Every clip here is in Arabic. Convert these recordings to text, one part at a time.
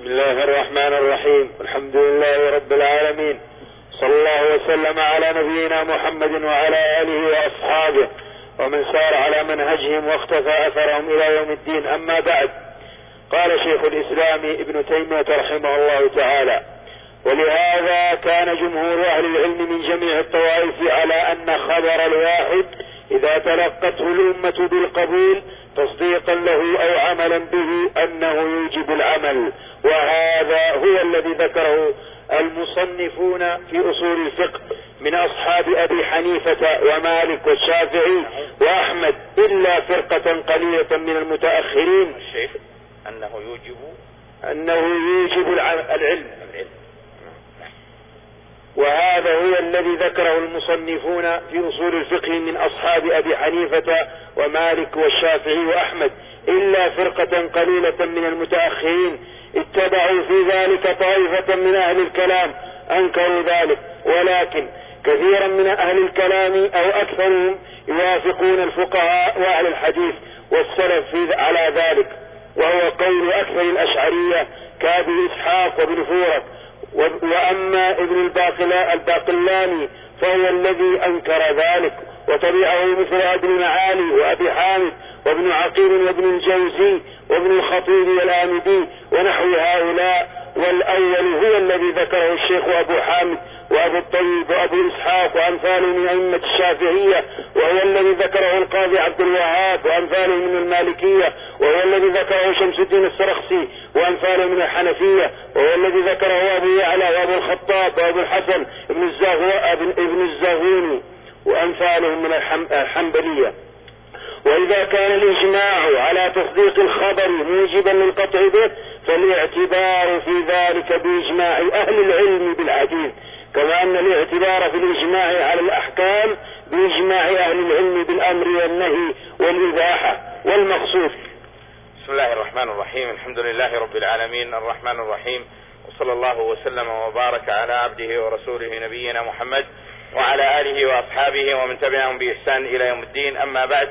بسم الله الرحمن الرحيم. الحمد لله رب العالمين، صلى الله وسلم على نبينا محمد وعلى آله وأصحابه ومن سار على منهجهم واختفى أثرهم إلى يوم الدين. أما بعد، قال شيخ الإسلام ابن تيمية رحمه الله تعالى: ولهذا كان جمهور أهل العلم من جميع الطوائف على أن خبر الواحد إذا تلقته الأمة بالقبول تصديقا له أو عملا به أنه يوجب العمل، وهذا هو الذي ذكره المصنفون في أصول الفقه من أصحاب أبي حنيفة ومالك والشافعي وأحمد، إلا فرقة قليلة من المتأخرين أنه يوجب العلم. وهذا هو الذي ذكره المصنفون في أصول الفقه من أصحاب أبي حنيفة ومالك والشافعي وأحمد، إلا فرقة قليلة من المتأخرين اتبعوا في ذلك طائفة من أهل الكلام أنكروا ذلك، ولكن كثيرا من أهل الكلام أو أكثرهم يوافقون الفقهاء وأهل الحديث والسلف على ذلك، وهو قول أكثر الأشعرية كأبي إسحاق وابن فورك. وأما ابن الباقلاني فهو الذي أنكر ذلك، وتبعه مثل ابن المعالي وأبي حامد وابن عقيل وابن الجوزي وابن الخطيب والآمدي ونحو هؤلاء. والأول هو الذي ذكره الشيخ أبو حامد وأبو الطيب وأبو إسحاق وأمثاله من أئمة الشافعية، وهو الذي ذكره القاضي عبد الوهاب وأمثاله من المالكية، وهو الذي ذكره شمس الدين السرخسي وأمثاله من الحنفية، وهو الذي ذكره أبو يعلى وأبو الخطاب وأبو الحسن ابن الزاغوني وأمثالهم من الحنبلية. وإذا كان الإجماع على تصديق الخبر موجبا للقطع به فالاعتبار في ذلك بإجماع أهل العلم بالحديث، كما أن الاعتبار في الإجماع على الأحكام بإجماع أهل العلم بالأمر والنهي والإباحة والمقصود. بسم الله الرحمن الرحيم. الحمد لله رب العالمين الرحمن الرحيم، وصلى الله وسلم وبارك على عبده ورسوله نبينا محمد وعلى آله وأصحابه ومن تبعهم بإحسان إلى يوم الدين. أما بعد،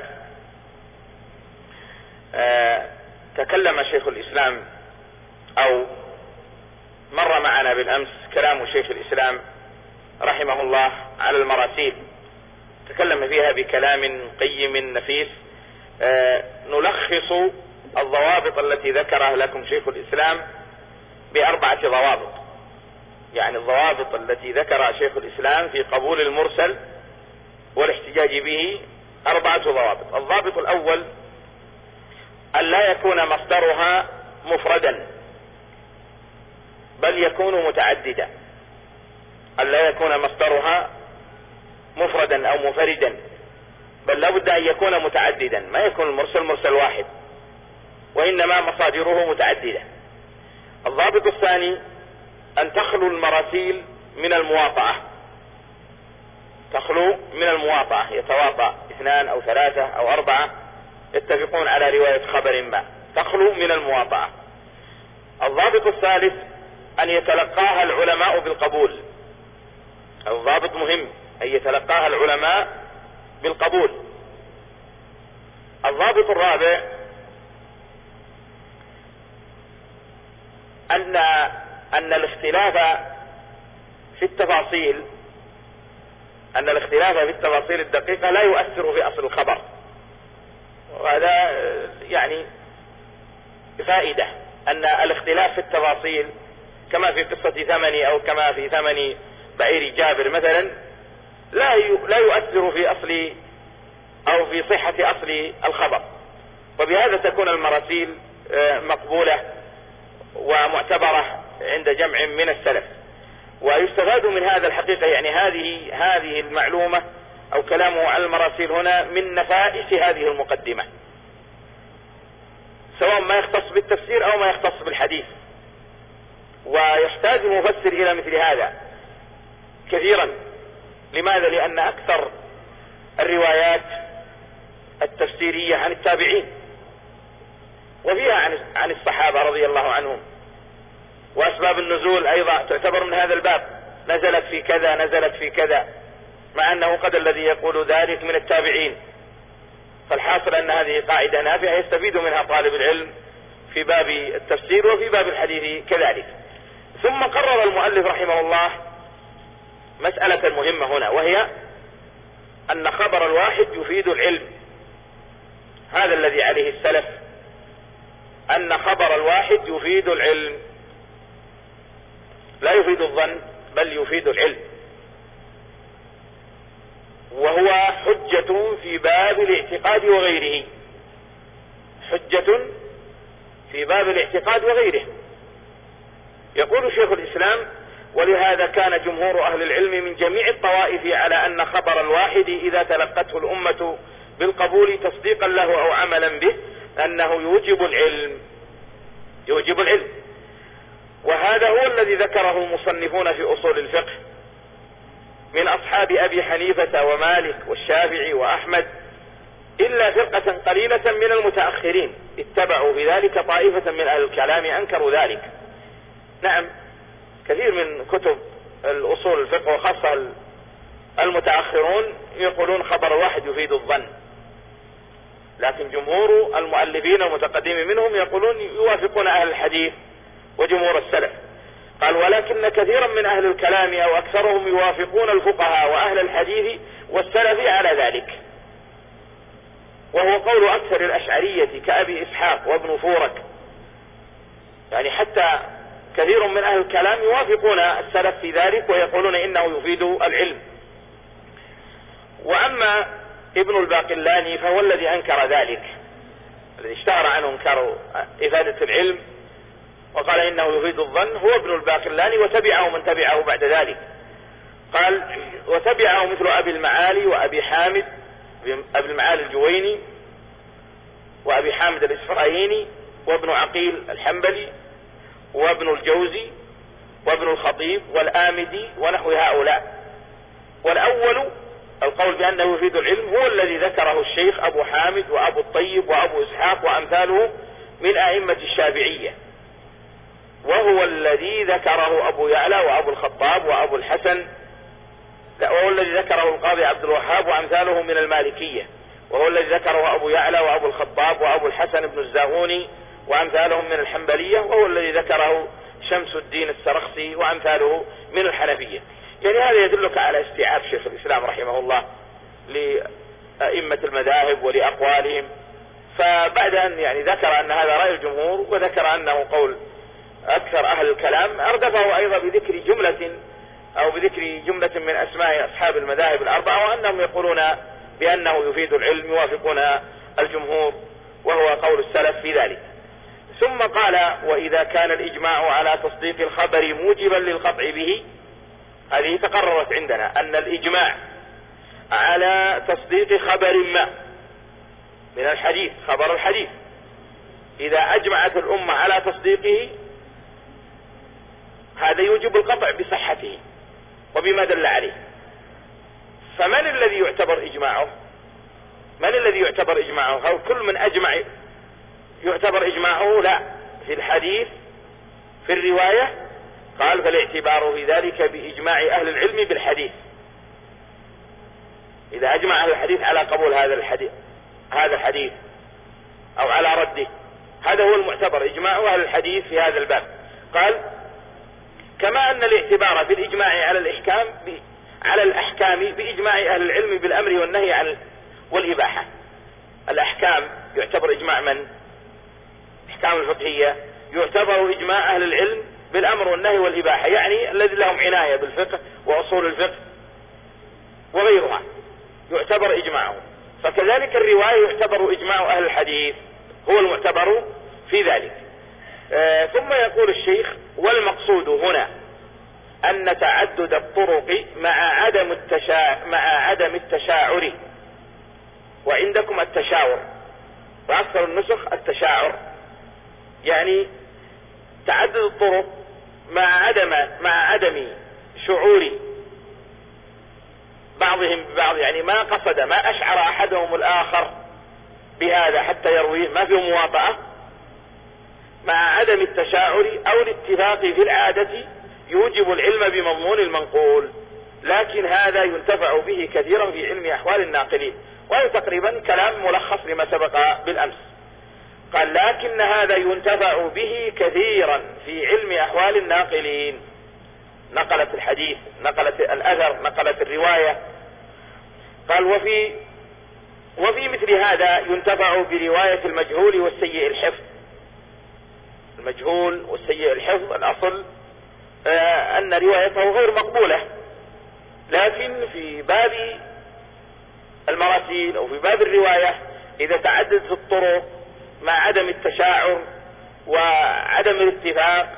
تكلم شيخ الإسلام أو مر معنا بالأمس كلام شيخ الإسلام رحمه الله على المراسيل، تكلم فيها بكلام قيم نفيس. نلخص الضوابط التي ذكرها لكم شيخ الإسلام ب4 ضوابط، يعني الضوابط التي ذكرها شيخ الإسلام في قبول المرسل والاحتجاج به 4 ضوابط. الضابط الأول: أن لا يكون مصدرها مفردا بل يكون متعددا. أن لا يكون مصدرها مفردا أو مفردا، بل لابد أن يكون متعددا، ما يكون المرسل مرسل واحد، وإنما مصادره متعددة. الضابط الثاني: أن تخلو المراسيل من المواطأة، تخلو من المواطأة، يتواطأ 2 أو 3 أو 4 يتفقون على رواية خبر ما، تخلو من المواطأة. الضابط الثالث: أن يتلقاها العلماء بالقبول. الضابط مهم، أن يتلقاها العلماء بالقبول. الضابط الرابع: أن الاختلاف في التفاصيل الدقيقة لا يؤثر في أصل الخبر، وهذا يعني فائدة، أن الاختلاف في التفاصيل كما في قصة ثمن أو كما في ثمن بعير جابر مثلا لا يؤثر في أصل أو في صحة أصل الخبر، وبهذا تكون المراسيل مقبولة ومعتبرة عند جمع من السلف. ويستفاد من هذا الحقيقة، يعني هذه المعلومة أو كلامه على المراسيل هنا من نفائس هذه المقدمة، سواء ما يختص بالتفسير أو ما يختص بالحديث. ويحتاج المفسر إلى مثل هذا كثيرا. لماذا؟ لأن أكثر الروايات التفسيرية عن التابعين، وفيها عن الصحابة رضي الله عنهم. وأسباب النزول أيضا تعتبر من هذا الباب، نزلت في كذا نزلت في كذا، مع أنه قد الذي يقول ذلك من التابعين. فالحاصل أن هذه قاعدة نافعة يستفيد منها طالب العلم في باب التفسير وفي باب الحديث كذلك. ثم قرر المؤلف رحمه الله مسألة مهمة هنا، وهي أن خبر الواحد يفيد العلم. هذا الذي عليه السلف، أن خبر الواحد يفيد العلم، لا يفيد الظن بل يفيد العلم، وهو حجة في باب الاعتقاد وغيره، حجة في باب الاعتقاد وغيره. يقول شيخ الإسلام: ولهذا كان جمهور أهل العلم من جميع الطوائف على أن خبر الواحد إذا تلقته الأمة بالقبول تصديقا له أو عملا به أنه يوجب العلم، يوجب العلم. وهذا هو الذي ذكره المصنفون في أصول الفقه من أصحاب أبي حنيفة ومالك والشافعي وأحمد، إلا فرقة قليلة من المتأخرين اتبعوا بذلك طائفة من أهل الكلام أنكروا ذلك. نعم، كثير من كتب الأصول الفقه وخاصة المتأخرون يقولون خبر واحد يفيد الظن، لكن جمهور المؤلفين المتقدمين منهم يقولون يوافقون أهل الحديث وجمهور السلف. قال: ولكن كثيرا من أهل الكلام أو أكثرهم يوافقون الفقهاء وأهل الحديث والسلف على ذلك، وهو قول أكثر الأشعرية كأبي إسحاق وابن فورك. يعني حتى كثير من أهل الكلام يوافقون السلف في ذلك ويقولون إنه يفيد العلم. وأما ابن الباقلاني فهو الذي أنكر ذلك، الذي اشتهر عنه انكار إفادة العلم وقال إنه يفيد الظن، هو ابن الباقلاني وتبعه من تبعه بعد ذلك. قال: وتبعه مثل أبي المعالي وأبي حامد، أبي المعالي الجويني وأبي حامد الإسفرايني وابن عقيل الحنبلي وابن الجوزي وابن الخطيب والآمدي ونحو هؤلاء. والأول القول بأنه يفيد العلم هو الذي ذكره الشيخ أبو حامد وأبو الطيب وأبو إسحاق وأمثاله من أئمة الشافعية، وهو الذي ذكره أبو يعلى وأبو الخطاب وأبو الحسن، وهو الذي ذكره القاضي عبد الوهاب وأمثاله من المالكية، وهو الذي ذكره أبو يعلى وأبو الخطاب وأبو الحسن بن الزاغوني وأمثالهم من الحنبلية، وهو الذي ذكره شمس الدين السرخسي وأمثاله من الحنفية. يعني هذا يدلك على استيعاب شيخ الإسلام رحمه الله لأئمة المذاهب ولأقوالهم. فبعد أن يعني ذكر أن هذا رأي الجمهور وذكر أنه قول أكثر أهل الكلام، أردفه أيضا بذكر جملة من أسماء أصحاب المذاهب الأربعة، وأنهم يقولون بأنه يفيد العلم، يوافقون الجمهور، وهو قول السلف في ذلك. ثم قال: وإذا كان الإجماع على تصديق الخبر موجبا للقطع به، هذه تقررت عندنا أن الإجماع على تصديق خبر ما من الحديث، خبر الحديث، إذا أجمعت الأمة على تصديقه هذا يوجب القطع بصحته وبما دل عليه. فمن الذي يعتبر إجماعه؟ من الذي يعتبر إجماعه؟ هل كل من أجمع يعتبر إجماعه؟ لا، في الحديث في الرواية قال: فالاعتبار في ذلك بإجماع أهل العلم بالحديث. إذا أجمع أهل الحديث على قبول هذا الحديث أو على رده، هذا هو المعتبر، إجماع أهل الحديث في هذا الباب. قال: كما أن الاعتبار بالإجماع على الأحكام بإجماع أهل العلم بالأمر والنهي والإباحة. الأحكام يعتبر إجماع من؟ الأحكام الفقهية يعتبر إجماع أهل العلم بالأمر والنهي والإباحة، يعني الذي لهم عناية بالفقه وأصول الفقه وغيرها يعتبر إجماعه. فكذلك الرواية يعتبر إجماع أهل الحديث، هو المعتبر في ذلك. ثم يقول الشيخ: والمقصود هنا أن تعدد الطرق مع عدم التشاعر، وعندكم التشاور وأكثر النسخ التشاعر، يعني تعدد الطرق مع عدم شعور بعضهم ببعض، يعني ما قصد، ما أشعر أحدهم الآخر بهذا حتى يرويه، ما فيه مواطأة، مع عدم التشاعر أو الاتفاق في العادة يوجب العلم بمضمون المنقول، لكن هذا ينتفع به كثيرا في علم أحوال الناقلين. وهذا تقريبا كلام ملخص لما سبق بالأمس. قال لكن هذا ينتفع به كثيرا في علم أحوال الناقلين، نقلت الحديث، نقلت الأثر، نقلت الرواية. قال وفي مثل هذا ينتفع برواية المجهول والسيء الحفظ. المجهول والسيء الحفظ الأصل أن روايته غير مقبولة، لكن في باب المراسيل أو في باب الرواية إذا تعددت الطرق مع عدم التشاعر وعدم الاتفاق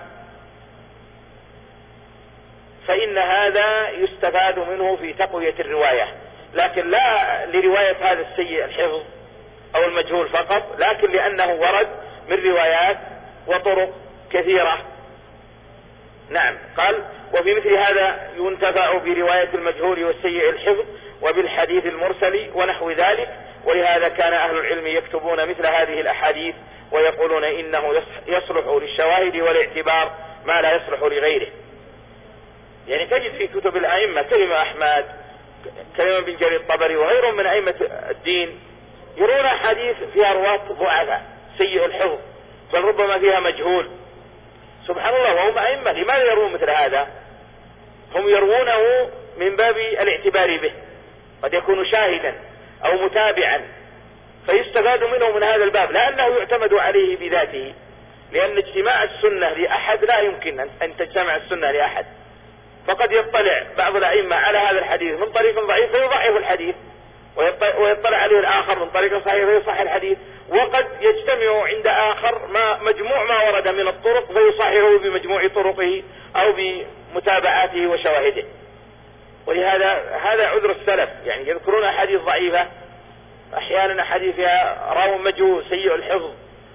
فإن هذا يستفاد منه في تقوية الرواية، لكن لا لرواية هذا السيء الحفظ أو المجهول فقط، لكن لأنه ورد من روايات وطرق كثيرة. نعم. قال وفي مثل هذا ينتفع برواية المجهول والسيء الحفظ وبالحديث المرسل ونحو ذلك، ولهذا كان أهل العلم يكتبون مثل هذه الأحاديث ويقولون إنه يصلح للشواهد والاعتبار ما لا يصلح لغيره. يعني تجد في كتب الأئمة كلمة أحمد، كلمة بن جرير الطبري وغيرهم من أئمة الدين يرون أحاديث فيها رواة ضعفاء سيء الحفظ، بل ربما فيها مجهول. سبحان الله، وهم أئمة، لماذا يروون مثل هذا؟ هم يروونه من باب الاعتبار به، قد يكون شاهدا أو متابعا فيستفاد منه من هذا الباب، لأنه يعتمد عليه بذاته، لأن اجتماع السنة لأحد لا يمكن أن تجتمع السنة لأحد، فقد يطلع بعض الأئمة على هذا الحديث من طريق ضعيف فيضعف الحديث، ويطلع عليه الآخر من طريق صحيح فيصحح الحديث، وقد يجتمع عند آخر مجموع ما ورد من الطرق فيصححه بمجموع طرقه أو بمتابعاته وشواهده. ولهذا هذا عذر السلف، يعني يذكرون أحاديث ضعيفة، أحيانا أحاديث فيها راو مجهول سيء الحفظ،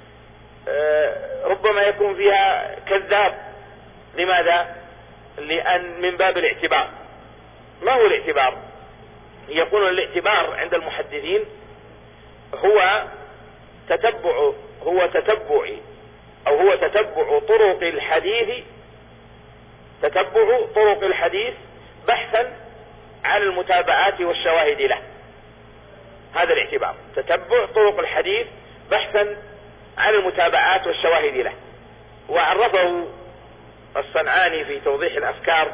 ربما يكون فيها كذاب. لماذا؟ لأن من باب الاعتبار. ما هو الاعتبار؟ يقولون الاعتبار عند المحدثين هو تتبع طرق الحديث، تتبع طرق الحديث بحثا عن المتابعات والشواهد له. هذا الاعتبار، تتبع طرق الحديث بحثا عن المتابعات والشواهد له. وعرفه الصنعاني في توضيح الأفكار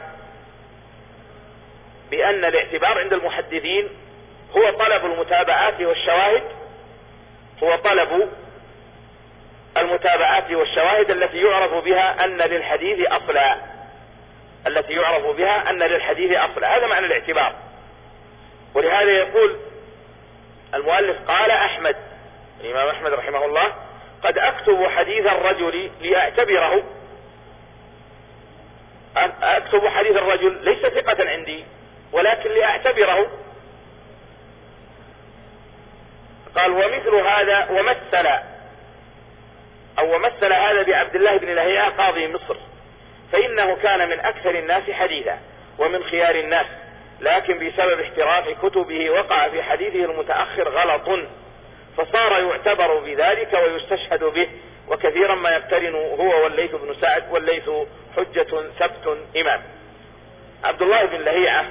بأن الاعتبار عند المحدثين هو طلب المتابعات والشواهد، هو طلب المتابعات والشواهد التي يعرف بها أن للحديث أصلا، التي يعرف بها أن للحديث أصلا. هذا معنى الاعتبار. ولهذا يقول المؤلف قال أحمد، الإمام أحمد رحمه الله: قد أكتب حديث الرجل لأعتبره. أكتب حديث الرجل ليس ثقة عندي ولكن لأعتبره. قال ومثل هذا ومثل هذا بعبد الله بن لهيعة قاضي مصر، فإنه كان من أكثر الناس حديثا ومن خيار الناس، لكن بسبب احتراف كتبه وقع في حديثه المتأخر غلط، فصار يعتبر بذلك ويستشهد به، وكثيرا ما يقترن هو والليث بن سعد، والليث حجة ثبت إمام. عبد الله بن لهيعة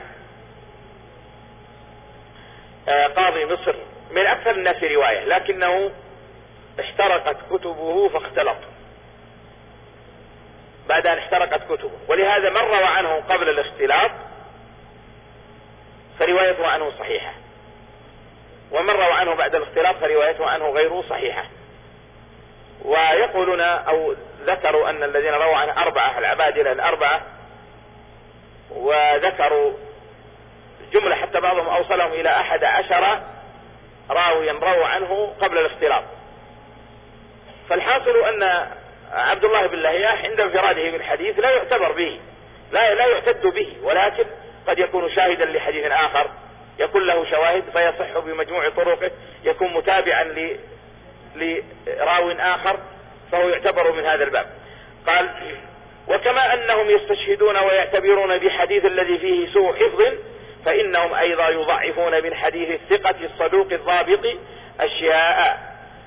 قاضي مصر من أكثر الناس رواية، لكنه احترقت كتبه فاختلط بعد أن احترقت كتبه، ولهذا من روى عنه قبل الاختلاط فروايته عنه صحيحة، ومن روى عنه بعد الاختلاط فروايته عنه غير صحيحة. ويقولون أو ذكروا أن الذين رووا عنه 4 العبادلة 4، وذكروا جملة حتى بعضهم أوصلهم إلى 11 راويا رووا عنه قبل الاختلاط. فالحاصل أن عبد الله بن لهيعة عند انفراده بالحديث لا يعتبر به، لا يعتد به، ولكن قد يكون شاهدا لحديث آخر، يكون له شواهد فيصح بمجموع طرقه، يكون متابعا لراو آخر، فهو يعتبر من هذا الباب. قال وكما أنهم يستشهدون ويعتبرون بحديث الذي فيه سوء حفظ، فإنهم أيضا يضعفون من حديث الثقة الصدوق الضابط أشياء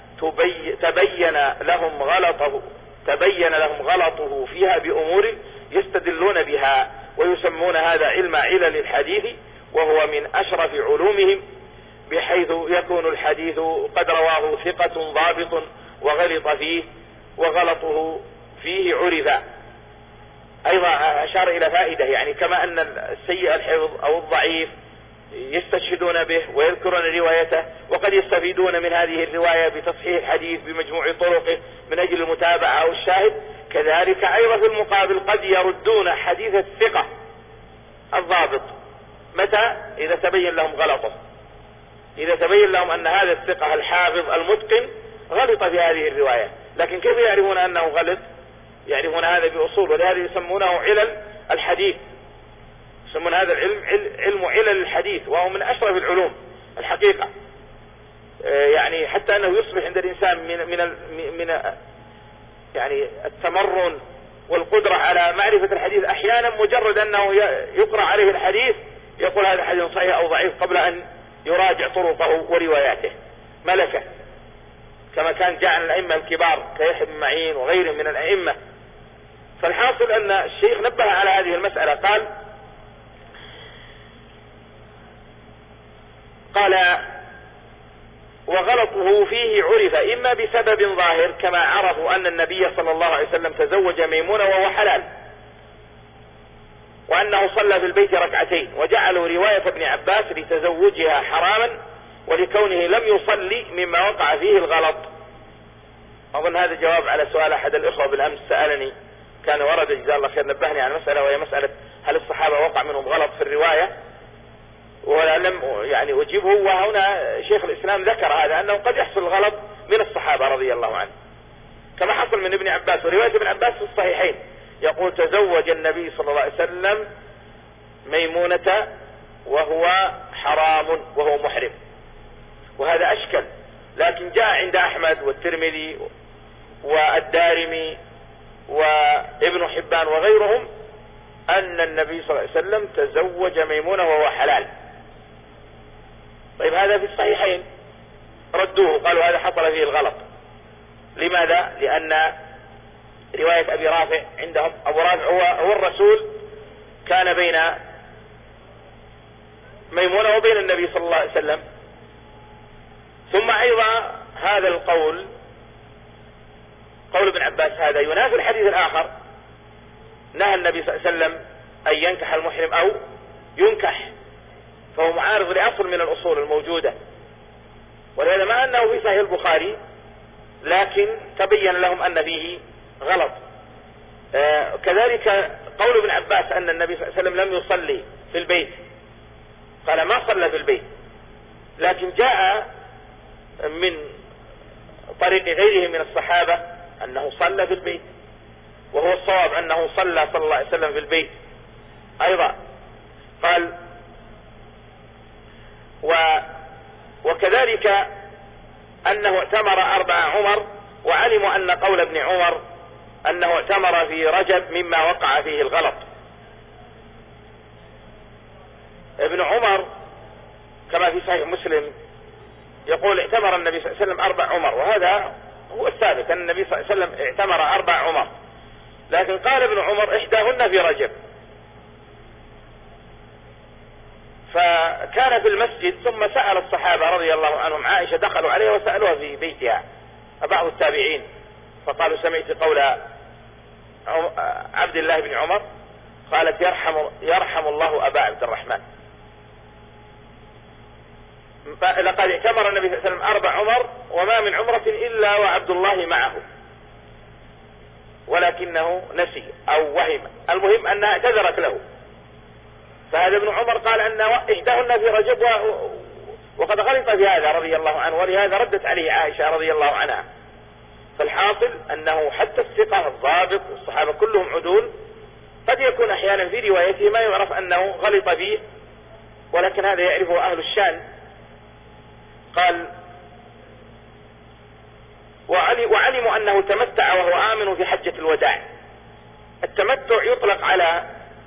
تبين لهم غلطه فيها بأمور يستدلون بها، ويسمون هذا علم علل الحديث، وهو من أشرف علومهم، بحيث يكون الحديث قد رواه ثقة ضابط وغلط فيه وغلطه فيه عرف. أيضا أشار إلى فائدة، يعني كما أن السيء الحفظ أو الضعيف يستشهدون به ويذكرون روايته، وقد يستفيدون من هذه الرواية بتصحيح الحديث بمجموع طرقه من أجل المتابعة أو الشاهد، كذلك أيضا في المقابل قد يردون حديث الثقة الضابط. متى؟ إذا تبين لهم غلطه، إذا تبين لهم أن هذا الثقة الحافظ المتقن غلط في هذه الرواية. لكن كيف يعرفون أنه غلط؟ يعرفون هذا بأصول، ولهذا يسمونه علل الحديث، يسمون هذا العلم علم علل الحديث، وهو من أشرف العلوم الحقيقة. يعني حتى أنه يصبح عند الإنسان من يعني التمرن والقدرة على معرفة الحديث، أحيانا مجرد أنه يقرأ عليه الحديث يقول هذا حديث صحيح أو ضعيف قبل أن يراجع طرقه ورواياته، ملكة، كما كان جاء عن الأئمة الكبار كيحيى بن معين وغيرهم من الأئمة. فالحاصل أن الشيخ نبه على هذه المسألة، قال وغلطه فيه عرف إما بسبب ظاهر كما عرفوا أن النبي صلى الله عليه وسلم تزوج ميمونة وهو حلال، وأنه صلى في البيت ركعتين، وجعلوا رواية ابن عباس لتزوجها حراما ولكونه لم يصلي مما وقع فيه الغلط. أظن هذا جواب على سؤال أحد الإخوة بالأمس سألني، كان ورد جزاه الله خير، نبهني على مسألة، وهي مسألة هل الصحابة وقع منهم غلط في الرواية، ولم يعني أجيبه. وهنا شيخ الإسلام ذكر هذا، أنه قد يحصل الغلط من الصحابة رضي الله عنه، كما حصل من ابن عباس. ورواية ابن عباس في الصحيحين يقول تزوج النبي صلى الله عليه وسلم ميمونة وهو حرام وهو محرم، وهذا أشكل. لكن جاء عند أحمد والترمذي والدارمي وابن حبان وغيرهم أن النبي صلى الله عليه وسلم تزوج ميمونة وهو حلال. طيب هذا في الصحيحين، ردوه قالوا هذا حصل فيه الغلط. لماذا؟ لأن رواية أبي رافع عندهم، أبو رافع هو الرسول، كان بين ميمونة وبين النبي صلى الله عليه وسلم. ثم أيضا هذا القول، قول ابن عباس، هذا ينافي الحديث الآخر، نهى النبي صلى الله عليه وسلم أن ينكح المحرم أو ينكح، فهو معارض لأصل من الأصول الموجودة. ولهذا مع أنه في صحيح البخاري لكن تبين لهم أن فيه غلط. كذلك قول ابن عباس أن النبي صلى الله عليه وسلم لم يصلي في البيت، قال ما صلى في البيت، لكن جاء من طريق غيره من الصحابة أنه صلى في البيت، وهو الصواب أنه صلى الله عليه وسلم في البيت أيضا. قال وكذلك أنه اعتمر 4 عمر، وعلموا أن قول ابن عمر أنه اعتمر في رجب مما وقع فيه الغلط. ابن عمر كما في صحيح مسلم يقول اعتمر النبي صلى الله عليه وسلم 4 عمر، وهذا هو الثابت أن النبي صلى الله عليه وسلم اعتمر 4 عمر، لكن قال ابن عمر إحداهن في رجب. فكان في المسجد، ثم سأل الصحابة رضي الله عنهم عائشة، دخلوا عليها وسألوها في بيتها بعض التابعين، فقالوا سمعت قول عبد الله بن عمر؟ قالت يرحم الله أبا عبد الرحمن. لقد اعتمر النبي صلى الله عليه وسلم 4 عمر، وما من عمرة إلا وعبد الله معه، ولكنه نسي أو وهم، المهم أنها اعتذرت له. فهذا ابن عمر قال أن إحداهن في رجب، وقد غلط في هذا رضي الله عنه، ولهذا ردت عليه عائشة رضي الله عنها. فالحاصل أنه حتى الثقة الضابط والصحابة كلهم عدول، قد يكون أحيانا في روايته ما يعرف أنه غلط فيه، ولكن هذا يعرفه أهل الشان. قال وعلموا أنه تمتع وهو آمن في حجة الوداع. التمتع يطلق على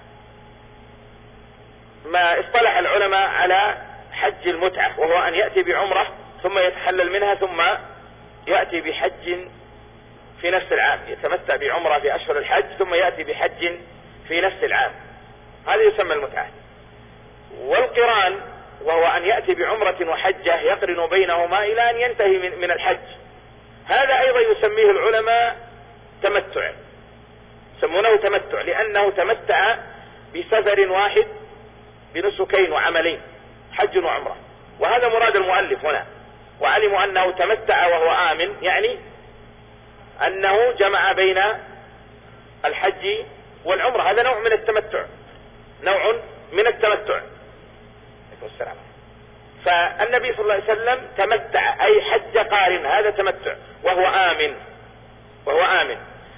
ما اصطلح العلماء على حج المتعة، وهو أن يأتي بعمرة ثم يتحلل منها ثم يأتي بحج في نفس العام، يتمتع بعمرة في أشهر الحج ثم يأتي بحج في نفس العام، هذا يسمى المتعة. والقران وهو أن يأتي بعمرة وحجة يقرن بينهما إلى أن ينتهي من الحج، هذا أيضا يسميه العلماء تمتع، يسمونه تمتع لأنه تمتع بسفر واحد بنسكين وعملين، حج وعمرة، وهذا مراد المؤلف هنا. وعلموا أنه تمتع وهو آمن، يعني أنه جمع بين الحج والعمرة، هذا نوع من التمتع، نوع من التمتع. فالنبي صلى الله عليه وسلم تمتع أي حج قارن، هذا تمتع وهو آمن، وهو آمن.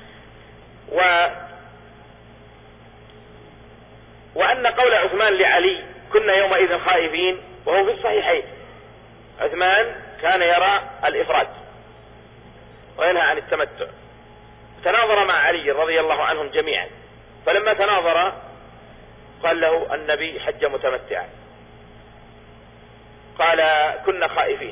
وأن قول عثمان لعلي كنا يومئذ خائفين وهو في الصحيحين، عثمان كان يرى الإفراد وينهى عن التمتع، تناظر مع علي رضي الله عنهم جميعا، فلما تناظر قال له النبي حج متمتعا، قال كنا خائفين،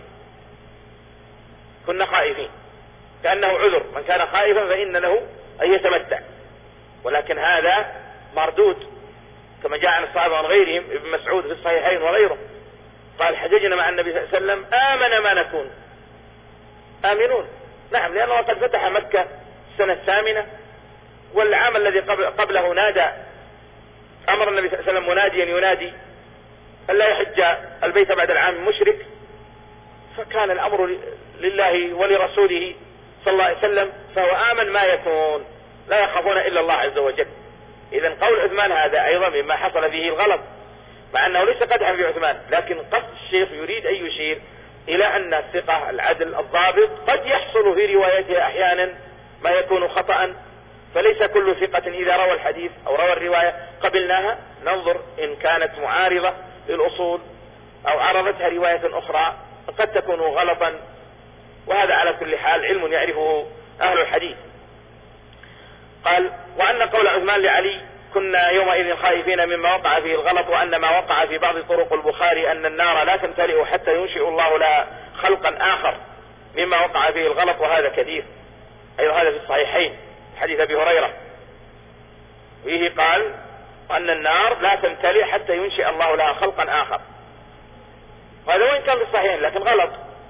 كنا خائفين، كأنه عذر، من كان خائفا فإن له أن يتمتع، ولكن هذا مردود كما جاء عن الصحابة عن غيرهم، ابن مسعود في الصحيحين وغيره قال حججنا مع النبي صلى الله عليه وسلم آمن ما نكون، آمنون. نعم، لأنه قد فتح مكة السنة الثامنة، والعام الذي قبله نادى، أمر النبي صلى الله عليه وسلم مناديا ينادي ألا يحج البيت بعد العام مشرك، فكان الأمر لله ولرسوله صلى الله عليه وسلم، فهو آمن ما يكون، لا يخافون إلا الله عز وجل. إذن قول عثمان هذا أيضا مما حصل فيه الغلط، مع أنه ليس قدحا في عثمان، لكن قصد الشيخ يريد أن يشير إلى أن الثقة العدل الضابط قد يحصل في روايته أحيانا ما يكون خطأ، فليس كل ثقة إذا روى الحديث أو روى الرواية قبلناها، ننظر إن كانت معارضة للأصول أو عرضتها رواية أخرى قد تكون غلطا، وهذا على كل حال علم يعرفه أهل الحديث. قال وأن قول عثمان لعلي كنا يومئذ خائفين مما وقع فيه الغلط، وأن ما وقع في بعض طرق البخاري أن النار لا تمتلئ حتى ينشئ الله لها خلقا آخر مما وقع فيه الغلط، وهذا كثير. أيضا هذا في الصحيحين حديث أبي هريرة، فيه قال أن النار لا تمتلئ حتى ينشئ الله لها خلقا آخر، وهذا وإن كان في الصحيحين لكن غلط،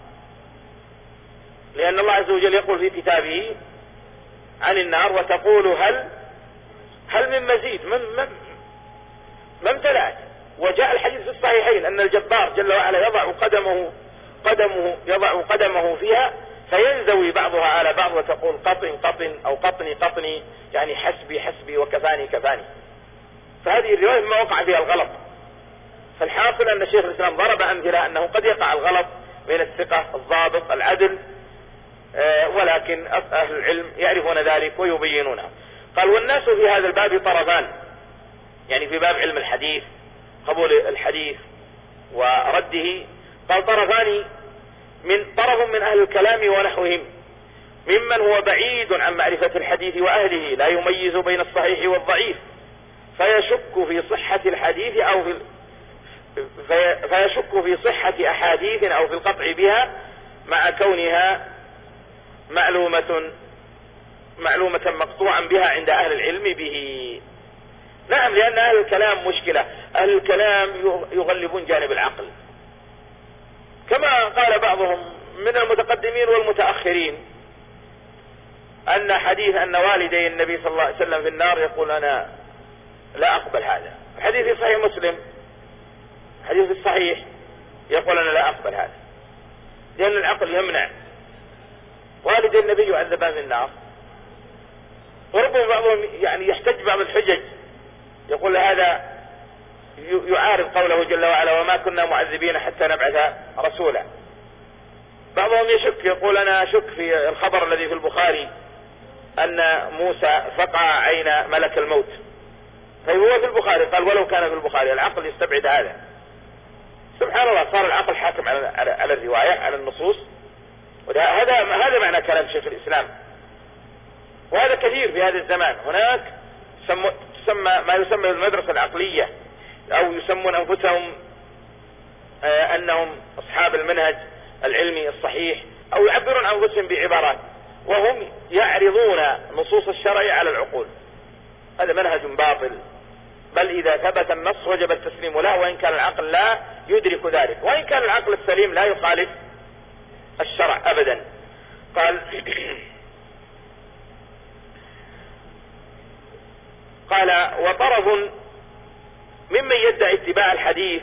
لأن الله عز وجل يقول في كتابه عن النار وتقول هل من مزيد، ما امتلأت. وجاء الحديث في الصحيحين أن الجبار جل وعلا يضع قدمه فيها فينزوي بعضها على بعض وتقول قطن أو قطني، يعني حسبي وكفاني كفاني. فهذه الرواية ما وقع فيها الغلط. فالحاصل أن شيخ الإسلام ضرب أمثلة أنه قد يقع الغلط من الثقة الضابط العدل، ولكن أهل العلم يعرفون ذلك ويبينونه. قال والناس في هذا الباب طرفان، يعني في باب علم الحديث قبول الحديث ورده، قال طرفان، طرف من أهل الكلام ونحوهم ممن هو بعيد عن معرفة الحديث وأهله لا يميز بين الصحيح والضعيف، فيشك في صحة الحديث فيشك في صحة أحاديث أو في القطع بها مع كونها معلومة مقطوعا بها عند أهل العلم به. نعم، لأن أهل الكلام مشكلة، أهل الكلام يغلبون جانب العقل، كما قال بعضهم من المتقدمين والمتأخرين أن حديث أن والدي النبي صلى الله عليه وسلم في النار يقول أنا لا أقبل هذا. الحديث في صحيح مسلم، حديث الصحيح يقول أنا لا أقبل هذا، لأن العقل يمنع والدي النبي يعذبان في النار. وربما بعضهم يعني يحتج بعض الحجج يقول هذا يعارض قوله جل وعلا وما كنا معذبين حتى نبعث رسولا. بعضهم يشك، يقول أنا أشك في الخبر الذي في البخاري أن موسى فقع عين ملك الموت، فهو في البخاري، قال ولو كان في البخاري، العقل يستبعد هذا. سبحان الله، صار العقل حاكم على الرواية، على النصوص، هذا معنى كلام شيخ الإسلام، وهذا كثير في هذا الزمان. هناك تسمى ما يسمى المدرسة العقلية، أو يسمون أنفسهم أنهم أصحاب المنهج العلمي الصحيح، أو يعبرون عن أنفسهم بعبارات، وهم يعرضون نصوص الشرع على العقول. هذا منهج باطل، بل إذا ثبت النص وجب التسليم له، وإن كان العقل لا يدرك ذلك، وإن كان العقل السليم لا يخالف الشرع أبدا. قال وطرف ممن يدعي اتباع الحديث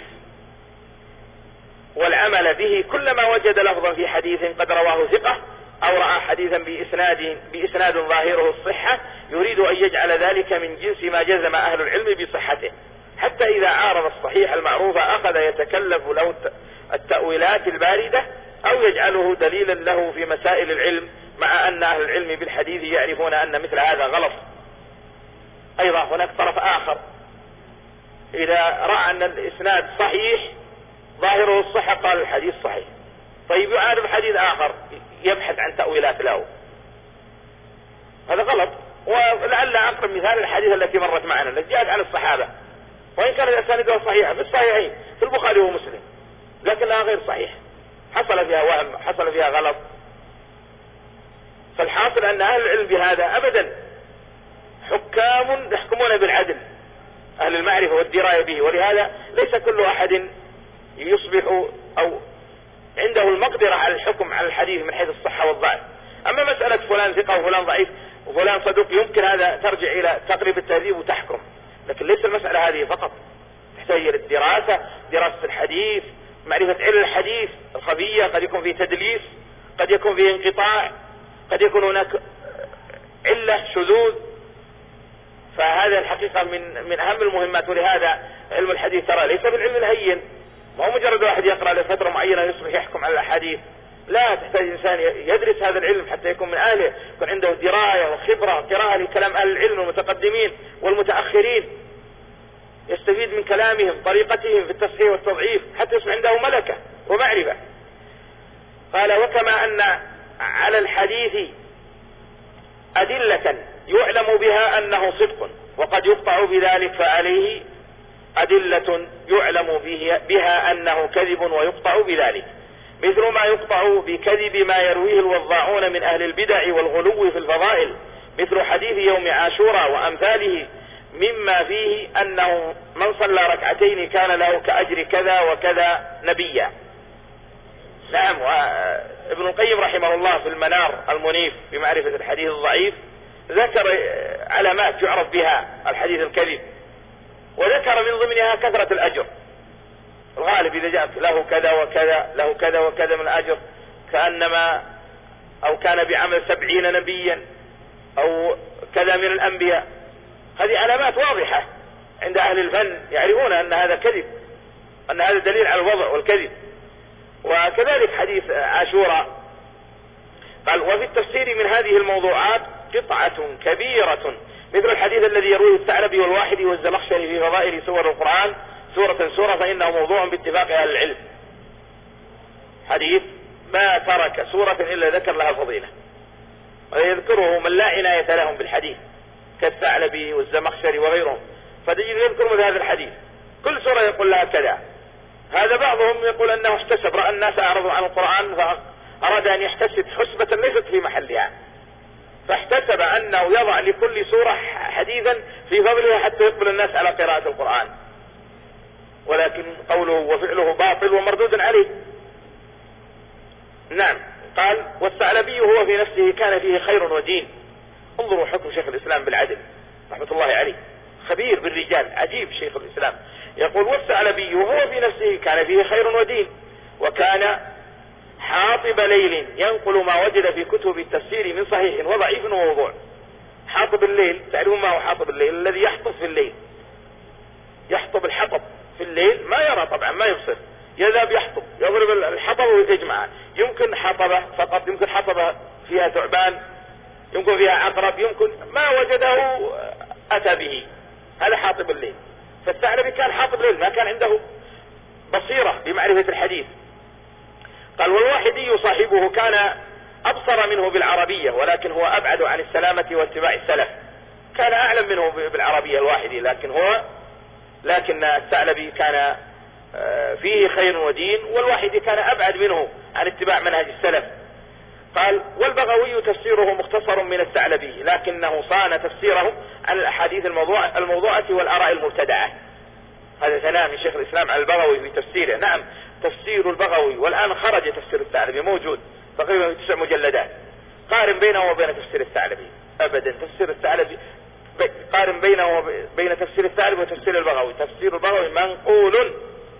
والعمل به كلما وجد لفظا في حديث قد رواه ثقة أو رأى حديثا بإسناد ظاهره الصحة يريد أن يجعل ذلك من جنس ما جزم أهل العلم بصحته، حتى إذا عارض الصحيح المعروف أخذ يتكلف له التأويلات الباردة أو يجعله دليلا له في مسائل العلم، مع أن أهل العلم بالحديث يعرفون أن مثل هذا غلط. أيضا هناك طرف آخر إذا رأى أن الإسناد صحيح ظاهره الصحة قال الحديث صحيح، طيب يعارض حديث آخر يبحث عن تأويلات له، هذا غلط. ولعل أقرب مثال الحديث التي مرت معنا التي جاءت عن الصحابة، وإن كانت أسانيدها صحيحة في الصحيحين في البخاري ومسلم لكنها غير صحيح، حصل فيها وهم، حصل فيها غلط. فالحاصل أن أهل العلم بهذا أبدا حكام يحكمون بالعدل، أهل المعرفة والدراية به، ولهذا ليس كل أحد يصبح أو عنده المقدرة على الحكم على الحديث من حيث الصحة والضعف. أما مسألة فلان ثقة وفلان ضعيف وفلان صدوق يمكن هذا ترجع إلى تقريب التهذيب وتحكم، لكن ليس المسألة هذه فقط، تحتاج إلى دراسة الحديث، معرفة علل الحديث الخفية، قد يكون فيه تدليس، قد يكون فيه انقطاع، قد يكون هناك علة شذوذ. فهذا الحقيقة من أهم المهمات. ولهذا علم الحديث ترى ليس بالعلم الهين، ما هو مجرد واحد يقرأ لفترة معينة يصبح يحكم على الأحاديث، لا، تحتاج إنسان يدرس هذا العلم حتى يكون من أهله، يكون عنده دراية وخبرة قراءة لكلام أهل العلم المتقدمين والمتأخرين، يستفيد من كلامهم طريقتهم في التصحيح والتضعيف حتى يصبح عنده ملكة ومعرفة. قال وكما أن على الحديث أدلة يعلم بها أنه صدق وقد يقطع بذلك، فعليه أدلة يعلم بها أنه كذب ويقطع بذلك، مثل ما يقطع بكذب ما يرويه الوضاعون من أهل البدع والغلو في الفضائل، مثل حديث يوم عاشوراء وأمثاله، مما فيه أنه من صلى ركعتين كان له كأجر كذا وكذا نبيا. نعم. وابن القيم رحمه الله في المنار المنيف بمعرفة الحديث الضعيف ذكر علامات يعرف بها الحديث الكذب، وذكر من ضمنها كثرة الأجر. الغالب إذا جاء له كذا وكذا له كذا وكذا من الأجر كأنما أو كان بعمل 70 نبيا أو كذا من الأنبياء، هذه علامات واضحة عند أهل الفن، يعرفون أن هذا كذب، أن هذا دليل على الوضع والكذب. وكذلك حديث عاشوراء قال وفي التفسير من هذه الموضوعات قطعة كبيرة، مثل الحديث الذي يرويه الثعلبي والواحدي والزمخشري في فضائل سور القرآن سورة فإنه موضوع باتفاق أهل العلم. حديث ما ترك سورة إلا ذكر لها فضيلة، ويذكره من لا عناية لهم بالحديث كالثعلبي والزمخشري وغيرهم، فتجد يذكر مثل هذا الحديث كل سورة يقول لها كذا. هذا بعضهم يقول أنه احتسب، رأى الناس أعرضوا عن القرآن فأراد أن يحتسب حسبة ليست في محلها، فاحتسب أنه يضع لكل سورة حديثا في فضلها حتى يقبل الناس على قراءة القرآن، ولكن قوله وفعله باطل ومردود عليه. نعم. قال والثعلبي هو في نفسه كان فيه خير ودين. انظروا حكم شيخ الإسلام بالعدل رحمة الله عليه، خبير بالرجال، عجيب شيخ الإسلام يقول والثعلبي وهو في نفسه كان فيه خير ودين، وكان حاطب ليل ينقل ما وجد في كتب التفسير من صحيح وضعيف وموضوع. حاطب الليل، تعرفون ما هو حاطب الليل؟ الذي يحطب في الليل، يحطب الحطب في الليل، ما يرى طبعا، ما يبصر، يذهب يحطب، يضرب الحطب ويجمعه، يمكن حطبه فقط، يمكن حطبه فيها ثعبان، يمكن فيها عقرب، يمكن ما وجده أتى به، هذا حاطب الليل. فالثعلبي كان حاطب الليل، ما كان عنده بصيرة بمعرفة الحديث. قال والواحدي صاحبه كان أبصر منه بالعربية، ولكن هو أبعد عن السلامة واتباع السلف، كان أعلم منه بالعربية الواحدي، لكن الثعلبي كان فيه خير ودين، والواحدي كان أبعد منه عن اتباع منهج السلف. قال والبغوي تفسيره مختصر من الثعلبي، لكنه صان تفسيره عن الأحاديث الموضوعة والآراء المبتدعة. هذا ثناء من شيخ الإسلام على البغوي في تفسيره. نعم، تفسير البغوي، والآن خرج تفسير الثعلبي موجود تقريبا في 9 مجلدات، قارن بينه وبين تفسير الثعلبي أبدا. تفسير الثعلبي قارن بينه وبين تفسير الثعلبي وتفسير البغوي. تفسير البغوي منقول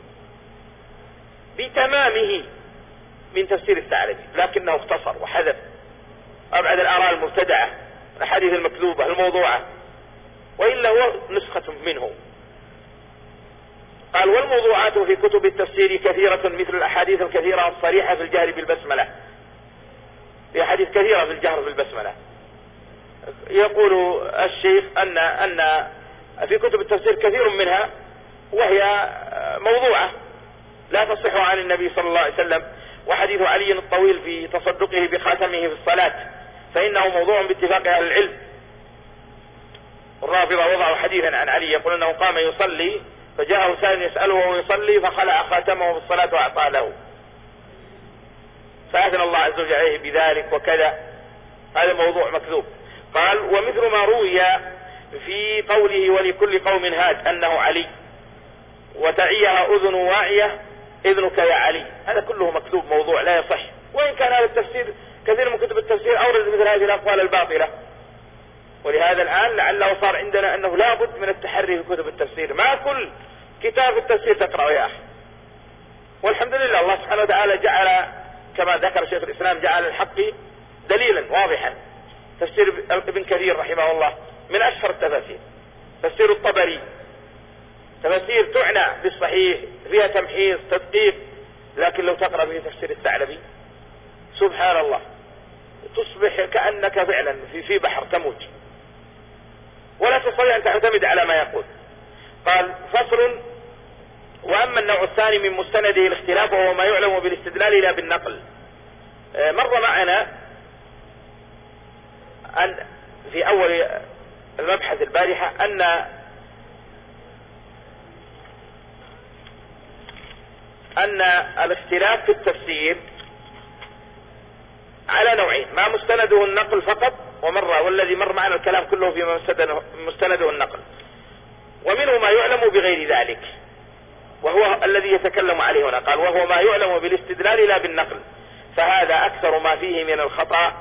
بتمامه من تفسير الثعلبي، لكنه اختصر وحذف أبعد الآراء المبتدعة، الأحاديث المكذوبة الموضوعة، وإلا هو نسخة منه. قال والموضوعات في كتب التفسير كثيرة مثل الأحاديث الكثيرة الصريحة في الجهر بالبسملة. في أحاديث كثيرة في الجهر بالبسملة. يقول الشيخ أن في كتب التفسير كثير منها وهي موضوعة لا تصح عن النبي صلى الله عليه وسلم. وحديث علي الطويل في تصدقه بخاتمه في الصلاة فإنه موضوع باتفاق أهل العلم. الرافضة وضعوا حديثا عن علي يقول أنه قام يصلي فجاءه سائل يسأله وهو يصلي فخلع خاتمه في الصلاة وأعطاه له، فأثنى الله عز وجل عليه بذلك وكذا. هذا موضوع مكذوب. قال ومثل ما روي في قوله ولكل قوم هاد أنه علي وتعيها أذن واعية إذنك يا علي، هذا كله مكذوب موضوع لا يصح. وإن كان هذا التفسير كثير من كتب التفسير أورد مثل هذه الأقوال الباطلة. ولهذا الآن لعله صار عندنا أنه لا بد من التحري في كتب التفسير. ما كل كتاب التفسير تقرأه يا أخي. والحمد لله الله سبحانه وتعالى جعل كما ذكر شيخ الإسلام جعل الحق دليلا واضحا. تفسير ابن كثير رحمه الله من أشهر التفاسير. تفسير الطبري تفاسير تعنى بالصحيح فيها تمحيص تدقيق، لكن لو تقرأ به تفسير الثعلبي سبحان الله تصبح كأنك فعلا في بحر تموج ولا تستطيع أن تعتمد على ما يقول. قال فصل وأما النوع الثاني من مستنده الاختلاف وهو ما يعلم بالاستدلال لا بالنقل. مر معنا أن في أول المبحث البارحة أن الاختلاف في التفسير على نوعين، ما مستنده النقل فقط والذي مر معنا الكلام كله في مستنده النقل، ومنه ما يعلم بغير ذلك وهو الذي يتكلم عليه هنا. قال وهو ما يعلم بالاستدلال لا بالنقل فهذا أكثر ما فيه من الخطأ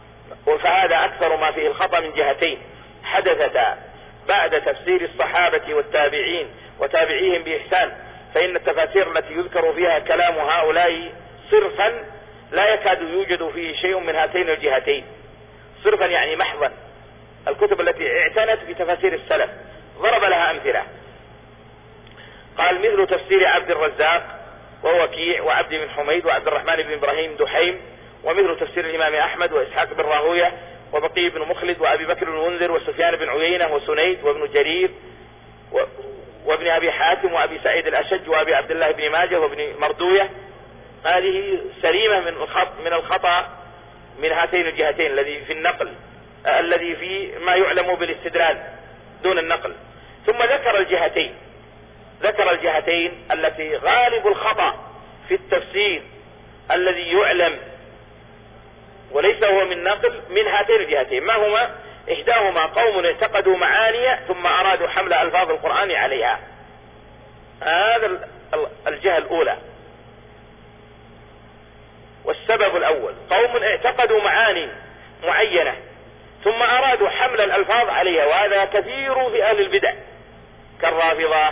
من جهتين حدثتا بعد تفسير الصحابة والتابعين وتابعيهم بإحسان. فإن التفاسير التي يذكر فيها كلام هؤلاء صرفا لا يكاد يوجد فيه شيء من هاتين الجهتين. صرفا يعني محضا. الكتب التي اعتنت بتفاسير السلف ضرب لها أمثلة. قال مثل تفسير عبد الرزاق ووكيع وعبد بن حميد وعبد الرحمن بن إبراهيم دحيم، ومثل تفسير الإمام أحمد وإسحاق بن راهوية وبقي بن مخلد وأبي بكر بن المنذر وسفيان بن عيينة وسنيد وابن جرير وابن أبي حاتم وأبي سعيد الأشج وأبي عبد الله بن ماجه وابن مردوية. هذه سليمة من الخطأ من هاتين الجهتين الذي في النقل الذي في ما يعلم بالاستدلال دون النقل. ثم ذكر الجهتين التي غالب الخطأ في التفسير الذي يعلم وليس هو من نقل من هاتين الجهتين. ما هما؟ إحداهما قوم اعتقدوا معاني ثم أرادوا حمل ألفاظ القرآن عليها. هذا الجهة الأولى. والسبب الأول قوم اعتقدوا معاني معينة ثم أرادوا حمل الألفاظ عليها، وهذا كثير في أهل البدع كالرافضة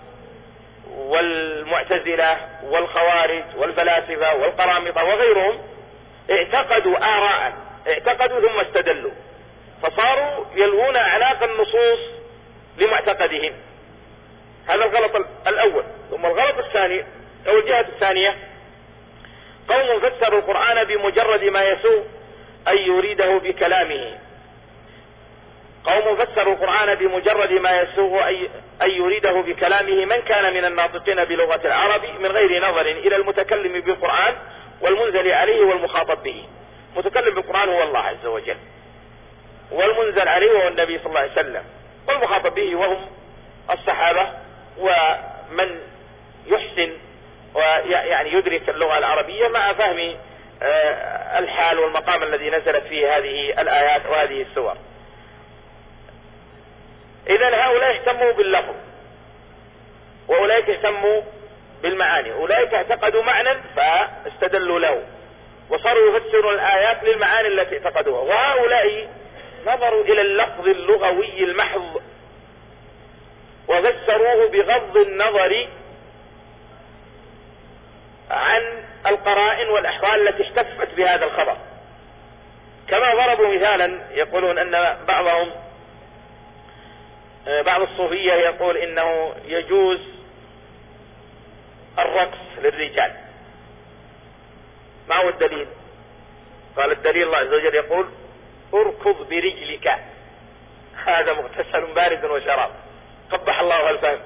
والمعتزلة والخوارج والفلاسفة والقرامطة وغيرهم. اعتقدوا آراء ثم استدلوا فصاروا يلوون أعناق النصوص لمعتقدهم. هذا الغلط الأول. ثم الغلط الثاني أو الجهة الثانية قوم فسروا القرآن بمجرد ما يسوغ أن يريده بكلامه. من كان من الناطقين بلغة العرب من غير نظر إلى المتكلم بالقرآن والمنزل عليه والمخاطب به. متكلم بالقرآن هو الله عز وجل، والمنزل عليه هو النبي صلى الله عليه وسلم، والمخاطب به وهم الصحابة ومن يحسن ويعني يدرك اللغة العربية مع فهم الحال والمقام الذي نزلت فيه هذه الآيات وهذه السور. إذن هؤلاء اهتموا باللفظ وأولئك اهتموا بالمعاني. أولئك اعتقدوا معنى فاستدلوا له وصاروا يفسرون الآيات للمعاني التي اعتقدوها. وهؤلاء نظروا إلى اللفظ اللغوي المحض وفسروه بغض النظر عن القرائن والأحوال التي احتفت بهذا الخبر. كما ضربوا مثالا يقولون أن بعض الصوفية يقول إنه يجوز الرقص للرجال. ما هو الدليل؟ قال الدليل الله عز وجل يقول اركض برجلك هذا مغتسل بارد وشراب. قبح الله الفهم.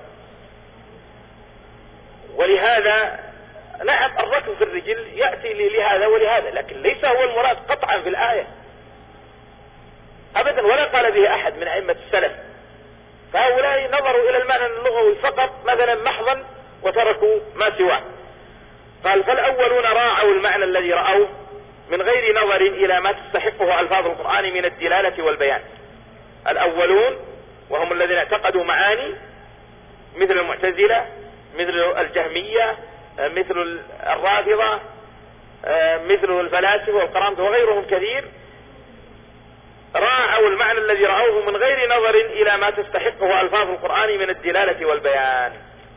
ولهذا نعم الركض في الرجل يأتي لهذا ولهذا، لكن ليس هو المراد قطعا في الآية أبدا، ولا قال به أحد من أئمة السلف. فهؤلاء نظروا إلى المعنى اللغوي فقط مثلا محضا وتركوا ما سواه. قال فالأولون راعوا المعنى الذي رأوه من غير نظر إلى ما تستحقه ألفاظ القرآن من الدلالة والبيان. الأولون وهم الذين اعتقدوا معاني مثل المعتزلة مثل الجهمية مثل الرافضة مثل الفلاسفة والقرامطة وغيرهم كثير، راعوا المعنى الذي رأوه من غير نظر إلى ما تستحقه ألفاظ القرآن من الدلالة والبيان.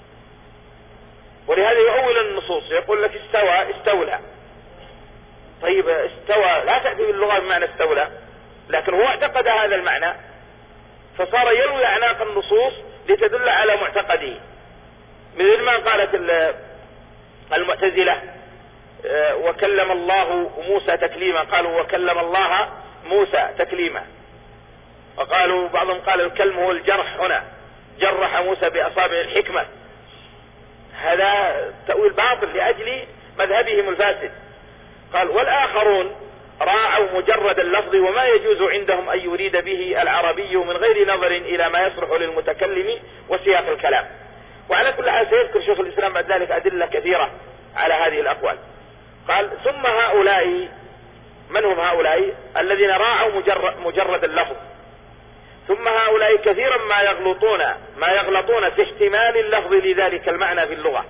ولهذا يؤول النصوص يقول لك استوى استولى. طيب استوى لا تأتي باللغة بمعنى استولى، لكن هو اعتقد هذا المعنى فصار يروي أعناق النصوص لتدل على معتقده. مثل ما قالت المعتزلة وكلم الله موسى تكليما، قالوا وكلم الله موسى تكليما. وقالوا بعضهم قال الكلم هو الجرح، هنا جرح موسى بأصابع الحكمة. هذا تأويل باطل لأجل مذهبهم الفاسد. قال والآخرون راعوا مجرد اللفظ وما يجوز عندهم أن يريد به العربي من غير نظر إلى ما يصلح للمتكلم وسياق الكلام. وعلى كل حال سيذكر شيخ الإسلام بعد ذلك أدلة كثيرة على هذه الأقوال. قال ثم هؤلاء، من هم هؤلاء؟ الذين راعوا مجرد اللفظ. ثم هؤلاء كثيرا ما يغلطون في احتمال اللفظ لذلك المعنى في اللغة.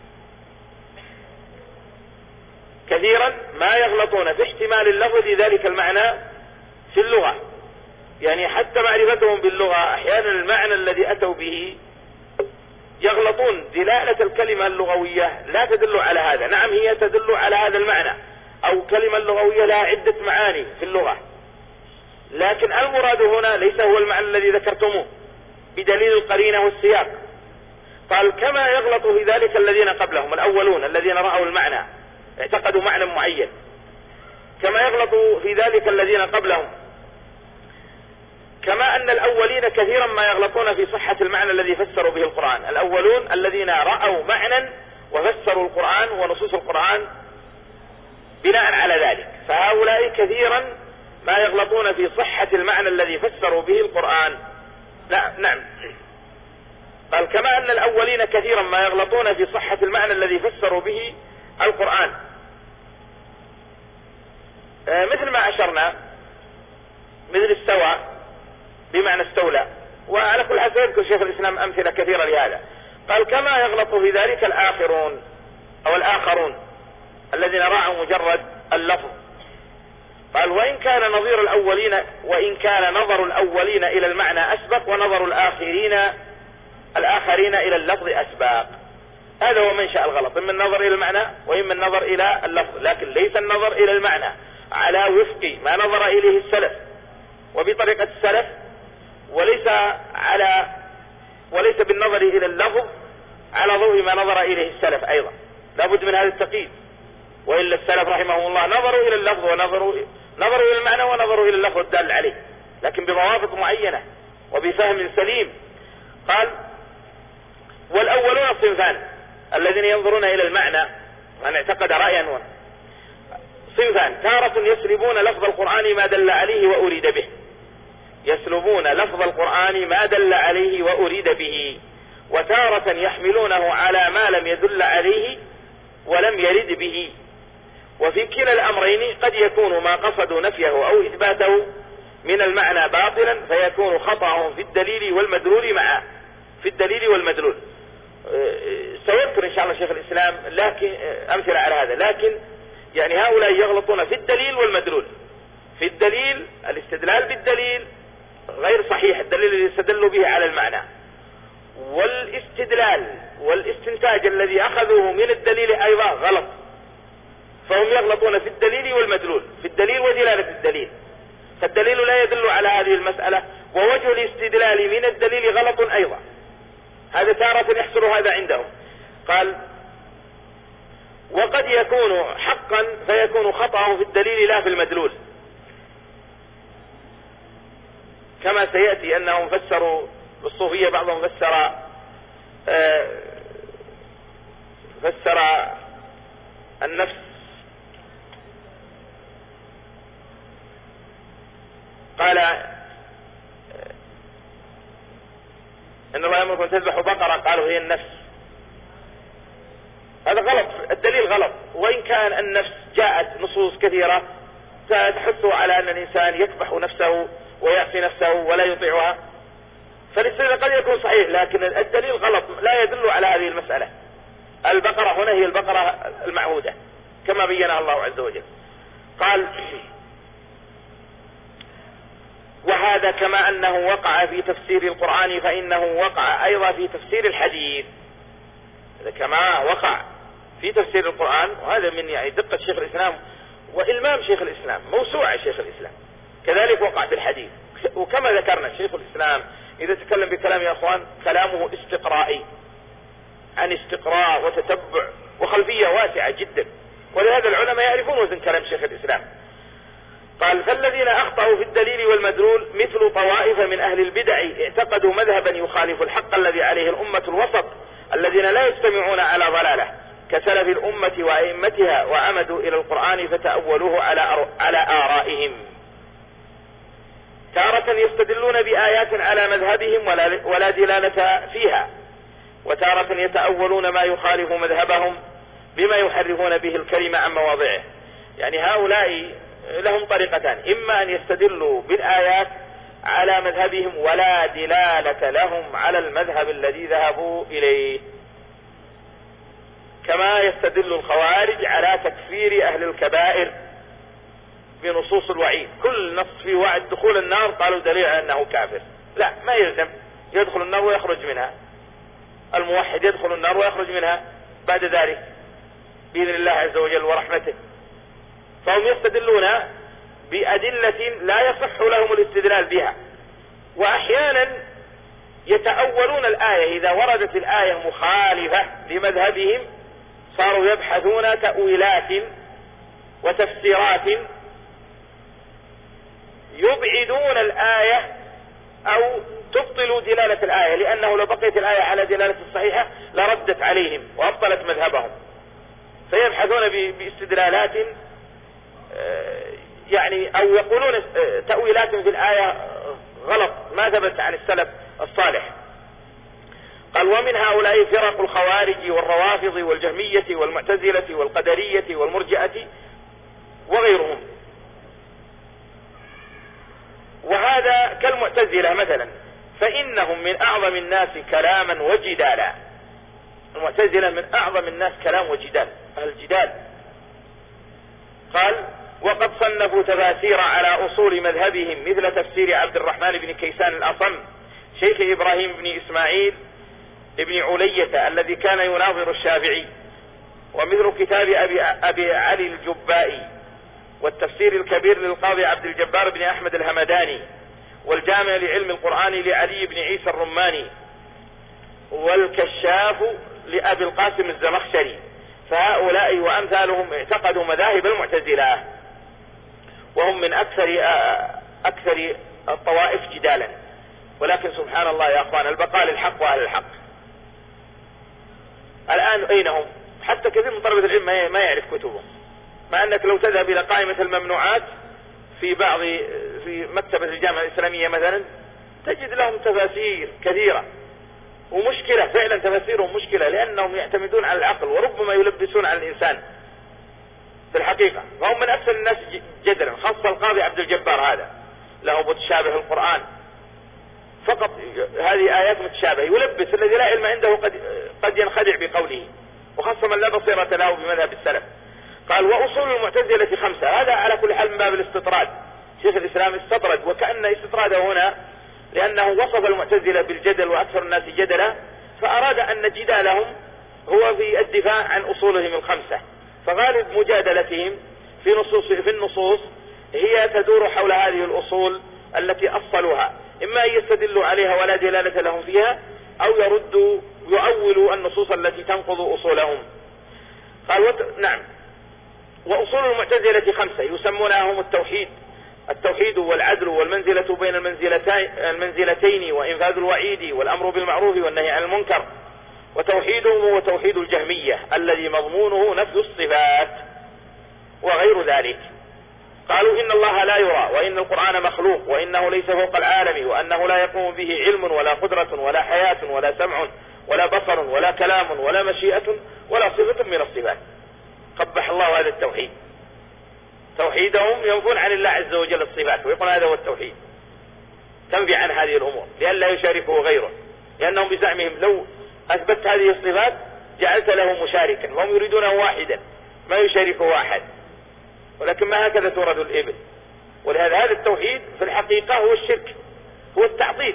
كثيرا ما يغلطون في احتمال اللفظ لذلك المعنى في اللغة، يعني حتى معرفتهم باللغة أحيانا المعنى الذي أتوا به يغلطون. دلالة الكلمة اللغوية لا تدل على هذا، نعم هي تدل على هذا المعنى، أو كلمة لغوية لها عدة معاني في اللغة، لكن المراد هنا ليس هو المعنى الذي ذكرتموه بدليل القرينة والسياق. قال كما يغلط في ذلك الذين قبلهم الأولون الذين رأوا المعنى اعتقدوا معنى معين، كما يغلط في ذلك الذين قبلهم، كما أن الأولين كثيرا ما يغلطون في صحة المعنى الذي فسروا به القرآن. الأولون الذين رأوا معنى وفسروا القرآن ونصوص القرآن بناء على ذلك، فهؤلاء كثيرا ما يغلطون في صحة المعنى الذي فسروا به القرآن. نعم. قال كما أن الأولين كثيرا ما يغلطون في صحة المعنى الذي فسروا به القرآن، مثل ما أشرنا مثل استوى بمعنى استولى. وعلى كل حال سيذكر شيخ الإسلام أمثلة كثيرة لهذا. قال كما يغلط في ذلك الآخرون أو الآخرون الذين راعوا مجرد اللفظ. قال وإن كان نظر الأولين إلى المعنى أسبق ونظر الآخرين إلى اللفظ أسبق. هذا هو منشأ الغلط، إما النظر إلى المعنى وإما النظر إلى اللفظ، لكن ليس النظر إلى المعنى على وفق ما نظر إليه السلف وبطريقة السلف، وليس بالنظر إلى اللفظ على ضوء ما نظر إليه السلف أيضا. لابد من هذا التقييد، وإلا السلف رحمهم الله نظروا إلى اللفظ ونظروا إلى المعنى ونظروا إلى اللفظ الدال عليه، لكن بضوابط معينة وبفهم سليم. قال والأولون صنفان الذين ينظرون إلى المعنى من اعتقد رأيا صنفان، تارة يسلبون لفظ القرآن ما دل عليه وأريد به، يسلبون لفظ القرآن ما دل عليه وأريد به، وتارة يحملونه على ما لم يدل عليه ولم يرد به. وفي كلا الأمرين قد يكون ما قصدوا نفيه أو إثباته من المعنى باطلا، فيكون خطأهم في الدليل والمدلول معه، في الدليل والمدلول. سيذكر إن شاء الله شيخ الإسلام لكن أمثلة على هذا، لكن يعني هؤلاء يغلطون في الدليل والمدلول. في الدليل الاستدلال بالدليل غير صحيح، الدليل اللي استدلوا به على المعنى، والاستدلال والاستنتاج الذي أخذوه من الدليل أيضا غلط، فهم يغلطون في الدليل والمدلول، في الدليل ودلالة الدليل، فالدليل لا يدل على هذه المسألة، ووجه الاستدلال من الدليل غلط أيضا. هذا تارة يحصل هذا عندهم. قال وقد يكون حقا فيكون خطأ في الدليل لا في المدلول، كما سيأتي أنهم فسروا بالصوفية، بعضهم فسر النفس قال إن الله يأمركم تذبحوا بقرة، قالوا هي النفس. هذا غلط، الدليل غلط، وإن كان النفس جاءت نصوص كثيرة تحثه على أن الإنسان يذبح نفسه ويعصي نفسه ولا يطيعها، فالاستدلال قد يكون صحيح، لكن الدليل غلط، لا يدل على هذه المسألة. البقرة هنا هي البقرة المعهودة كما بينها الله عز وجل. قال وهذا كما أنه وقع في تفسير القرآن فإنه وقع أيضا في تفسير الحديث. كما وقع في تفسير القرآن، وهذا من يعني دقة شيخ الإسلام وإلمام شيخ الإسلام، موسوعة شيخ الإسلام، كذلك وقع في الحديث. وكما ذكرنا شيخ الإسلام إذا تكلم بكلام يا أخوان كلامه استقرائي، عن استقراء وتتبع وخلفية واسعة جدا، ولهذا العلماء يعرفون وزن كلام شيخ الإسلام. قال فالذين أخطأوا في الدليل والمدلول مثل طوائف من أهل البدع اعتقدوا مذهبا يخالف الحق الذي عليه الأمة الوسط الذين لا يجتمعون على ضلالة كسلف الأمة وأئمتها، وعمدوا إلى القرآن فتأولوه على آرائهم. تارة يستدلون بآيات على مذهبهم ولا دلالة فيها، وتارة يتأولون ما يخالف مذهبهم بما يحرفون به الكلمة عن مواضعه. يعني هؤلاء لهم طريقتان، إما أن يستدلوا بالآيات على مذهبهم ولا دلالة لهم على المذهب الذي ذهبوا إليه، كما يستدل الخوارج على تكفير أهل الكبائر بنصوص الوعيد. كل نص في وعد دخول النار قالوا دليل على أنه كافر. لا، ما يلزم، يدخل النار ويخرج منها، الموحد يدخل النار ويخرج منها بعد ذلك بإذن الله عز وجل ورحمته. فهم يستدلون بأدلة لا يصح لهم الاستدلال بها، وأحيانا يتأولون الآية. إذا وردت الآية مخالفة لمذهبهم صاروا يبحثون تأويلات وتفسيرات يبعدون الآية أو تبطل دلالة الآية، لأنه لو بقيت الآية على دلالة الصحيحة لردت عليهم وأبطلت مذهبهم، فيبحثون باستدلالات يعني أو يقولون تأويلات في الآية غلط ما ثبت عن السلف الصالح. قال ومن هؤلاء فرق الخوارج والروافض والجهمية والمعتزلة والقدرية والمرجئة وغيرهم. وهذا كالمعتزلة مثلا، فإنهم من أعظم الناس كلاما وجدالا. المعتزلة من أعظم الناس كلام وجدال، أهل الجدال. قال وقد صنفوا تفاسير على أصول مذهبهم مثل تفسير عبد الرحمن بن كيسان الأصم شيخ إبراهيم بن إسماعيل ابن علية الذي كان يناظر الشافعي، ومثل كتاب أبي علي الجبائي، والتفسير الكبير للقاضي عبد الجبار بن أحمد الهمداني، والجامع لعلم القرآن لعلي بن عيسى الرماني، والكشاف لأبي القاسم الزمخشري. فهؤلاء وأمثالهم اعتقدوا مذاهب المعتزلة، وهم من أكثر الطوائف جدالا. ولكن سبحان الله يا أخوان، البقاء للحق وأهل الحق. الآن أين هم؟ حتى كثير من طلبة العلم ما يعرف كتبهم، مع أنك لو تذهب إلى قائمة الممنوعات في مكتبة الجامعة الإسلامية مثلا تجد لهم تفاسير كثيرة، ومشكلة فعلا تفاسيرهم مشكلة، لأنهم يعتمدون على العقل وربما يلبسون على الإنسان في الحقيقة. وهم من أكثر الناس جدلا، خاصة القاضي عبد الجبار هذا له متشابه القرآن، فقط هذه آيات متشابهة يلبس، الذي لا علم عنده قد ينخدع بقوله، وخاصة من لا بصيرة له بمذهب السلف. قال وأصول المعتزلة 5. هذا على كل حال من باب الاستطراد، شيخ الإسلام استطرد، وكأن استطراده هنا لأنه وصف المعتزلة بالجدل وأكثر الناس جدلا، فأراد أن جدالهم هو في الدفاع عن أصولهم 5. فغالب مجادلتهم في النصوص هي تدور حول هذه الأصول التي أصلوها، إما أن يستدلوا عليها ولا دلالة لهم فيها، أو يؤولوا النصوص التي تنقض أصولهم. قال نعم. وأصول المعتزلة 5 يسمونهم التوحيد والعدل والمنزلة بين المنزلتين وإنفاذ الوعيد والأمر بالمعروف والنهي عن المنكر. وتوحيدهم هو توحيد الجهمية الذي مضمونه نفي الصفات وغير ذلك. قالوا إن الله لا يرى، وإن القرآن مخلوق، وإنه ليس فوق العالم، وأنه لا يقوم به علم ولا قدرة ولا حياة ولا سمع ولا بصر ولا كلام ولا مشيئة ولا صفة من الصفات. قبح الله هذا التوحيد. توحيدهم ينفون عن الله عز وجل الصفات ويقول هذا هو التوحيد، تنفي عن هذه الأمور لئلا يشاركه غيره، لأنهم بزعمهم لو أثبت هذه الصفات جعلت له مشاركا، وهم يريدونه واحدا ما يشاركه أحد، ولكن ما هكذا تورد الإبل. ولهذا هذا التوحيد في الحقيقة هو الشرك، هو التعطيل،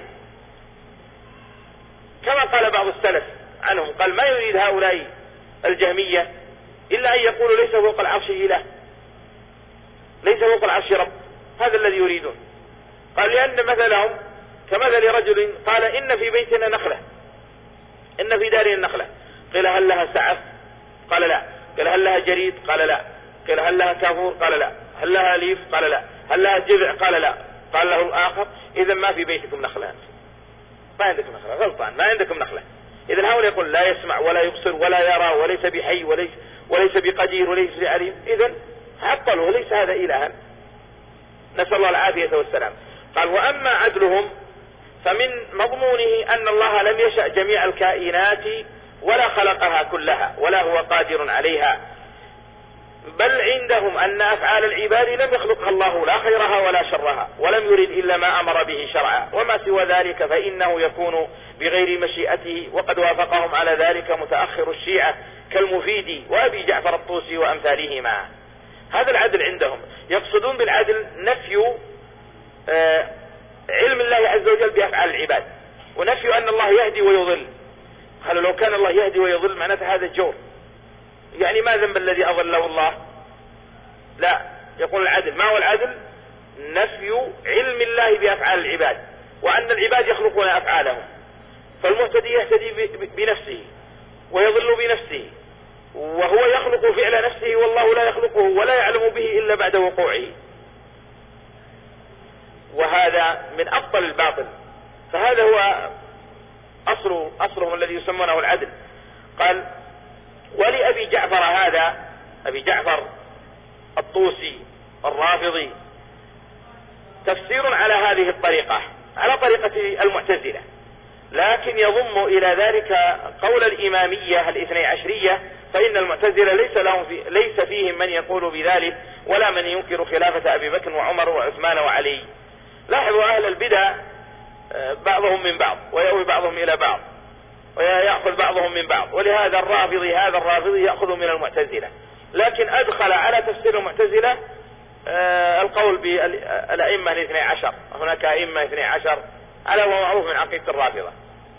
كما قال بعض السلف عنهم، قال ما يريد هؤلاء الجهمية إلا أن يقولوا ليس فوق العرش إله، ليس فوق العرش رب، هذا الذي يريدون. قال لأن مثلهم كمثل رجل قال إن في بيتنا نخلة، إن في دارنا نخلة، قيل هل لها سعف؟ قال لا. قال هل لها جريد؟ قال لا. قال هل لها كافور؟ قال لا. هل لها ليف؟ قال لا. هل لها جذع؟ قال لا. قال له الآخر إذا ما في بيتكم نخلة، ما عندكم نخلة، غلطان، ما عندكم نخلة. إذا هؤلاء يقول لا يسمع ولا يبصر ولا يرى وليس بحي وليس بقدير وليس بعليم، إذا عطلوا، ليس هذا إلها، نسأل الله العافية والسلام. قال وأما عدلهم فمن مضمونه أن الله لم يشأ جميع الكائنات ولا خلقها كلها ولا هو قادر عليها، بل عندهم أن أفعال العباد لم يخلقها الله لا خيرها ولا شرها، ولم يرد إلا ما أمر به شرعا، وما سوى ذلك فإنه يكون بغير مشيئته. وقد وافقهم على ذلك متأخر الشيعة كالمفيدي وأبي جعفر الطوسي وأمثالهما. هذا العدل عندهم، يقصدون بالعدل نفي علم الله عز وجل بأفعال العباد، ونفي أن الله يهدي ويضل. قالوا لو كان الله يهدي ويضل معناته هذا الجور، يعني ما ذنب الذي أضله الله؟ لا، يقول العدل. ما هو العدل؟ نفي علم الله بأفعال العباد، وأن العباد يخلقون أفعالهم، فالمهتدي يهتدي بنفسه ويضل بنفسه، وهو يخلق فعل نفسه والله لا يخلقه ولا يعلم به إلا بعد وقوعه. وهذا من أبطل الباطل، فهذا هو أصلهم الذي يسمونه العدل. قال ولأبي جعفر هذا، أبي جعفر الطوسي الرافضي، تفسير على هذه الطريقة، على طريقة المعتزلة، لكن يضم إلى ذلك قول الإمامية الاثني عشرية، فإن المعتزلة ليس فيهم من يقول بذلك ولا من ينكر خلافة أبي بكر وعمر وعثمان وعلي. لاحظوا أهل البدع بعضهم من بعض، ويأوي بعضهم إلى بعض، ويأخذ بعضهم من بعض، ولهذا هذا الرافضي يأخذ من المعتزلة، لكن أدخل على تفسير المعتزلة القول بالأئمة الاثني عشر، هناك أئمة 12 على هو معروف من عقيدة الرافضة،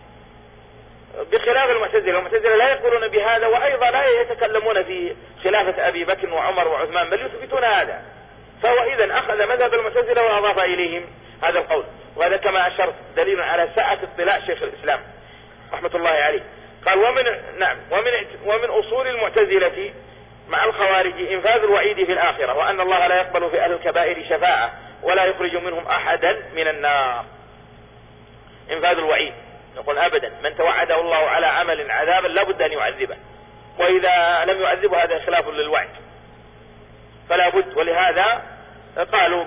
بخلاف المعتزلة لا يقولون بهذا، وأيضا لا يتكلمون في خلافة أبي بكر وعمر وعثمان، بل يثبتون هذا. فهو إذن أخذ مذهب المعتزلة وأضاف إليهم هذا القول، وهذا كما أشرت دليل على سعة اطلاع شيخ الإسلام رحمة الله عليه. قال ومن أصول المعتزلة مع الخوارج إنفاذ الوعيد في الآخرة، وأن الله لا يقبل في أهل الكبائر شفاعة ولا يخرج منهم أحدا من النار. إنفاذ الوعيد، نقول أبدا من توعده الله على عمل عذابا لا بد أن يعذبه، وإذا لم يعذبه هذا خلاف للوعد، فلا بد. ولهذا قالوا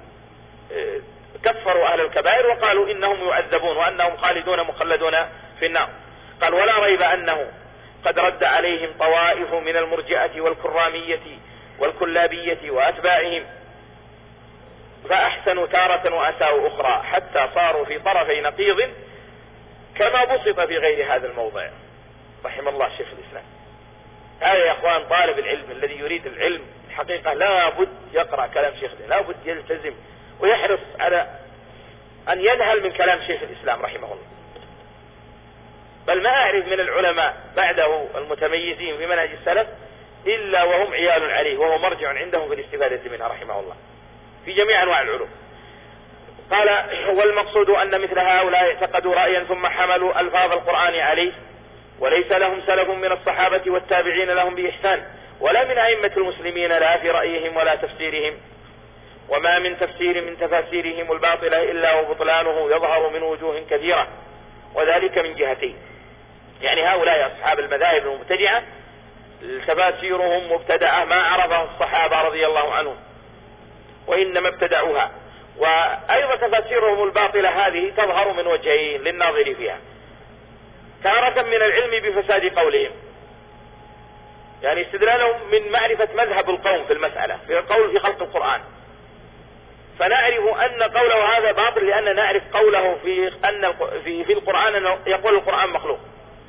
كفروا أهل الكبائر وقالوا إنهم يعذبون وأنهم خالدون مخلدون في النار. قال ولا ريب أنه قد رد عليهم طوائف من المرجئة والكرامية والكلابية وأتباعهم، فأحسنوا تارة وأساءوا أخرى، حتى صاروا في طرفي نقيض كما بسط في غير هذا الموضع. رحم الله شيخ الإسلام. هذا يا اخوان طالب العلم الذي يريد العلم الحقيقة لا بد يقرأ كلام شيخنا، لا بد يلتزم ويحرص على أن ينهل من كلام شيخ الإسلام رحمه الله. بل ما أعرف من العلماء بعده المتميزين في منهج السلف إلا وهم عيال عليه، وهو مرجع عندهم في الاستفادة منها رحمه الله في جميع أنواع العلوم. قال: والمقصود أن مثل هؤلاء اعتقدوا رأيا ثم حملوا ألفاظ القرآن عليه، وليس لهم سلف من الصحابة والتابعين لهم بإحسان، ولا من أئمة المسلمين لا في رأيهم ولا تفسيرهم، وما من تفسير من تفاسيرهم الباطلة إلا وبطلانه يظهر من وجوه كثيرة، وذلك من جهتين. يعني هؤلاء أصحاب المذاهب المبتدعة تفاسيرهم مبتدعة ما عرفها الصحابة رضي الله عنهم وإنما ابتدعوها، وأيضا تفاسيرهم الباطلة هذه تظهر من وجهين للناظر فيها: تارة من العلم بفساد قولهم، يعني استدلالهم من معرفة مذهب القوم في المسألة في القول في خلق القرآن، فنعرف أن قوله هذا باطل لأن نعرف قوله في القرآن أنه يقول القرآن مخلوق،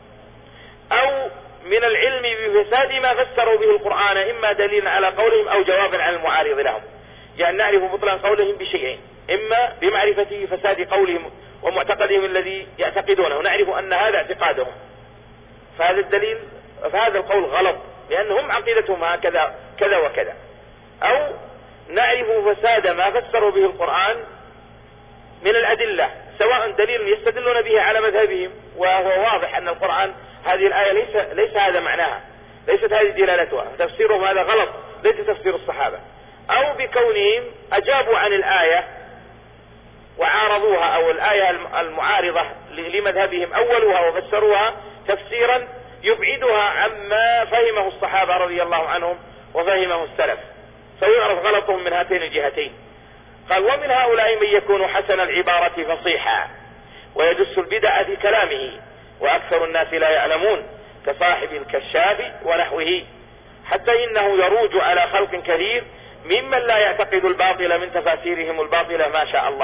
أو من العلم بفساد ما فسروا به القرآن، إما دليل على قولهم أو جواب عن المعارض لهم. يعني نعرف بطلان قولهم بشيئين: إما بمعرفة فساد قولهم ومعتقدهم الذي يعتقدونه، ونعرف أن هذا اعتقادهم، فهذا الدليل فهذا القول غلط لأنهم عقيدتهم هكذا كذا وكذا. أو نعرف فساد ما فسروا به القرآن من الأدلة، سواء دليل يستدلون به على مذهبهم وهو واضح أن القرآن هذه الآية ليس هذا معناها، ليست هذه دلالتها، تفسيرهم هذا غلط ليس تفسير الصحابة، أو بكونهم أجابوا عن الآية وعارضوها، أو الآية المعارضة لمذهبهم أولوها وفسروها تفسيرا يبعدها عما فهمه الصحابة رضي الله عنهم وفهمه السلف، فيعرف غلطهم من هاتين الجهتين. قال: ومن هؤلاء من يكون حسن العبارة فصيحا ويدس البدع في كلامه، وأكثر الناس لا يعلمون، كصاحب الكشاف ونحوه، حتى إنه يروج على خلق كثير ممن لا يعتقد الباطل من تفاسيرهم الباطلة ما شاء الله.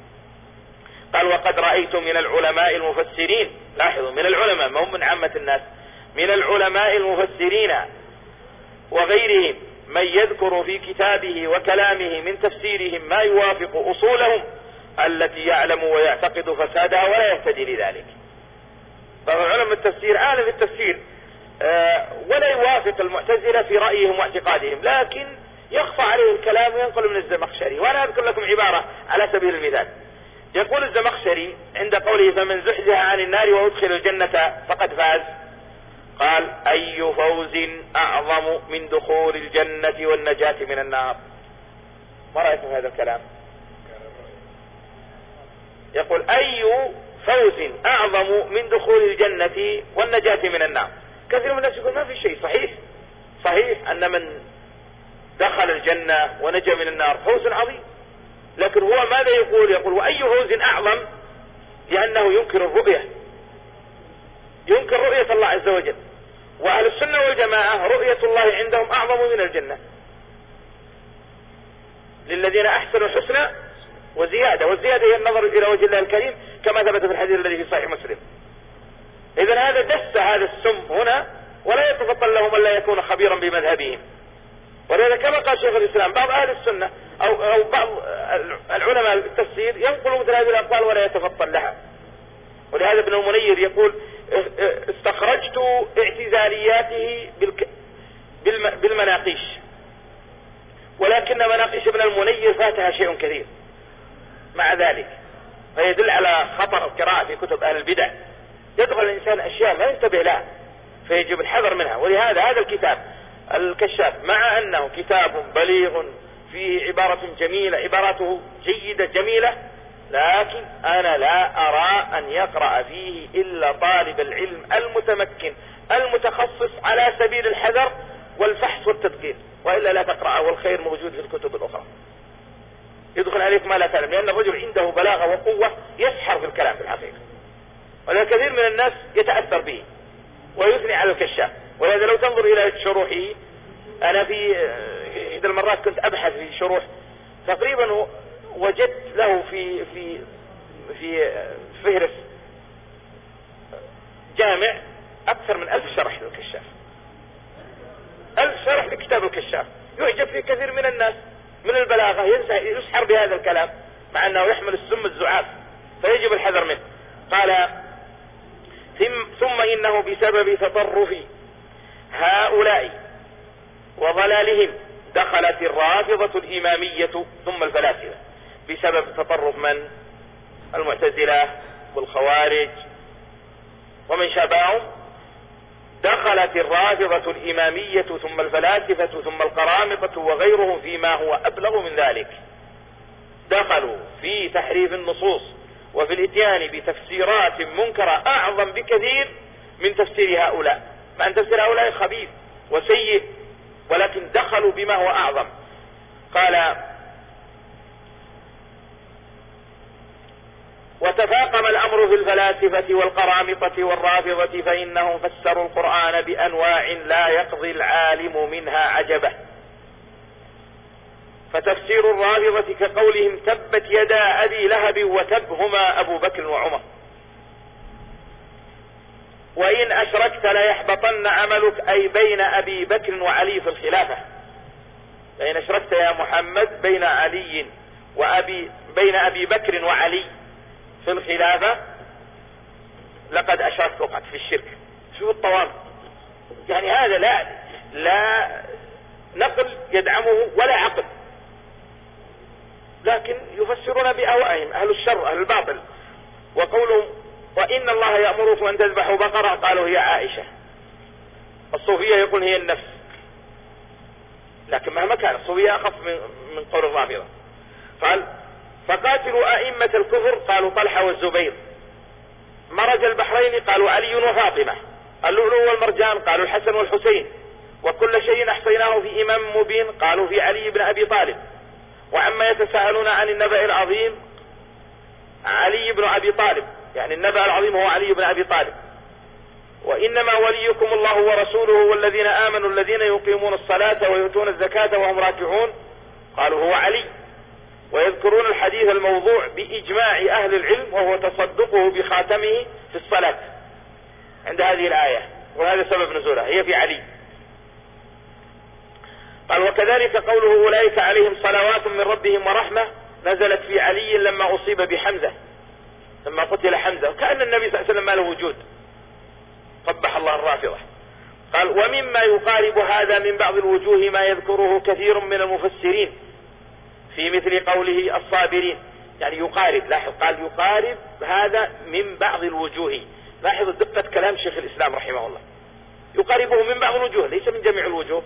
قال: وقد رأيت من العلماء المفسرين، لاحظوا من العلماء ما هم من عامة الناس، من العلماء المفسرين وغيرهم من يذكر في كتابه وكلامه من تفسيرهم ما يوافق أصولهم التي يعلم ويعتقد فسادها ولا يهتدي لذلك. طبعا علماء التفسير عالم التفسير ولا يوافق المعتزلة في رأيهم واعتقادهم، لكن يخفى عليه الكلام وينقل من الزمخشري. وأنا أذكر لكم عبارة على سبيل المثال. يقول الزمخشري عند قوله: فمن زحزح عن النار وأدخل الجنة فقد فاز، قال: أي فوز أعظم من دخول الجنة والنجاة من النار؟ ما رأيكم هذا الكلام؟ يقول: أي فوز أعظم من دخول الجنة والنجاة من النار. كثير من الناس يقول ما في شيء. صحيح أن من دخل الجنة ونجا من النار فوز عظيم، لكن هو ماذا يقول؟ وأي فوز أعظم، لأنه ينكر الرؤية، ينكر رؤية الله عز وجل. وأهل السنة والجماعة رؤية الله عندهم أعظم من الجنة، للذين أحسنوا الحسنى وزيادة، والزيادة هي النظر إلى وجه الله الكريم كما ثبت في الحديث الذي في صحيح مسلم. إذن هذا دس هذا السم هنا، ولا يتفضل لهم أن لا يكون خبيرا بمذهبهم. ولذا كما قال شيخ الإسلام بعض أهل السنة أو بعض العلماء التفسير ينقلوا مثل هذه الأقوال ولا يتفضل لها. ولهذا ابن المنير يقول: استخرجت اعتزالياته بالمناقيش، ولكن مناقيش ابن المنير فاتها شيء كثير مع ذلك، فيدل على خطر القراءة في كتب أهل البدع. يدخل الإنسان أشياء ما ينتبه لها فيجب الحذر منها. ولهذا هذا الكتاب الكشاف مع أنه كتاب بليغ فيه عبارة جميلة، عباراته جيدة جميلة، لكن أنا لا أرى أن يقرأ فيه إلا طالب العلم المتمكن المتخصص على سبيل الحذر والفحص والتدقيق، وإلا لا تقرأه، والخير موجود في الكتب الأخرى. يدخل عليك ما لا تعلم، لأن الرجل عنده بلاغة وقوة يسحر في الكلام في الحقيقة، ولكن كثير من الناس يتأثر به ويثني على الكشاف. ولهذا لو تنظر إلى شروحه، أنا في إحدى المرات كنت أبحث في شروح، تقريبا وجدت له في فهرس جامع أكثر من 1000 شرح للكشاف. شرح لكتاب الكشاف يعجب فيه كثير من الناس من البلاغة، يسحر بهذا الكلام مع أنه يحمل السم الزعاف، فيجب الحذر منه. قال ثم إنه بسبب تطرف هؤلاء وضلالهم دخلت الرافضة الإمامية ثم الفلاسفة. بسبب تطرف من؟ المعتزلة والخوارج ومن شابههم دخلت الرافضة الإمامية ثم الفلاسفة ثم القرامطة وغيرهم فيما هو أبلغ من ذلك. دخلوا في تحريف النصوص وفي الاتيان بتفسيرات منكرة أعظم بكثير من تفسير هؤلاء، مع أن تفسير هؤلاء خبيث وسيء، ولكن دخلوا بما هو أعظم. قال وتفاقم الأمر في الفلاسفة والقرامطة والرافضة فإنهم فسروا القرآن بأنواع لا يقضي العالم منها عجبه. فتفسير الرافضة كقولهم تبت يدا أبي لهب وتب هما أبو بكر وعمر، وإن أشركت ليحبطن عملك، أي بين أبي بكر وعلي في الخلافة. فإن أشركت يا محمد بين أبي بكر وعلي في الخلافة لقد أشركت، وقعت في الشرك. شوف الطوام، يعني هذا لا نقل يدعمه ولا عقل، لكن يفسرون بأهوائهم أهل الشر أهل الباطل. وقولهم وإن الله يأمركم أن تذبحوا بقرة قالوا هي عائشة. الصوفية يقول هي النفس، لكن مهما كان الصوفية أخف من قول الرافضة. قال فقاتلوا أئمة الكفر قالوا طلحة والزبير، مرج البحرين قالوا علي وفاطمة، اللؤلؤ والمرجان قالوا الحسن والحسين، وكل شيء أحصيناه في إمام مبين قالوا في علي بن أبي طالب، وعما يتساءلون عن النبأ العظيم علي بن أبي طالب، يعني النبأ العظيم هو علي بن أبي طالب. وإنما وليكم الله ورسوله والذين آمنوا الذين يقيمون الصلاة ويؤتون الزكاة وهم راكعون قالوا هو علي. ويذكرون الحديث الموضوع بإجماع أهل العلم وهو تصدقه بخاتمه في الصلاة عند هذه الآية، وهذا سبب نزولها هي في علي. قال وكذلك قوله أولئك عليهم صلوات من ربهم ورحمة نزلت في علي لما أصيب بحمزة، لما قتل حمزة، وكأن النبي صلى الله عليه وسلم ما له وجود، قبح الله الرافضة. قال ومما يقارب هذا من بعض الوجوه ما يذكره كثير من المفسرين في مثل قوله الصابرين، يعني يقارب، لاحظ قال يقارب هذا من بعض الوجوه، لاحظ دقة كلام شيخ الإسلام رحمه الله، يقاربه من بعض الوجوه ليس من جميع الوجوه.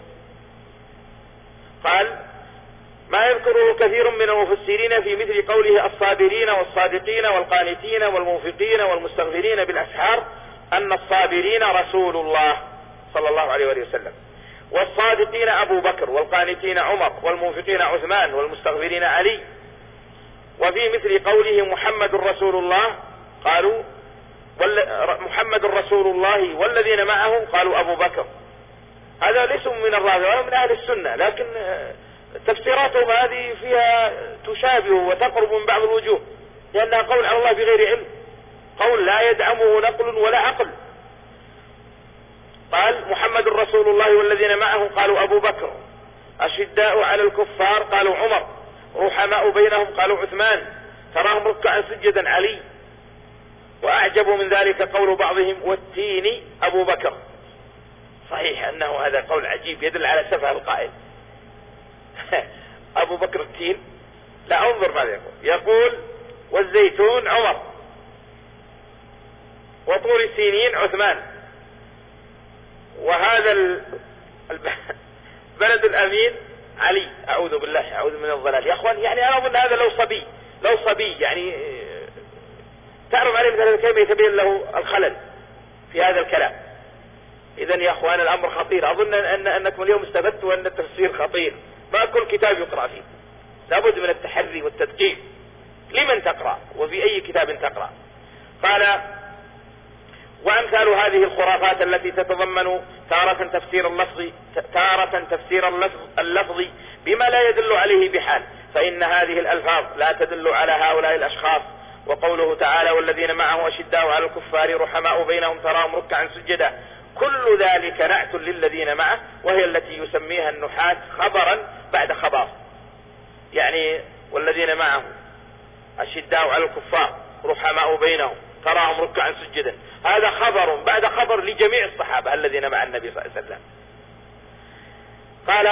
قال ما يذكره كثير من المفسرين في مثل قوله الصابرين والصادقين والقانتين والمنفقين والمستغفرين بالأسحار أن الصابرين رسول الله صلى الله عليه وسلم، والصادقين أبو بكر، والقانتين عمر، والمنفقين عثمان، والمستغفرين علي. وفي مثل قوله محمد رسول الله قالوا محمد رسول الله والذين معه قالوا أبو بكر. هذا ليسوا من الرافضة من أهل السنة، لكن تفسيراتهم هذه فيها تشابه وتقرب من بعض الوجوه، لأنها قول على الله بغير علم، قول لا يدعمه نقل ولا عقل. قال محمد رسول الله والذين معه قالوا أبو بكر، أشداء على الكفار قالوا عمر، رحماء بينهم قالوا عثمان، تراهم ركعا سجدا علي. وأعجب من ذلك قول بعضهم والتين أبو بكر. صحيح أنه هذا قول عجيب يدل على سفه القائل. أبو بكر التين، لا انظر ماذا يقول والزيتون عمر، وطور السينين عثمان، وهذا البلد الأمين علي. أعوذ بالله، أعوذ من الضلال يا أخوان. يعني أنا أظن هذا لو صبي يعني تعرف عليه مثل الكلمة يتبين له الخلل في هذا الكلام. إذن يا أخوان الأمر خطير. أظن أنكم اليوم استفدتوا أن التفسير خطير، ما كل كتاب يقرأ فيه، لابد من التحري والتدقيق لمن تقرأ وفي أي كتاب تقرأ. قال وأمثال هذه الخرافات التي تتضمن تارة تفسير اللفظ بما لا يدل عليه بحال، فإن هذه الألفاظ لا تدل على هؤلاء الأشخاص. وقوله تعالى والذين معه أشداء على الكفار رحماء بينهم تراهم ركعا سجدا، كل ذلك نعت للذين معه، وهي التي يسميها النحاة خبرا بعد خبر. يعني والذين معه أشداء على الكفار رحماء بينهم تراهم ركعا سجدا، هذا خبر بعد خبر لجميع الصحابة الذين مع النبي صلى الله عليه وسلم. قال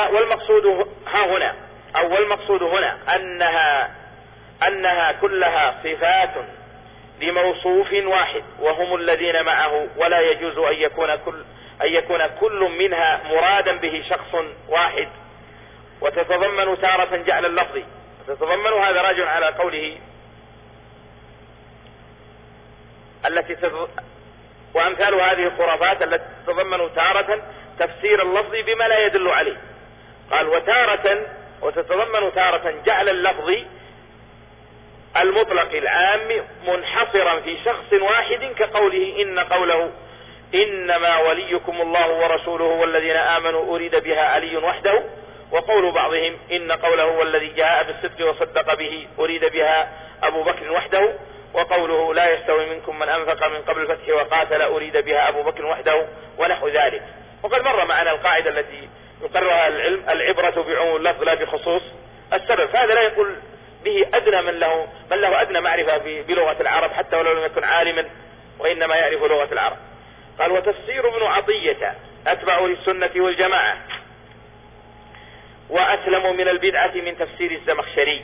والمقصود هنا أنها كلها صفات لموصوف واحد وهم الذين معه، ولا يجوز أن يكون كل منها مرادا به شخص واحد، وتتضمن تارة جعل اللفظ. تتضمن هذا راجع على قوله وأمثال هذه الخرافات التي تتضمن تارة تفسير اللفظ بما لا يدل عليه. قال وتتضمن تارة جعل اللفظ المطلق العام منحصرا في شخص واحد، كقوله إنما وليكم الله ورسوله والذين آمنوا أريد بها علي وحده، وقول بعضهم إن قوله والذي جاء بالصدق وصدق به أريد بها أبو بكر وحده، وقوله لا يستوي منكم من أنفق من قبل الفتح وقاتل أريد بها أبو بكر وحده، ونحو ذلك. وقد مر معنا القاعدة التي يقررها العلم: العبرة بعموم اللفظ لا بخصوص السبب. فهذا لا يقول به أدنى من له أدنى معرفة بلغة العرب حتى ولو لم يكن عالما، وإنما يعرف لغة العرب. قال وتفسير ابن عطية أتبع للسنة والجماعة وأسلم من البدعة من تفسير الزمخشري.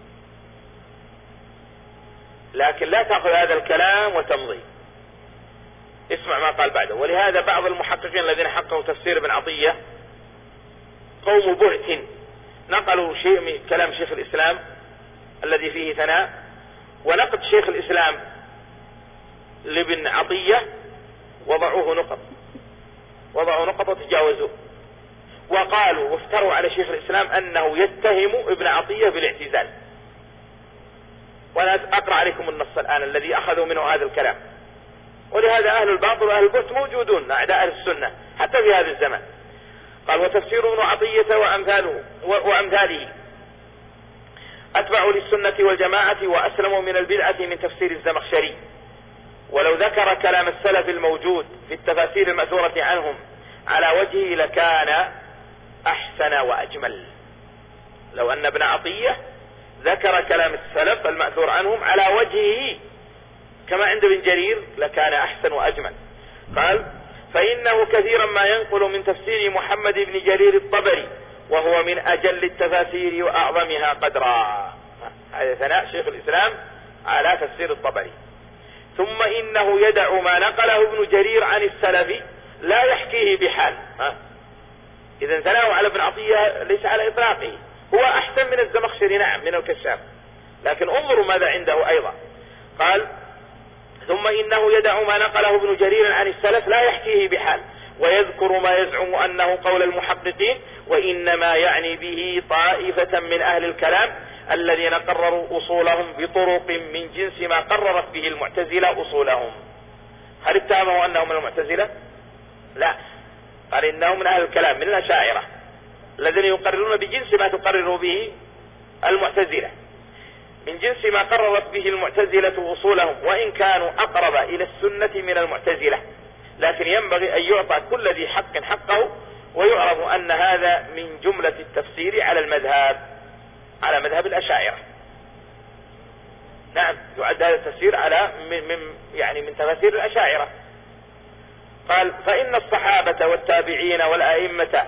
لكن لا تأخذ هذا الكلام وتمضي، اسمع ما قال بعده. ولهذا بعض المحققين الذين حققوا تفسير ابن عطية قوم بهت نقلوا شيء من كلام شيخ الإسلام الذي فيه ثناء، ونقد شيخ الإسلام لابن عطية وضعوا نقط وتجاوزوه، وقالوا وافتروا على شيخ الإسلام أنه يتهم ابن عطية بالاعتزال. وأنا أقرأ عليكم النص الآن الذي أخذوا منه هذا الكلام. ولهذا أهل الباطل وأهل البهت موجودون أعداء أهل السنة حتى في هذا الزمان. قال وتفسير ابن عطية وأمثاله أتبع للسنة والجماعة وأسلم من البدعة من تفسير الزمخشري. ولو ذكر كلام السلف الموجود في التفاسير المأثورة عنهم على وجهه لكان أحسن وأجمل. لو أن ابن عطية ذكر كلام السلف المأثور عنهم على وجهه كما عند ابن جرير لكان أحسن وأجمل. قال فإنه كثيرا ما ينقل من تفسير محمد بن جرير الطبري وهو من أجل التفاسير وأعظمها قدرا. هذا ثناء شيخ الإسلام على تفسير الطبري. ثم إنه يدع ما نقله ابن جرير عن السلف لا يحكيه بحال. إذا ثناء على ابن عطية ليس على إطلاقه، هو أحسن من الزمخشري نعم من الكشاف، لكن انظروا ماذا عنده أيضا. قال ثم إنه يدع ما نقله ابن جرير عن السلف لا يحكيه بحال، ويذكر ما يزعم أنه قول المحققين، وإنما يعني به طائفة من أهل الكلام الذين قرروا أصولهم بطرق من جنس ما قررت به المعتزلة أصولهم. هل اتهموا أنهم من المعتزلة؟ لا، قال إنهم من أهل الكلام من الأشاعرة الذين يقررون بجنس ما تقرر به المعتزلة، من جنس ما قررت به المعتزلة أصولهم، وإن كانوا أقرب إلى السنة من المعتزلة، لكن ينبغي أن يعطى كل ذي حق حقه، ويعرف أن هذا من جملة التفسير على مذهب الأشاعرة. نعم يعد هذا التفسير على من تفاسير الأشاعرة. قال فإن الصحابة والتابعين والأئمة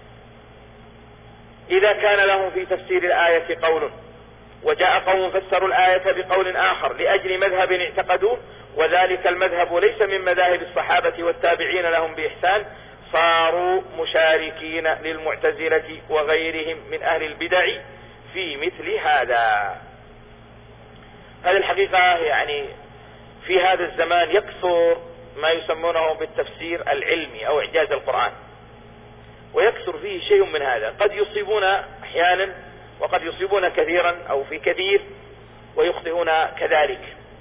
إذا كان لهم في تفسير الآية قول وجاء قوم فسروا الآية بقول آخر لأجل مذهب اعتقدوه، وذلك المذهب ليس من مذاهب الصحابة والتابعين لهم بإحسان، صاروا مشاركين للمعتزلة وغيرهم من أهل البدع في مثل هذا. هذه الحقيقة في هذا الزمان يكثر ما يسمونه بالتفسير العلمي أو إعجاز القرآن، ويكثر فيه شيء من هذا، قد يصيبون أحيانا وقد يصيبون كثيرا أو في كثير ويخطئون كذلك.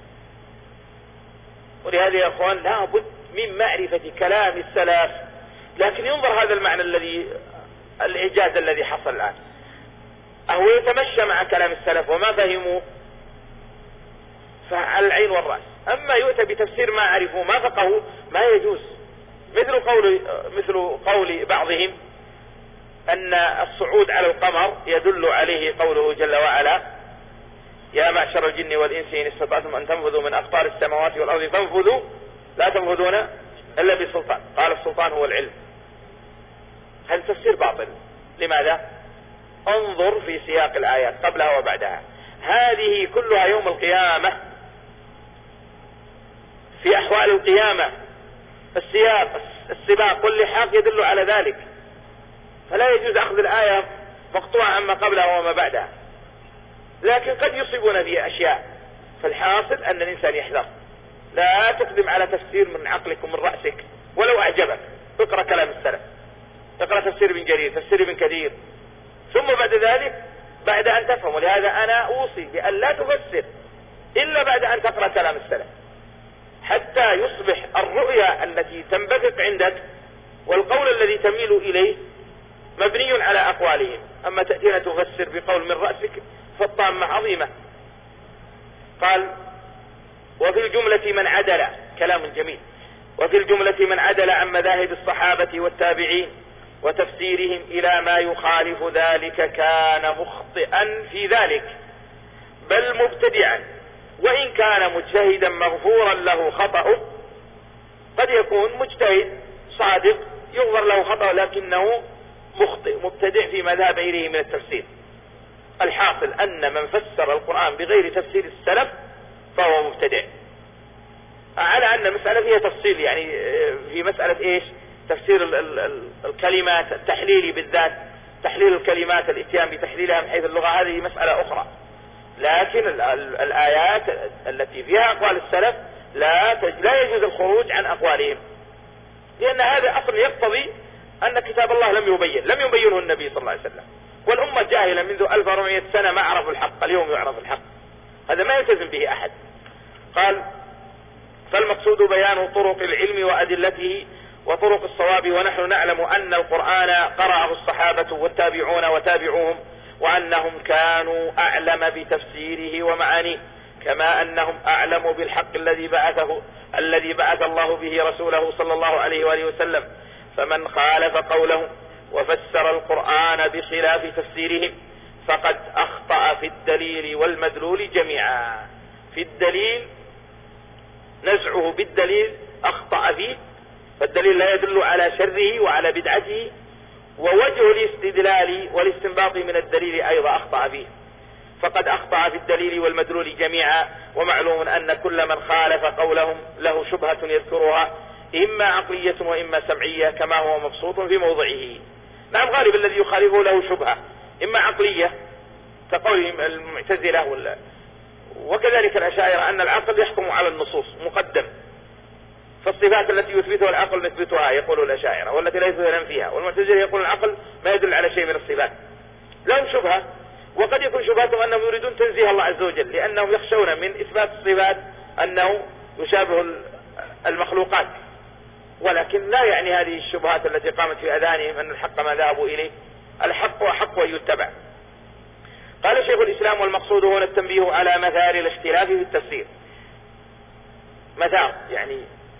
ولهذا يا أخوان لا بد من معرفة كلام السلف، لكن ينظر هذا المعنى الإعجاز الذي حصل الآن، أهو يتمشى مع كلام السلف وما فهموا فعلى العين والرأس، أما يؤتى بتفسير ما عرفوا ما فقهوا ما يجوز، مثل قول بعضهم أن الصعود على القمر يدل عليه قوله جل وعلا: يا معشر الجن والإنس إن استطعتم أن تنفذوا من أقطار السماوات والأرض فانفذوا لا تنفذون إلا بسلطان. قال: السلطان هو العلم. هذا تفسير باطل. لماذا؟ انظر في سياق الآيات قبلها وبعدها، هذه كلها يوم القيامة، في أحوال القيامة. السباق واللحاق يدل على ذلك، فلا يجوز أخذ الآية مقطوعة عما قبلها وما بعدها، لكن قد يصيبون في أشياء. فالحاصل أن الإنسان يحذر، لا تقدم على تفسير من عقلك ومن رأسك ولو أعجبك. اقرأ كلام السلف، اقرأ تفسير ابن جرير، تفسير ابن كثير، ثم بعد ذلك بعد أن تفهم. ولهذا أنا أوصي بأن لا تفسر إلا بعد أن تقرأ كلام السلف، حتى يصبح الرؤية التي تنبثق عندك والقول الذي تميل إليه مبني على أقوالهم. أما تأتينا تفسر بقول من رأسك فالطامة عظيمة. قال: وفي الجملة من عدل، كلام جميل، وفي الجملة من عدل عن مذاهب الصحابة والتابعين وتفسيرهم إلى ما يخالف ذلك كان مخطئا في ذلك، بل مبتدعا، وإن كان مجتهدا مغفورا له خطأه. قد يكون مجتهد صادق يغفر له خطأه، لكنه مخطئ مبتدع في مذهب غيره من التفسير. الحاصل أن من فسر القرآن بغير تفسير السلف فهو مبتدع. على أن المسألة فيها تفصيل، يعني في مسألة إيش؟ تفسير الكلمات، التحليل بالذات، تحليل الكلمات، الاتيان بتحليلها من حيث اللغة، هذه مسألة أخرى. لكن الآيات التي فيها أقوال السلف لا يجوز الخروج عن أقوالهم، لأن هذا أصل يقتضي أن كتاب الله لم يبينه النبي صلى الله عليه وسلم، والأمة جاهلة منذ 1400 سنة ما عرفوا الحق، اليوم يعرف الحق، هذا ما يلتزم به أحد. قال: فالمقصود بيان طرق العلم وأدلته وطرق الصواب، ونحن نعلم أن القرآن قرأه الصحابة والتابعون وتابعوهم، وأنهم كانوا أعلم بتفسيره ومعانيه، كما أنهم أعلم بالحق الذي بعث الله به رسوله صلى الله عليه وآله وسلم. فمن خالف قوله وفسر القرآن بخلاف تفسيرهم فقد أخطأ في الدليل والمدلول جميعا. في الدليل نزعه بالدليل أخطأ فيه، فالدليل لا يدل على شره وعلى بدعته، ووجه الاستدلال والاستنباط من الدليل أيضا أخطأ فيه، فقد أخطأ في الدليل والمدلول جميعا. ومعلوم أن كل من خالف قولهم له شبهة يذكرها، إما عقلية وإما سمعية، كما هو مبسوط في موضعه. نعم، غالب الذي يخالفه له شبهة، إما عقلية كقول المعتزلة وكذلك الأشاعرة أن العقل يحكم على النصوص مقدم، فالصفات التي يثبتها العقل نثبتها يقول الأشاعرة، والتي لا يثبتها ننفيها. والمعتزلة يقول العقل ما يدل على شيء من الصفات. لهم شبهة، وقد يكون شبهتهم أنهم يريدون تنزيه الله عز وجل، لأنهم يخشون من إثبات الصفات أنه يشابه المخلوقات، ولكن لا يعني هذه الشبهات التي قامت في أذانهم أن الحق ما ذهبوا إليه. الحق وحق ويتبع. قال شيخ الإسلام: والمقصود هنا التنبيه على مثار الاختلاف في التفسير. مثار يعني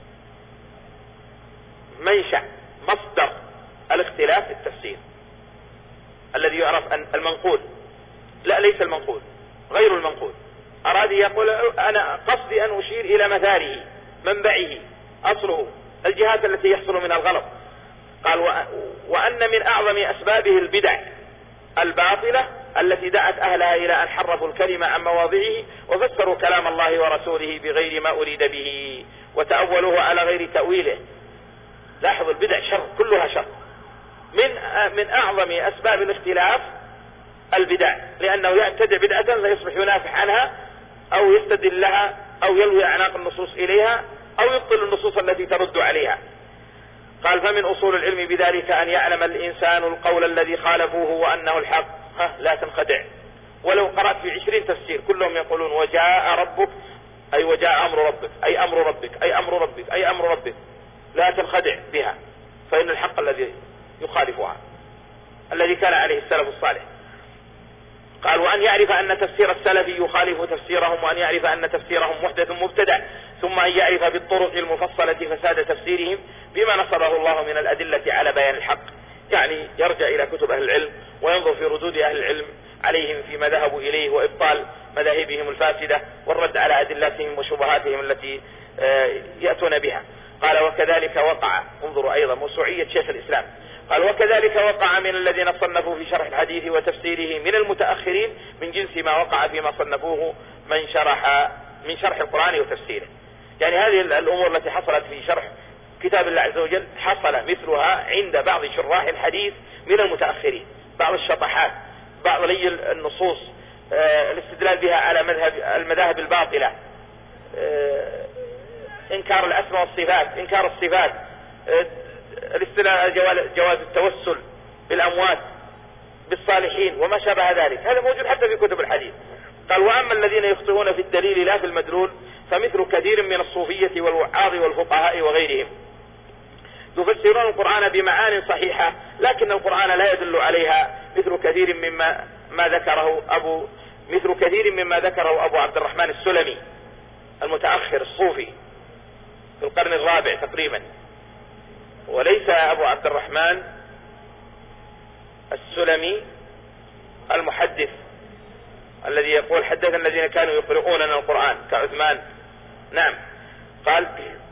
منشأ، مصدر الاختلاف في التفسير الذي يعرف أن المنقول، لا ليس المنقول، غير المنقول. أراد يقول أنا قصدي أن أشير إلى مثاره، منبعه، أصله، الجهات التي يحصل منها الغلط. قال: وأن من أعظم أسبابه البدع الباطلة التي دعت أهلها إلى أن حرفوا الكلمة عن مواضعه وفسروا كلام الله ورسوله بغير ما أريد به وتأولوه على غير تأويله. لاحظوا، البدع شر، كلها شر. من أعظم أسباب الاختلاف البدع، لأنه يبتدع بدعة فيصبح ينافح عنها أو يستدل لها أو يلوي أعناق النصوص إليها أو يبطل النصوص التي ترد عليها. قال: فمن أصول العلم بذلك أن يعلم الإنسان القول الذي خالفوه وأنه الحق. لا تنخدع، ولو قرأت في 20 تفسير كلهم يقولون وجاء ربك، أي وجاء أمر ربك، أي أمر ربك، أي أمر ربك، أي أمر ربك، لا تنخدع بها، فإن الحق الذي يخالفها الذي كان عليه السلف الصالح. قال: وأن يعرف أن تفسير السلف يخالف تفسيرهم، وأن يعرف أن تفسيرهم محدث مبتدع، ثم أن يعرف بالطرق المفصلة فساد تفسيرهم بما نصبه الله من الأدلة على بيان الحق، يعني يرجع إلى كتب أهل العلم وينظر في ردود أهل العلم عليهم فيما ذهبوا إليه وإبطال مذاهبهم الفاسدة والرد على أدلتهم وشبهاتهم التي يأتون بها. قال وكذلك وقع، انظروا أيضا موسوعية شيخ الإسلام، قال وكذلك وقع من الذين صنفوا في شرح الحديث وتفسيره من المتأخرين من جنس ما وقع فيما صنفوه من شرح القرآن وتفسيره. يعني هذه الأمور التي حصلت في شرح كتاب الله عز وجل حصل مثلها عند بعض شراح الحديث من المتأخرين، بعض الشطحات، بعض لي النصوص، الاستدلال بها على المذاهب الباطلة، إنكار الأسماء والصفات، إنكار الصفات، الاستدلال على جواز التوسل بالأموات بالصالحين وما شابه ذلك، هذا موجود حتى في كتب الحديث. قال وأما الذين يخطئون في الدليل لا في المدلول فمثل كثير من الصوفية والوعاظ والفقهاء وغيرهم يفسرون القرآن بمعان صحيحة لكن القرآن لا يدل عليها، مثل كثير مما ذكره أبو عبد الرحمن السلمي المتأخر الصوفي في القرن الرابع تقريبا. وليس أبو عبد الرحمن السلمي المحدث الذي يقول حدث الذين كانوا يقرؤوننا القرآن كعثمان. نعم، قال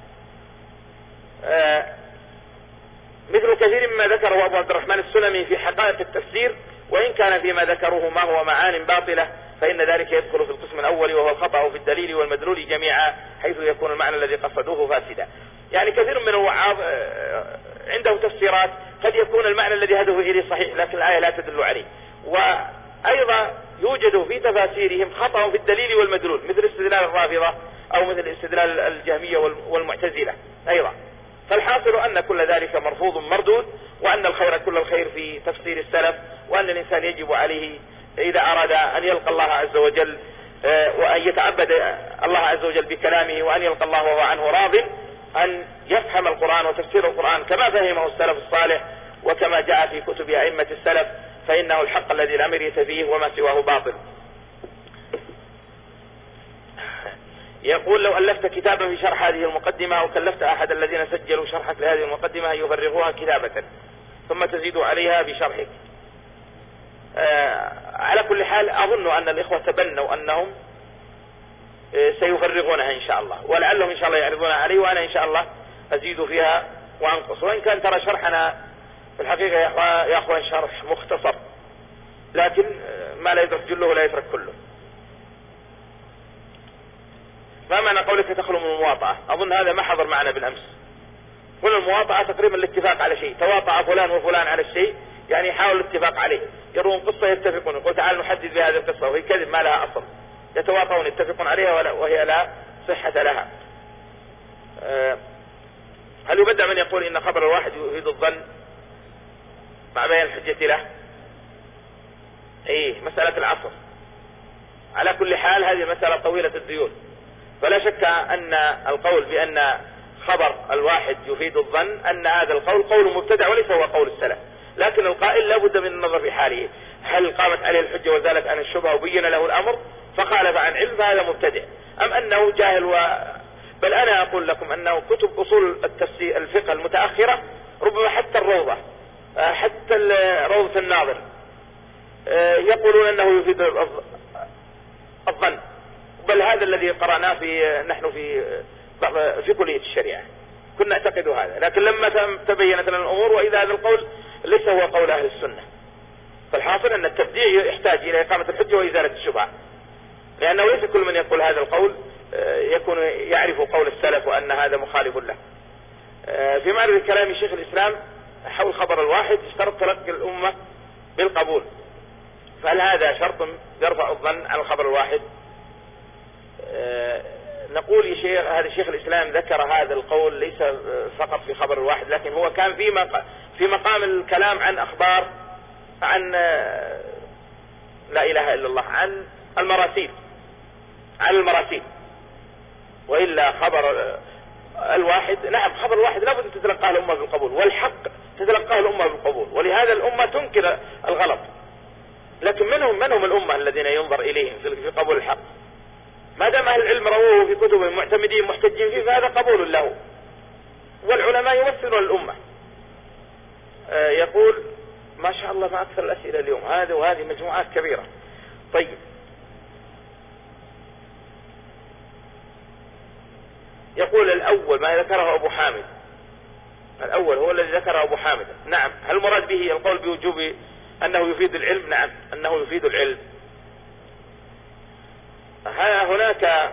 مثل كثير مما ذكره أبو عبد الرحمن السلمي في حقائق التفسير، وإن كان فيما ذكروه ما هو معان باطلة فإن ذلك يدخل في القسم الأول وهو الخطأ في الدليل والمدلول جميعا، حيث يكون المعنى الذي قصدوه فاسدا. يعني كثير من الوعاظ عنده تفسيرات قد يكون المعنى الذي هدفه إليه صحيح لكن الآية لا تدل عليه، وأيضا يوجد في تفاسيرهم خطأ في الدليل والمدلول مثل استدلال الرافضة أو مثل استدلال الجهمية والمعتزلة أيضا. فالحاصل أن كل ذلك مرفوض مردود، وأن الخير كل الخير في تفسير السلف، وأن الإنسان يجب عليه إذا أراد أن يلقى الله عز وجل وأن يتعبد الله عز وجل بكلامه وأن يلقى الله وهو عنه راض أن يفهم القرآن وتفسير القرآن كما فهمه السلف الصالح وكما جاء في كتب أئمة السلف، فإنه الحق الذي لا مرية فيه وما سواه باطل. يقول لو ألفت كتابا في شرح هذه المقدمة أو كلفت أحد الذين سجلوا شرحك لهذه المقدمة أن يفرغوها كتابة ثم تزيد عليها بشرحك. على كل حال أظن أن الإخوة تبنوا أنهم سيفرغونها إن شاء الله، ولعلهم إن شاء الله يعرضونها علي وأنا إن شاء الله أزيد فيها وأنقص. وإن كان ترى شرحنا في الحقيقة يا أخوان شرح مختصر، لكن ما لا يدرك جله ولا يترك كله. ما معنى قولك تخلو من المواطأة؟ أظن هذا ما حضر معنا بالأمس. كل المواطأة تقريبا الاتفاق على شيء، تواطأ فلان وفلان على الشيء، يعني يحاول الاتفاق عليه، يرون قصة يتفقون، يقول تعال نحدد بهذه القصة وهي كذب ما لها أصل، يتواطؤون يتفقون عليها وهي لا صحة لها. هل يبدأ من يقول إن خبر الواحد يفيد الظن مع بيان الحجة له؟ مسألة العصر. على كل حال هذه مسألة طويلة الديون، فلا شك أن القول بأن خبر الواحد يفيد الظن أن هذا القول قول مبتدع وليس هو قول السلف، لكن القائل لا بد من النظر في حاله، هل قامت عليه الحجة وزالت عن الشبهة وبين له الأمر فخالف عن علم فهذا مبتدع، أم أنه جاهل بل أنا أقول لكم أنه كتب أصول التفسير الفقه المتأخرة ربما حتى الروضة، حتى روضة الناظر يقولون أنه يفيد الظن، بل هذا الذي قرأناه نحن في كلية الشريعة كنا نعتقد هذا، لكن لما تبينت لنا الأمور وإذا هذا القول ليس هو قول أهل السنة. فالحاصل أن التبديع يحتاج إلى إقامة الحجة وإزالة الشبهة، لأنه ليس كل من يقول هذا القول يكون يعرف قول السلف وأن هذا مخالف له. في معرفة كلام شيخ الإسلام حول خبر الواحد اشترط تلقي الأمة بالقبول، فهل هذا شرط يرفع الظن على الخبر الواحد؟ نقول يا شيخ هذا شيخ الإسلام ذكر هذا القول ليس فقط في خبر الواحد، لكن هو كان في مقام الكلام عن أخبار عن لا إله إلا الله، عن المراسيل، عن المراسيل. وإلا خبر الواحد، نعم خبر الواحد لابد أن تتلقاه الأمة بالقبول، والحق تتلقاه الأمة بالقبول، ولهذا الأمة تنكر الغلط، لكن من هم الأمة الذين ينظر إليهم في قبول الحق؟ ما دام أهل العلم رووه في كتبهم معتمدين محتجين فيه فهذا قبول له، والعلماء يمثلون الأمة يقول ما شاء الله ما أكثر الأسئلة اليوم، وهذه مجموعات كبيرة. طيب، يقول الأول ما ذكره أبو حامد، الأول هو الذي ذكره أبو حامد. نعم، هل المراد به القول بوجوب أنه يفيد العلم؟ نعم، أنه يفيد العلم. هناك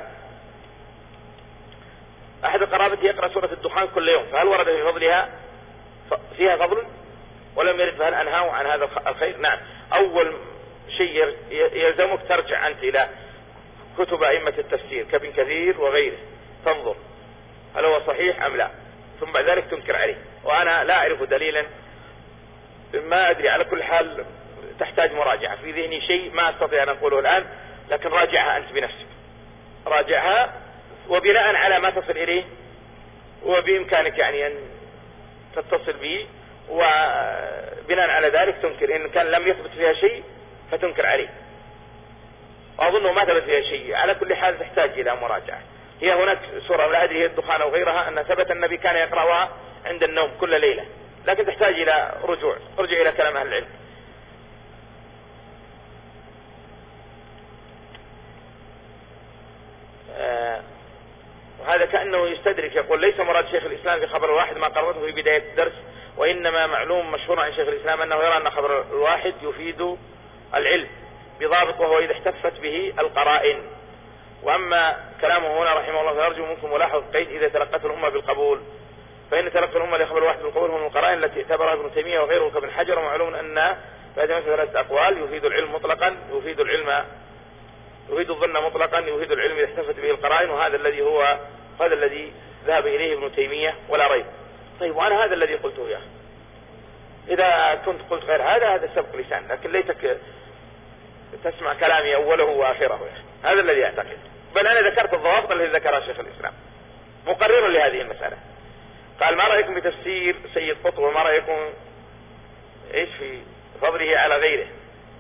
أحد القرابة يقرأ سورة الدخان كل يوم، فهل ورد في فضلها فيها فضل ولم يرد، فهل أنهاه عن هذا الخير؟ نعم، أول شيء يلزمك ترجع أنت إلى كتب أئمة التفسير كابن كثير وغيره، تنظر هل هو صحيح أم لا، ثم بعد ذلك تنكر عليه. وأنا لا أعرف دليلا، ما أدري، على كل حال تحتاج مراجعة. في ذهني شيء ما أستطيع أن أقوله الآن، لكن راجعها أنت بنفسك، راجعها، وبناء على ما تصل إليه وبإمكانك يعني أن تتصل به، وبناء على ذلك تنكر. إن كان لم يثبت فيها شيء فتنكر عليه، وأظنه ما ثبت فيها شيء. على كل حال تحتاج إلى مراجعة. هي هناك سورة لا أدري هي الدخان أو غيرها أن ثبت النبي كان يقرأها عند النوم كل ليلة، لكن تحتاج إلى رجوع، ارجع إلى كلام أهل العلم. وهذا كأنه يستدرك، يقول ليس مراد شيخ الإسلام في خبر الواحد ما قررته في بداية الدرس، وإنما معلوم مشهور عن شيخ الإسلام أنه يرى أن خبر الواحد يفيد العلم بضابط، وهو إذا احتفت به القرائن. وأما كلامه هنا رحمه الله فيرجو منكم ملاحظة قيد إذا تلقته الأمة بالقبول، فإن تلقى الأمة لخبر الواحد بالقبول هم القرائن التي اعتبرها ابن تيمية وغيره كابن حجر. ومعلوم أن فهذه ثلاثة أقوال: يفيد العلم مطلقا، يفيد الظن مطلقا، يفيد العلم إذا احتفت به القرائن، وهذا الذي ذهب إليه ابن تيمية ولا ريب. طيب، وأنا هذا الذي قلته يا أخي، إذا كنت قلت غير هذا سبق لسان، لكن ليتك تسمع كلامي أوله وآخره يا أخي. هذا الذي أعتقد، بل أنا ذكرت الضوابط التي ذكرها شيخ الإسلام مقررا لهذه المسألة. قال: ما رأيكم بتفسير سيد قطب، وما رأيكم إيش في فضله على غيره؟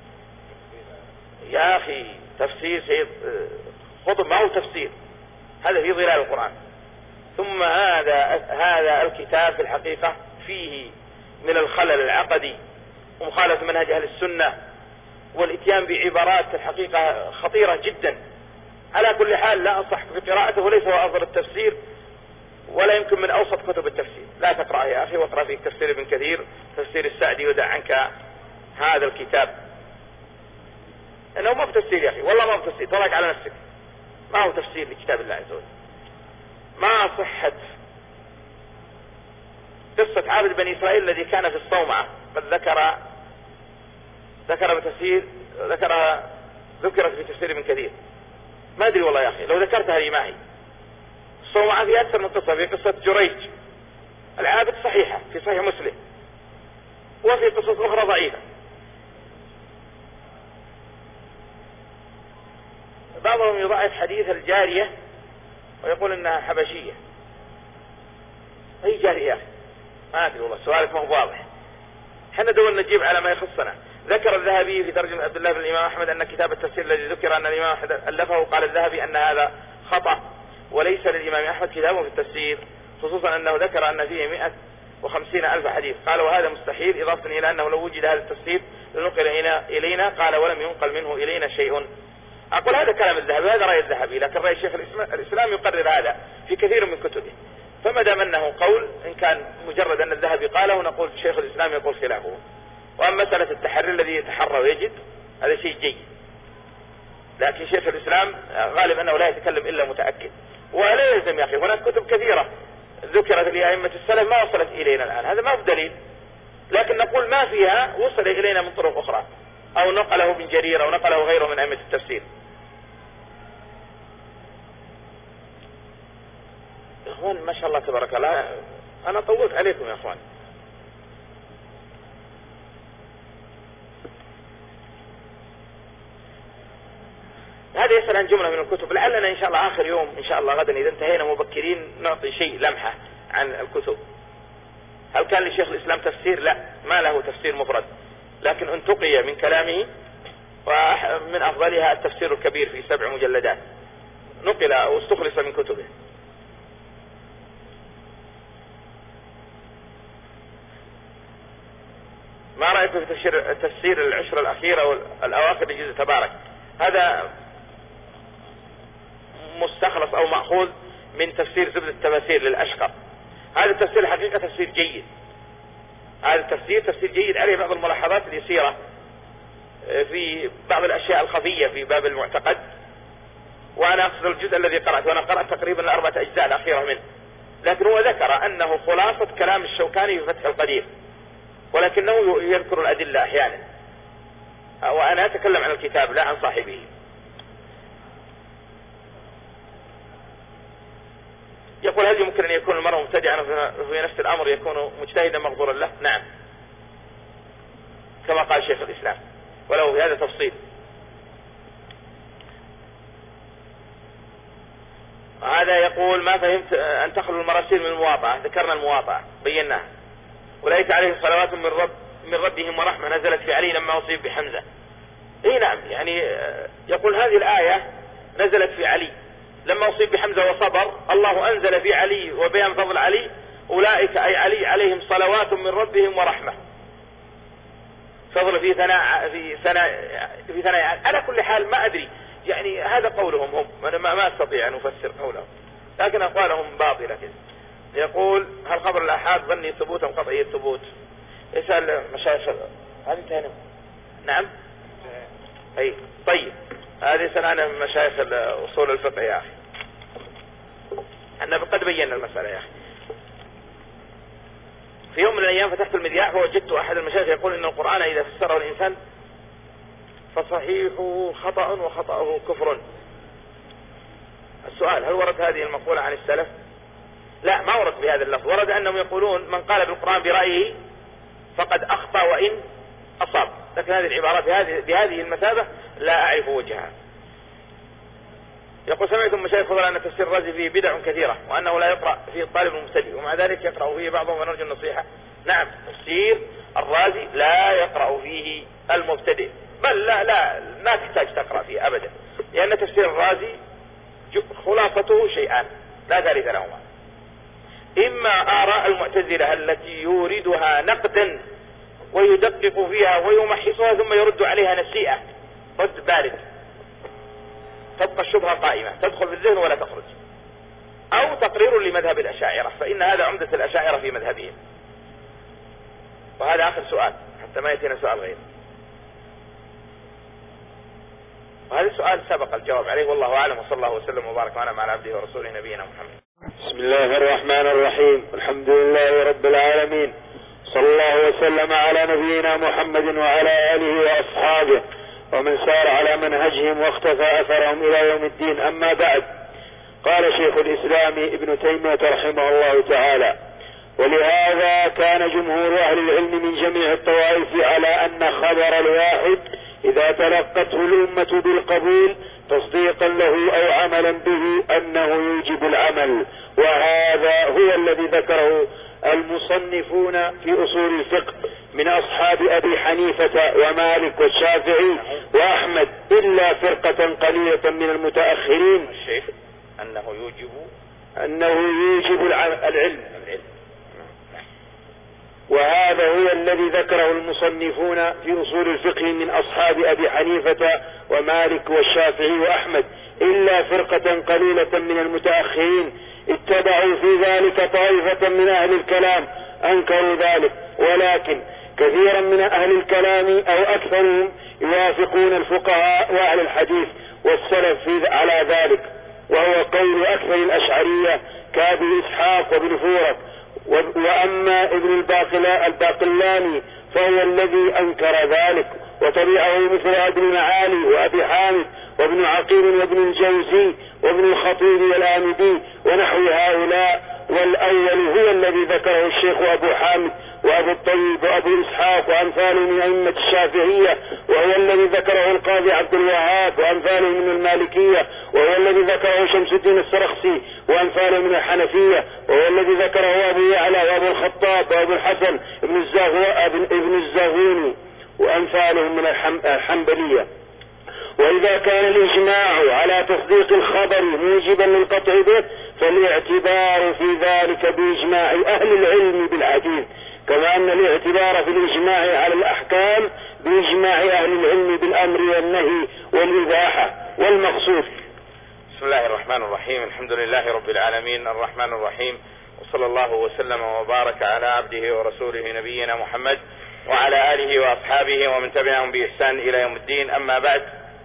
يا أخي، تفسير سيد قطب ما هو تفسير، هذا في ظلال القرآن. ثم هذا الكتاب في الحقيقة فيه من الخلل العقدي ومخالفة منهج أهل السنة والإتيان بعبارات الحقيقة خطيرة جدا. على كل حال لا أنصحك بقراءته، وليس هو أفضل التفسير ولا يمكن من أوسط كتب التفسير. لا تقرأ يا أخي، واقرأ في تفسير ابن كثير، تفسير السعدي، ودع عنك هذا الكتاب، إنه ما بتفسير يا أخي، والله ما بتفسير، طلق على نفسك، ما هو تفسير لكتاب الله عز وجل. ما صحت قصة عابد بني إسرائيل الذي كان في الصومعة، قد ذكرت في تفسير ابن كثير. ما أدري والله يا أخي، لو ذكرتها لي معي. الصومعة في أكثر من قصة، في قصة جريج العابد صحيحة في صحيح مسلم، وفي قصص أخرى ضعيفة. بعضهم يضعف حديث الجارية ويقول إنها حبشية. أي جارية يا أخي؟ ما أدري والله، سؤالك ما هو واضح. حنا دول نجيب على ما يخصنا. ذكر الذهبي في ترجمة عبد الله بن الإمام أحمد أن كتاب التفسير الذي ذكر أن الإمام أحمد ألفه، قال الذهبي أن هذا خطأ، وليس للإمام أحمد كتاب في التفسير، خصوصا أنه ذكر أن فيه 150,000 حديث. قال: وهذا مستحيل، إضافة إلى أنه لو وجد هذا التفسير لنقل إلينا. قال: ولم ينقل منه إلينا شيء. أقول هذا كلام الذهبي، هذا رأي الذهبي، لكن رأي الشيخ الإسلام يقرر هذا في كثير من كتبه. فما دام أنه قول، إن كان مجرد أن الذهبي قاله نقول شيخ الإسلام يقول خلافه. وأما مسألة التحري الذي يتحرى ويجد، هذا شيء جيد، لكن شيخ الإسلام غالب أنه لا يتكلم إلا متأكد. ولا يلزم يا أخي، هناك كتب كثيرة ذكرت لأئمة السلف ما وصلت إلينا الآن، هذا ما هو دليل، لكن نقول ما فيها وصل إلينا من طرق أخرى، أو نقله ابن جرير أو نقله غيره من أئمة التفسير. يا إخوان ما شاء الله تبارك الله، أنا طولت عليكم يا إخوان. هذا يسأل عن جملة من الكتب، لعلنا إن شاء الله آخر يوم إن شاء الله غدا إذا انتهينا مبكرين نعطي شيء لمحة عن الكتب. هل كان لشيخ الإسلام تفسير؟ لا، ما له تفسير مفرد، لكن انتقي من كلامه، ومن أفضلها التفسير الكبير في 7 مجلدات نقل واستخلص من كتبه. ما رأيك في تفسير العشر الأخيرة والأواخر لجزء تبارك؟ هذا مستخلص أو مأخوذ من تفسير زبدة التفاسير للأشقر. هذا التفسير الحقيقة تفسير جيد، هذا تفسير جيد، عليه بعض الملاحظات اليسيرة في بعض الأشياء الخفية في باب المعتقد. وأنا أقصد الجزء الذي قرأت، وأنا قرأت تقريبا 4 أجزاء الأخيرة منه، لكن هو ذكر أنه خلاصة كلام الشوكاني في فتح القدير، ولكنه يذكر الأدلة أحيانا، وأنا أتكلم عن الكتاب لا عن صاحبه. يقول هل يمكن أن يكون المرء مبتدعا في نفس الأمر يكون مجتهدا مغفورا له؟ نعم، كما قال شيخ الإسلام، ولو هذا تفصيل. هذا يقول ما فهمت أن تخلو المراسيل من المواطأة، ذكرنا المواطأة بيناها. أولئك عليهم صلوات من ربهم ورحمة نزلت في علي لما أصيب بحمزة. إيه نعم، يعني يقول هذه الآية نزلت في علي لما أصيب بحمزة وصبر، الله أنزل في علي وبيان فضل علي، أولئك أي علي عليهم صلوات من ربهم ورحمة. فضل في ثناء على كل حال ما أدري، يعني هذا قولهم هم، أنا ما أستطيع أن أفسر قولهم، لكن أقوالهم باطلة كذا. يقول هل خبر الآحاد ظني ثبوت أم قطعي الثبوت؟ يسأل مشايخ هذه تاني. نعم أي طيب، هذه سنة من مشايخ أصول الفقه يا أخي، أنا قد بينا المسألة يا أخي. في يوم من الأيام فتحت المذياع فوجدت أحد المشايخ يقول إن القرآن إذا فسره الإنسان فصحيحه خطأ وخطأه كفر. السؤال هل ورد هذه المقولة عن السلف؟ لا، ما ورد بهذا اللفظ. ورد أنهم يقولون من قال بالقرآن برأيه فقد أخطأ وإن أصاب، لكن هذه العبارات بهذه المثابة لا أعرف وجهها. يقول سمعت المشايخ فضل أن تفسير الرازي فيه بدع كثيرة وأنه لا يقرأ فيه الطالب المبتدئ، ومع ذلك يقرأ فيه بعضهم ونرجو النصيحة. نعم، تفسير الرازي لا يقرأ فيه المبتدئ، بل لا ما تحتاج تقرأ فيه أبدا، لأن تفسير الرازي خلاصته شيئان لا ثالث لهما: إما آراء المعتزلة التي يوردها نقدا ويدقق فيها ويمحصها ثم يرد عليها نسيئة رد بارد، تبقى الشبهة قائمة تدخل في الذهن ولا تخرج، أو تقرير لمذهب الأشاعرة، فإن هذا عمدة الأشاعرة في مذهبهم. وهذا آخر سؤال حتى ما يأتينا سؤال غير، وهذا السؤال سبق الجواب عليه، والله أعلم، وصلى الله وسلم وبارك على عبده ورسوله نبينا محمد. بسم الله الرحمن الرحيم، الحمد لله رب العالمين، صلى الله وسلم على نبينا محمد وعلى آله وأصحابه ومن سار على منهجهم واختفى أثرهم إلى يوم الدين. أما بعد، قال شيخ الإسلام ابن تيمية رحمه الله تعالى: ولهذا كان جمهور أهل العلم من جميع الطوائف على أن خبر الواحد إذا تلقته الأمة بالقبول تصديقا له أو عملا به أنه يوجب العمل، وهذا هو الذي ذكره المصنفون في أصول الفقه من أصحاب أبي حنيفة ومالك والشافعي وأحمد، إلا فرقة قليلة من المتأخرين أنه يوجب العلم، وهذا هو الذي ذكره المصنفون في أصول الفقه من أصحاب أبي حنيفة ومالك والشافعي وأحمد، إلا فرقة قليلة من المتأخرين اتبعوا في ذلك طائفة من أهل الكلام أنكروا ذلك، ولكن كثيرا من أهل الكلام أو أكثرهم يوافقون الفقهاء وأهل الحديث والسلف على ذلك، وهو قول أكثر الأشعرية كأبي إسحاق وابن فورك. وأما ابن الباقلاني فهو الذي أنكر ذلك، وتبعه مثل ابن معالي وأبي حامد وابن عقيل وابن الجوزي وابن الخطيب والآمدي ونحو هؤلاء. والأول هو الذي ذكره الشيخ أبو حامد وأبو الطيب وأبو إسحاق وأمثاله من أئمة الشافعية، وهو الذي ذكره القاضي عبد الوهاب وأمثاله من المالكية، وهو الذي ذكره شمس الدين السرخسي وأمثاله من الحنفية، وهو الذي ذكره أبو يعلى وأبو الخطاب وأبو الحسن ابن الزاغوني وأمثالهم من الحنبلية. وإذا كان الإجماع على تصديق الخبر موجبا للقطع به فالاعتبار في ذلك بإجماع أهل العلم بالحديث كما أن الاعتبار في الإجماع على الأحكام بإجماع أهل العلم بالأمر والنهي والإباحة والمقصود. بسم الله الرحمن الرحيم. الحمد لله رب العالمين الرحمن الرحيم، وصلى الله وسلم وبارك على عبده ورسوله نبينا محمد وعلى آله وأصحابه ومن تبعهم بإحسان إلى يوم الدين. أما بعد،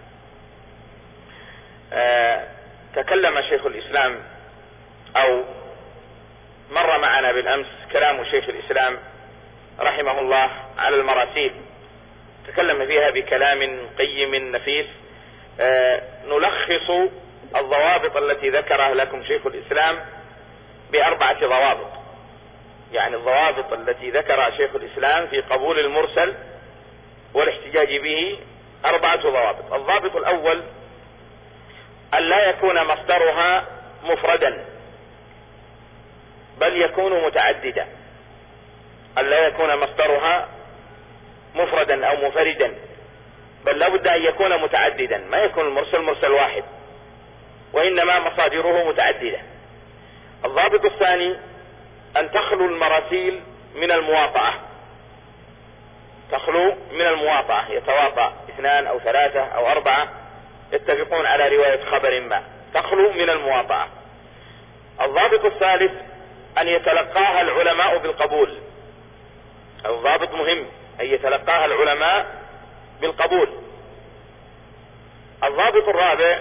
تكلم شيخ الإسلام أو مر معنا بالأمس كلام شيخ الإسلام رحمه الله على المراسيل، تكلم فيها بكلام قيم نفيس. نلخص الضوابط التي ذكرها لكم شيخ الإسلام ب4 ضوابط، يعني الضوابط التي ذكرها شيخ الإسلام في قبول المرسل والاحتجاج به 4 ضوابط. الضابط الأول أن لا يكون مصدرها مفردا بل يكون متعددا، أن لا يكون مصدرها مفردا أو منفردا بل لابد أن يكون متعددا، ما يكون المرسل مرسل واحد وإنما مصادره متعددة. الضابط الثاني أن تخلو المراسيل من المواطأة، تخلو من المواطأة، يتواطأ 2 أو 3 أو 4 يتفقون على رواية خبر ما، تخلو من المواطأة. الضابط الثالث أن يتلقاها العلماء بالقبول، الضابط مهم، أن يتلقاها العلماء بالقبول. الضابط الرابع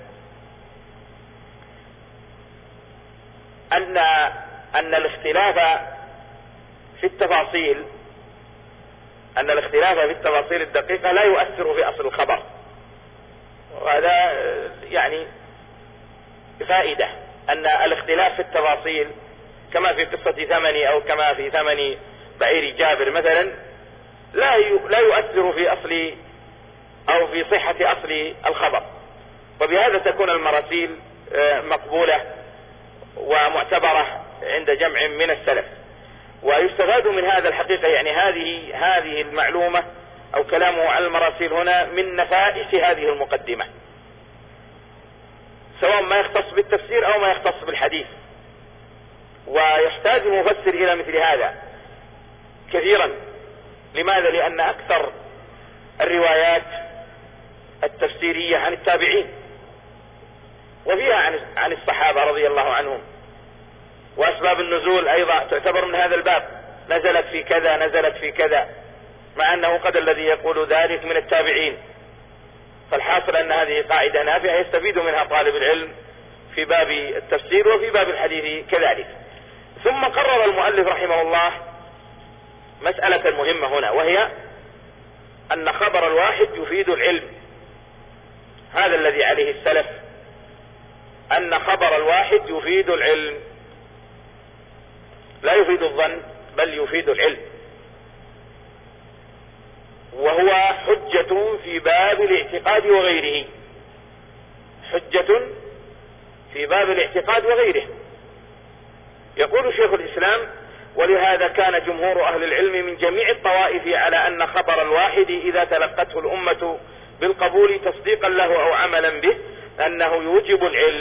أن الاختلاف في التفاصيل الدقيقة لا يؤثر في أصل الخبر، وهذا يعني فائدة أن الاختلاف في التفاصيل كما في قصة ثمن أو كما في ثمن بعير جابر مثلا لا يؤثر في أصل أو في صحة أصل الخبر، وبهذا تكون المراسيل مقبولة ومعتبرة عند جمع من السلف. ويستفاد من هذا الحقيقة، يعني هذه المعلومة أو كلامه على المراسيل هنا من نفائس هذه المقدمة، سواء ما يختص بالتفسير أو ما يختص بالحديث. ويحتاج المفسر إلى مثل هذا كثيرا. لماذا؟ لأن أكثر الروايات التفسيرية عن التابعين، وفيها عن الصحابة رضي الله عنهم، وأسباب النزول أيضا تعتبر من هذا الباب، نزلت في كذا نزلت في كذا، مع أنه قد الذي يقول ذلك من التابعين. فالحاصل أن هذه قاعدة نافعة يستفيد منها طالب العلم في باب التفسير وفي باب الحديث كذلك. ثم قرر المؤلف رحمه الله مسألة مهمة هنا، وهي أن خبر الواحد يفيد العلم. هذا الذي عليه السلف، أن خبر الواحد يفيد العلم، لا يفيد الظن بل يفيد العلم، وهو حجة في باب الاعتقاد وغيره، حجة في باب الاعتقاد وغيره. يقول شيخ الإسلام: ولهذا كان جمهور أهل العلم من جميع الطوائف على أن خبر الواحد إذا تلقته الأمة بالقبول تصديقا له أو عملا به أنه يوجب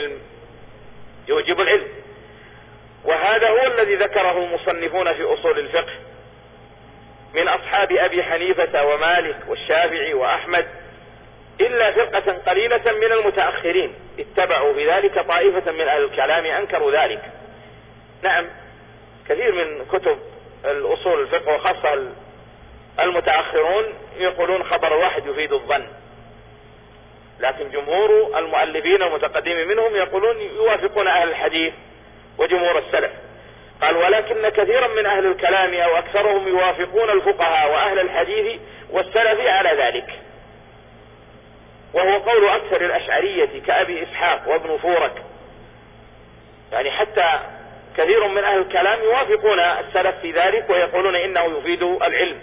العلم. وهذا هو الذي ذكره المصنفون في أصول الفقه من أصحاب أبي حنيفة ومالك والشافعي وأحمد، إلا فرقة قليلة من المتأخرين اتبعوا بذلك طائفة من أهل الكلام أنكروا ذلك. نعم، كثير من كتب الأصول الفقه وخاصة المتأخرون يقولون خبر واحد يفيد الظن، لكن جمهور المؤلفين المتقدمين منهم يقولون يوافقون أهل الحديث وجمهور السلف. قال: ولكن كثيرا من أهل الكلام أو أكثرهم يوافقون الفقهاء وأهل الحديث والسلف على ذلك، وهو قول أكثر الأشعرية كأبي إسحاق وابن فورك. يعني حتى كثير من أهل الكلام يوافقون السلف في ذلك ويقولون إنه يفيد العلم.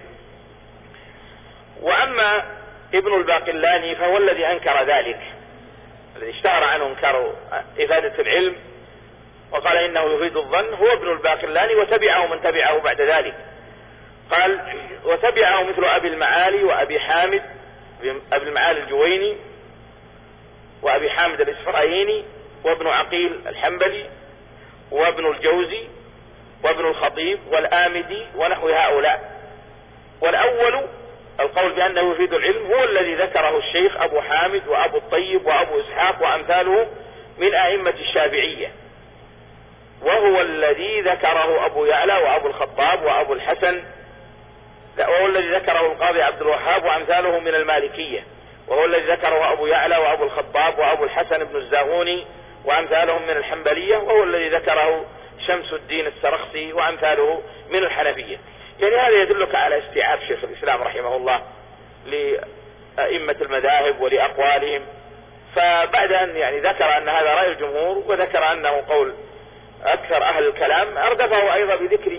وأما ابن الباقلاني فهو الذي أنكر ذلك، الذي اشتهر عنه انكار إفادة العلم وقال إنه يفيد الظن، هو ابن الباقلاني وتبعه من تبعه بعد ذلك. قال: وتبعه مثل أبي المعالي وأبي حامد، أبي المعالي الجويني وأبي حامد الإسفرايني وابن عقيل الحنبلي وابن الجوزي وابن الخطيب والآمدي ونحو هؤلاء. والأول القول بأنه يفيد العلم هو الذي ذكره الشيخ أبو حامد وأبو الطيب وأبو إسحاق وأمثاله من أئمة الشافعية، وهو الذي ذكره أبو يعلى وأبو الخطاب وأبو الحسن، وهو الذي ذكره القاضي عبد الوهاب وأمثاله من المالكية، وهو الذي ذكره أبو يعلى وأبو الخطاب وأبو الحسن بن الزاغوني وأمثالهم من الحنبلية، وهو الذي ذكره شمس الدين السرخسي وأمثاله من الحنفية. يعني هذا يدلك على استيعاب شيخ الإسلام رحمه الله لأئمة المذاهب ولأقوالهم. فبعد أن يعني ذكر أن هذا رأي الجمهور وذكر أنه قول أكثر أهل الكلام، أردفه أيضا بذكر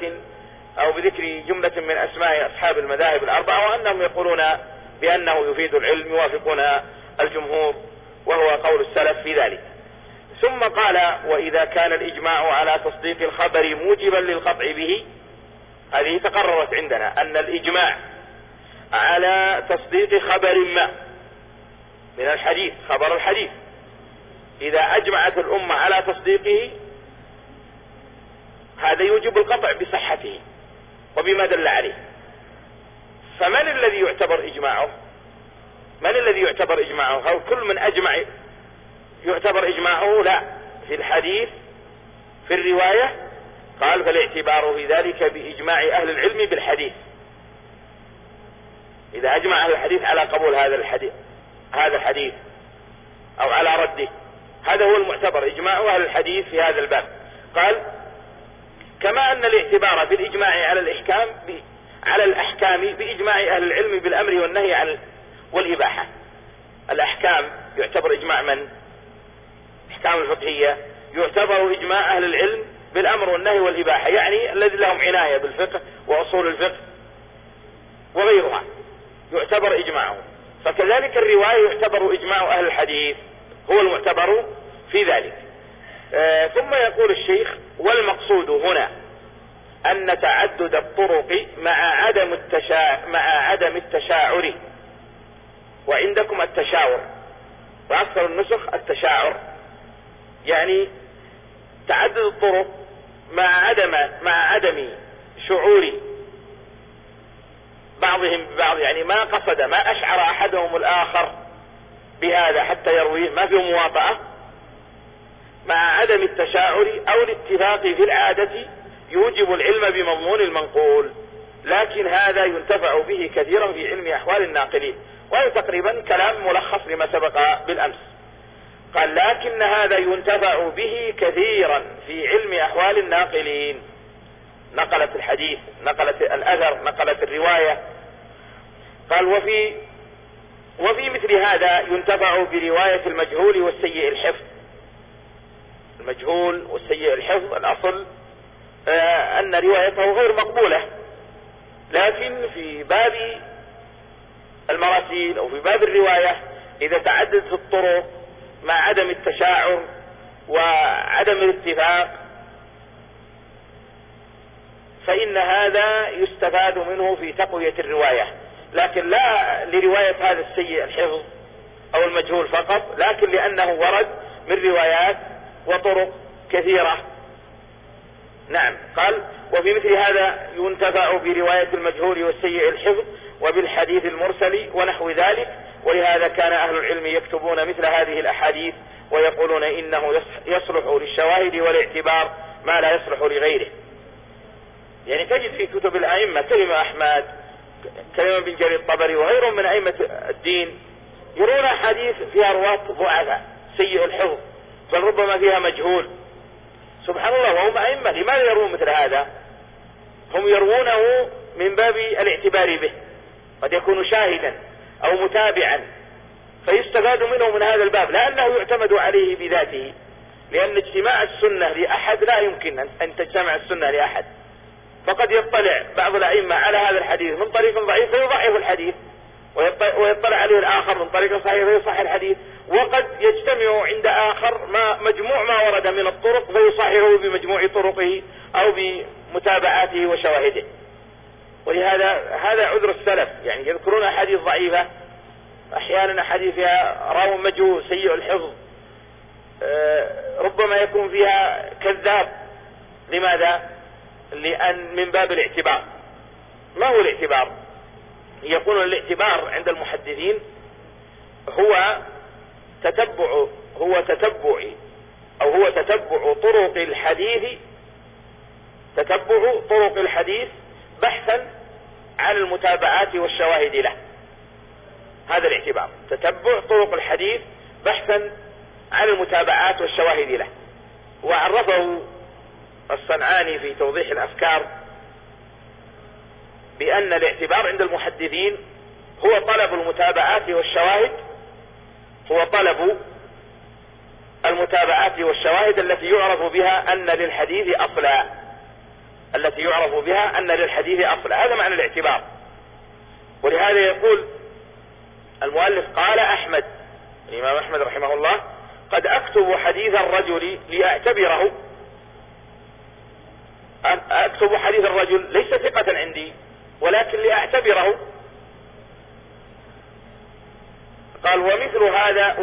جملة من أسماء أصحاب المذاهب الأربعة، وأنهم يقولون بأنه يفيد العلم، يوافقون الجمهور، وهو قول السلف في ذلك. ثم قال: وإذا كان الإجماع على تصديق الخبر موجبا للقطع به، هذه تقررت عندنا أن الإجماع على تصديق خبر ما من الحديث، خبر الحديث، إذا أجمعت الأمة على تصديقه هذا يوجب القطع بصحته وبما دل عليه. فمن الذي يعتبر إجماعه؟ هل كل من أجمع يعتبر إجماعه؟ لا، في الحديث في الرواية قال: فالاعتبار في ذلك بإجماع أهل العلم بالحديث. إذا أجمع أهل الحديث على قبول هذا الحديث أو على رده، هذا هو المعتبر، إجماع أهل الحديث في هذا الباب. قال: كما أن الاعتبار في الإجماع على الأحكام بإجماع أهل العلم بالأمر والنهي والإباحة. الأحكام يعتبر إجماع من؟ الأحكام الفقهية يعتبر إجماع أهل العلم بالأمر والنهي والإباحة، يعني الذي لهم عناية بالفقه وأصول الفقه وغيرها يعتبر إجماعه. فكذلك الرواية يعتبر إجماع أهل الحديث، هو المعتبر في ذلك. ثم يقول الشيخ: والمقصود هنا أن تعدد الطرق مع عدم التشاعر، وعندكم التشاور، وأكثر النسخ التشاعر، يعني تعدد الطرق مع عدم شعور بعضهم ببعض، يعني ما أشعر أحدهم الآخر بهذا حتى يرويه، ما فيه مواطأة، مع عدم التشاعر أو الاتفاق في العادة يوجب العلم بمضمون المنقول، لكن هذا ينتفع به كثيرا في علم أحوال الناقلين. وهذا تقريبا كلام ملخص لما سبق بالأمس. قال: لكن هذا ينتفع به كثيرا في علم أحوال الناقلين، نقلت الحديث، نقلت الأثر، نقلت الرواية. قال: وفي مثل هذا ينتفع برواية المجهول والسيء الحفظ. المجهول والسيء الحفظ الأصل أن روايته غير مقبولة، لكن في باب المراسيل أو في باب الرواية إذا تعددت الطرق مع عدم التشاعر وعدم الاتفاق فإن هذا يستفاد منه في تقوية الرواية، لكن لا لرواية هذا السيء الحفظ أو المجهول فقط، لكن لأنه ورد من روايات وطرق كثيرة. نعم. قال: وفي مثل هذا ينتفع برواية المجهول والسيء الحفظ وبالحديث المرسل ونحو ذلك، ولهذا كان أهل العلم يكتبون مثل هذه الأحاديث ويقولون إنه يصلح للشواهد والاعتبار ما لا يصلح لغيره. يعني تجد في كتب الأئمة كلمة أحمد، كلمة بن جرير الطبري وغيرهم من أئمة الدين يرون حديث فيها رواة ضعفاء سيء الحفظ، بل ربما فيها مجهول. سبحان الله، وهم أئمة، لماذا يرون مثل هذا؟ هم يروونه من باب الاعتبار به، قد يكون شاهدا أو متابعا فيستفاد منه من هذا الباب، لأنه يعتمد عليه بذاته، لأن اجتماع السنة لأحد لا يمكن أن تجتمع السنة لأحد. فقد يطلع بعض الأئمة على هذا الحديث من طريق ضعيف فيضعف الحديث، ويطلع عليه الآخر من طريق صحيح فيصحح الحديث، وقد يجتمع عند آخر مجموع ما ورد من الطرق فيصححه بمجموع طرقه أو بمتابعاته وشواهده. ولهذا هذا عذر السلف، يعني يذكرون أحاديث ضعيفة، أحيانا أحاديث فيها راو مجهول سيء الحفظ، ربما يكون فيها كذاب. لماذا؟ لأن من باب الاعتبار. ما هو الاعتبار؟ يقول الاعتبار عند المحدثين هو تتبع طرق الحديث بحثا عن المتابعات والشواهد له. هذا الاعتبار، تتبع طرق الحديث بحثا عن المتابعات والشواهد له. وعرفه الصنعاني في توضيح الأفكار بأن الاعتبار عند المحدثين هو طلب المتابعات والشواهد التي يعرف بها أن للحديث أصلا. هذا معنى الاعتبار. ولهذا يقول المؤلف: قال أحمد، الإمام أحمد رحمه الله: قد أكتب حديث الرجل لأعتبره. أكتب حديث الرجل ليس ثقة عندي ولكن لأعتبره. قال: ومثل هذا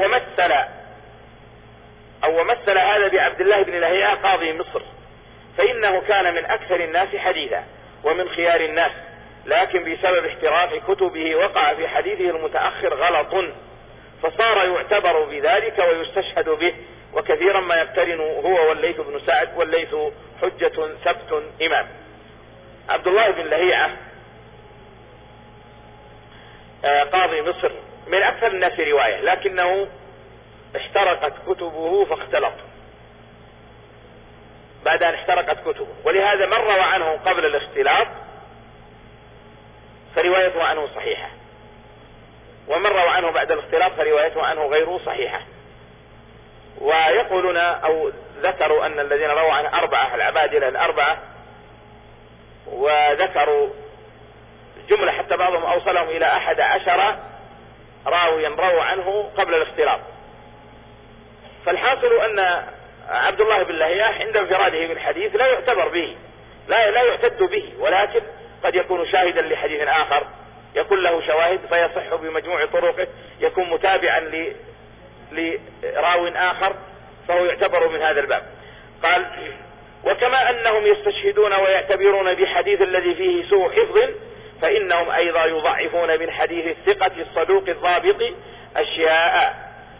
ومثل هذا بعبد الله بن لهيعة قاضي مصر، فإنه كان من أكثر الناس حديثا ومن خيار الناس، لكن بسبب احتراف كتبه وقع في حديثه المتأخر غلط، فصار يعتبر بذلك ويستشهد به، وكثيرا ما يقترن هو والليث بن سعد، والليث حجة ثبت إمام. عبد الله بن لهيعة قاضي مصر من أكثر الناس رواية، لكنه احترقت كتبه فاختلط بعد أن احترقت كتبه، ولهذا من روى عنه قبل الاختلاط فروايته عنه صحيحة، ومن روى عنه بعد الاختلاط فروايته عنه غير صحيحة. ويقولون أو ذكروا أن الذين رووا عنه 4 العبادلة 4، وذكروا جملة حتى بعضهم أوصلهم إلى 11 راويا رووا عنه قبل الاختلاط. فالحاصل أن عبد الله بن لهيعة عند انفراده بالحديث لا يعتبر به، لا يعتد به، ولكن قد يكون شاهدا لحديث آخر، يكون له شواهد فيصح بمجموع طرقه، يكون متابعا لراو آخر، فهو يعتبر من هذا الباب. قال: وكما أنهم يستشهدون ويعتبرون بحديث الذي فيه سوء حفظ، فإنهم أيضا يضعفون من حديث الثقة الصدوق الضابط أشياء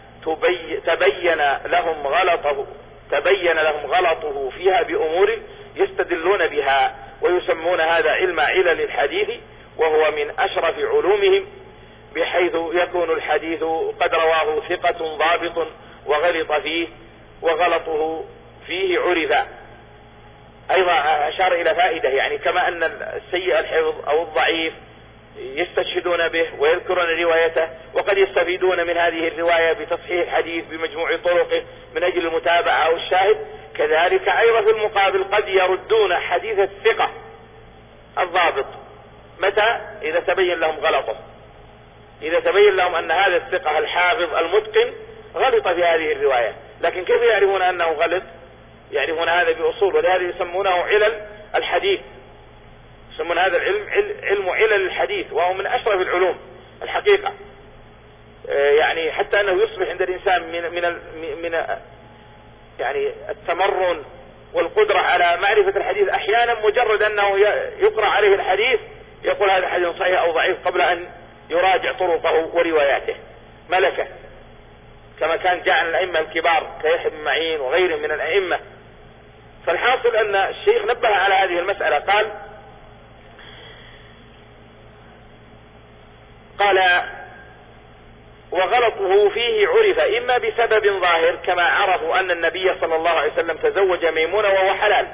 تبين لهم غلطه فيها بأمور يستدلون بها، ويسمون هذا علم علل الحديث، وهو من أشرف علومهم، بحيث يكون الحديث قد رواه ثقة ضابط وغلط فيه، وغلطه فيه عرف. أيضا أشار إلى فائدة، يعني كما أن السيء الحفظ أو الضعيف يستشهدون به ويذكرون روايته، وقد يستفيدون من هذه الرواية بتصحيح الحديث بمجموع طرقه من أجل المتابعة أو الشاهد، كذلك أيضا في المقابل قد يردون حديث الثقة الضابط. متى؟ إذا تبين لهم غلطه، إذا تبين لهم أن هذا الثقة الحافظ المتقن غلط في هذه الرواية. لكن كيف يعرفون أنه غلط؟ يعرفون هذا بأصول، ولهذا يسمونه علل الحديث، يسمون هذا العلم علم علل الحديث، وهو من أشرف العلوم الحقيقة. يعني حتى أنه يصبح عند الإنسان من يعني التمرن والقدرة على معرفة الحديث، أحيانا مجرد أنه يقرأ عليه الحديث يقول هذا حديث صحيح أو ضعيف قبل أن يراجع طرقه ورواياته، ملكة، كما كان جعل الأئمة الكبار كيحيى بن معين وغيرهم من الأئمة. فالحاصل أن الشيخ نبه على هذه المسألة، قال: وغلطه فيه عرف إما بسبب ظاهر، كما عرفوا أن النبي صلى الله عليه وسلم تزوج ميمونة وهو حلال،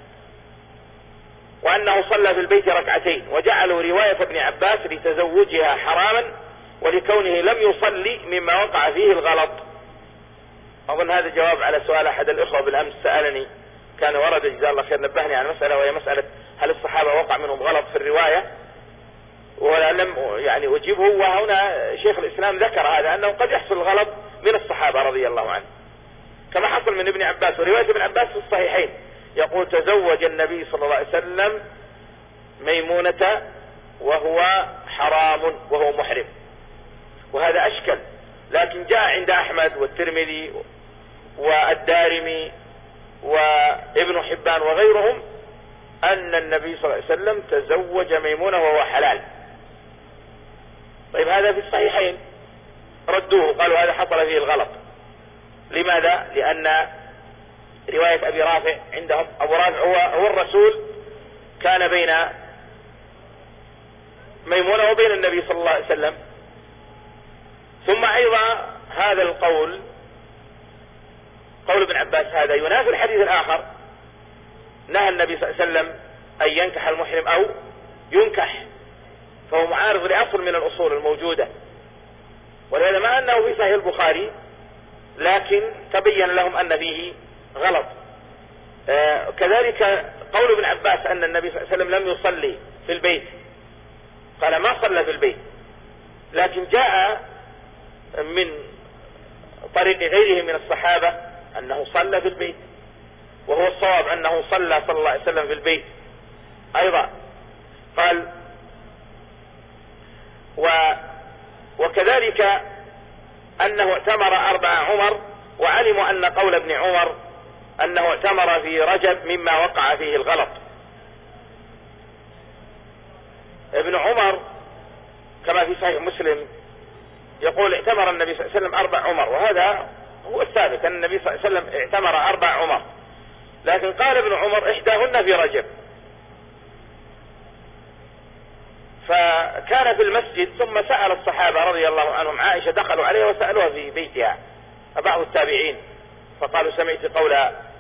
وأنه صلى في البيت 2 وجعلوا رواية ابن عباس لتزوجها حراما ولكونه لم يصلي مما وقع فيه الغلط. أظن هذا جواب على سؤال أحد الإخوة بالأمس سألني، كان ورد جزاه الله خير، نبهني على مسألة، وهي مسألة هل الصحابة وقع منهم غلط في الرواية، ولم يعني أجيبه. وهنا شيخ الإسلام ذكر هذا، أنه قد يحصل الغلط من الصحابة رضي الله عنه، كما حصل من ابن عباس. ورواية ابن عباس في الصحيحين يقول: تزوج النبي صلى الله عليه وسلم ميمونة وهو حرام وهو محرم، وهذا أشكل. لكن جاء عند أحمد والترمذي والدارمي وابن حبان وغيرهم أن النبي صلى الله عليه وسلم تزوج ميمونة وهو حلال. طيب هذا في الصحيحين، ردوه قالوا هذا حصل فيه الغلط. لماذا؟ لأن رواية أبي رافع عندهم، أبو رافع هو الرسول، كان بين ميمونة وبين النبي صلى الله عليه وسلم. ثم أيضا هذا القول، قول ابن عباس، هذا ينافي الحديث الآخر، نهى النبي صلى الله عليه وسلم أن ينكح المحرم أو ينكح، فهو معارض لأصل من الأصول الموجودة. ولهذا ما أنه في صحيح البخاري، لكن تبين لهم أن فيه غلط. كذلك قول ابن عباس أن النبي صلى الله عليه وسلم لم يصلي في البيت، قال ما صلى في البيت، لكن جاء من طريق غيره من الصحابة أنه صلى في البيت، وهو الصواب أنه صلى الله عليه وسلم في البيت أيضا. قال وكذلك أنه اعتمر 4 عمر، وعلموا أن قول ابن عمر أنه اعتمر في رجب مما وقع فيه الغلط. ابن عمر كما في صحيح مسلم يقول اعتمر النبي صلى الله عليه وسلم 4 عمر، وهذا هو الثابت أن النبي صلى الله عليه وسلم اعتمر 4 عمر، لكن قال ابن عمر إحداهن في رجب. فكان في المسجد، ثم سأل الصحابة رضي الله عنهم عائشة، دخلوا عليها وسألوها في بيتها بعض التابعين، فقالوا سمعت قول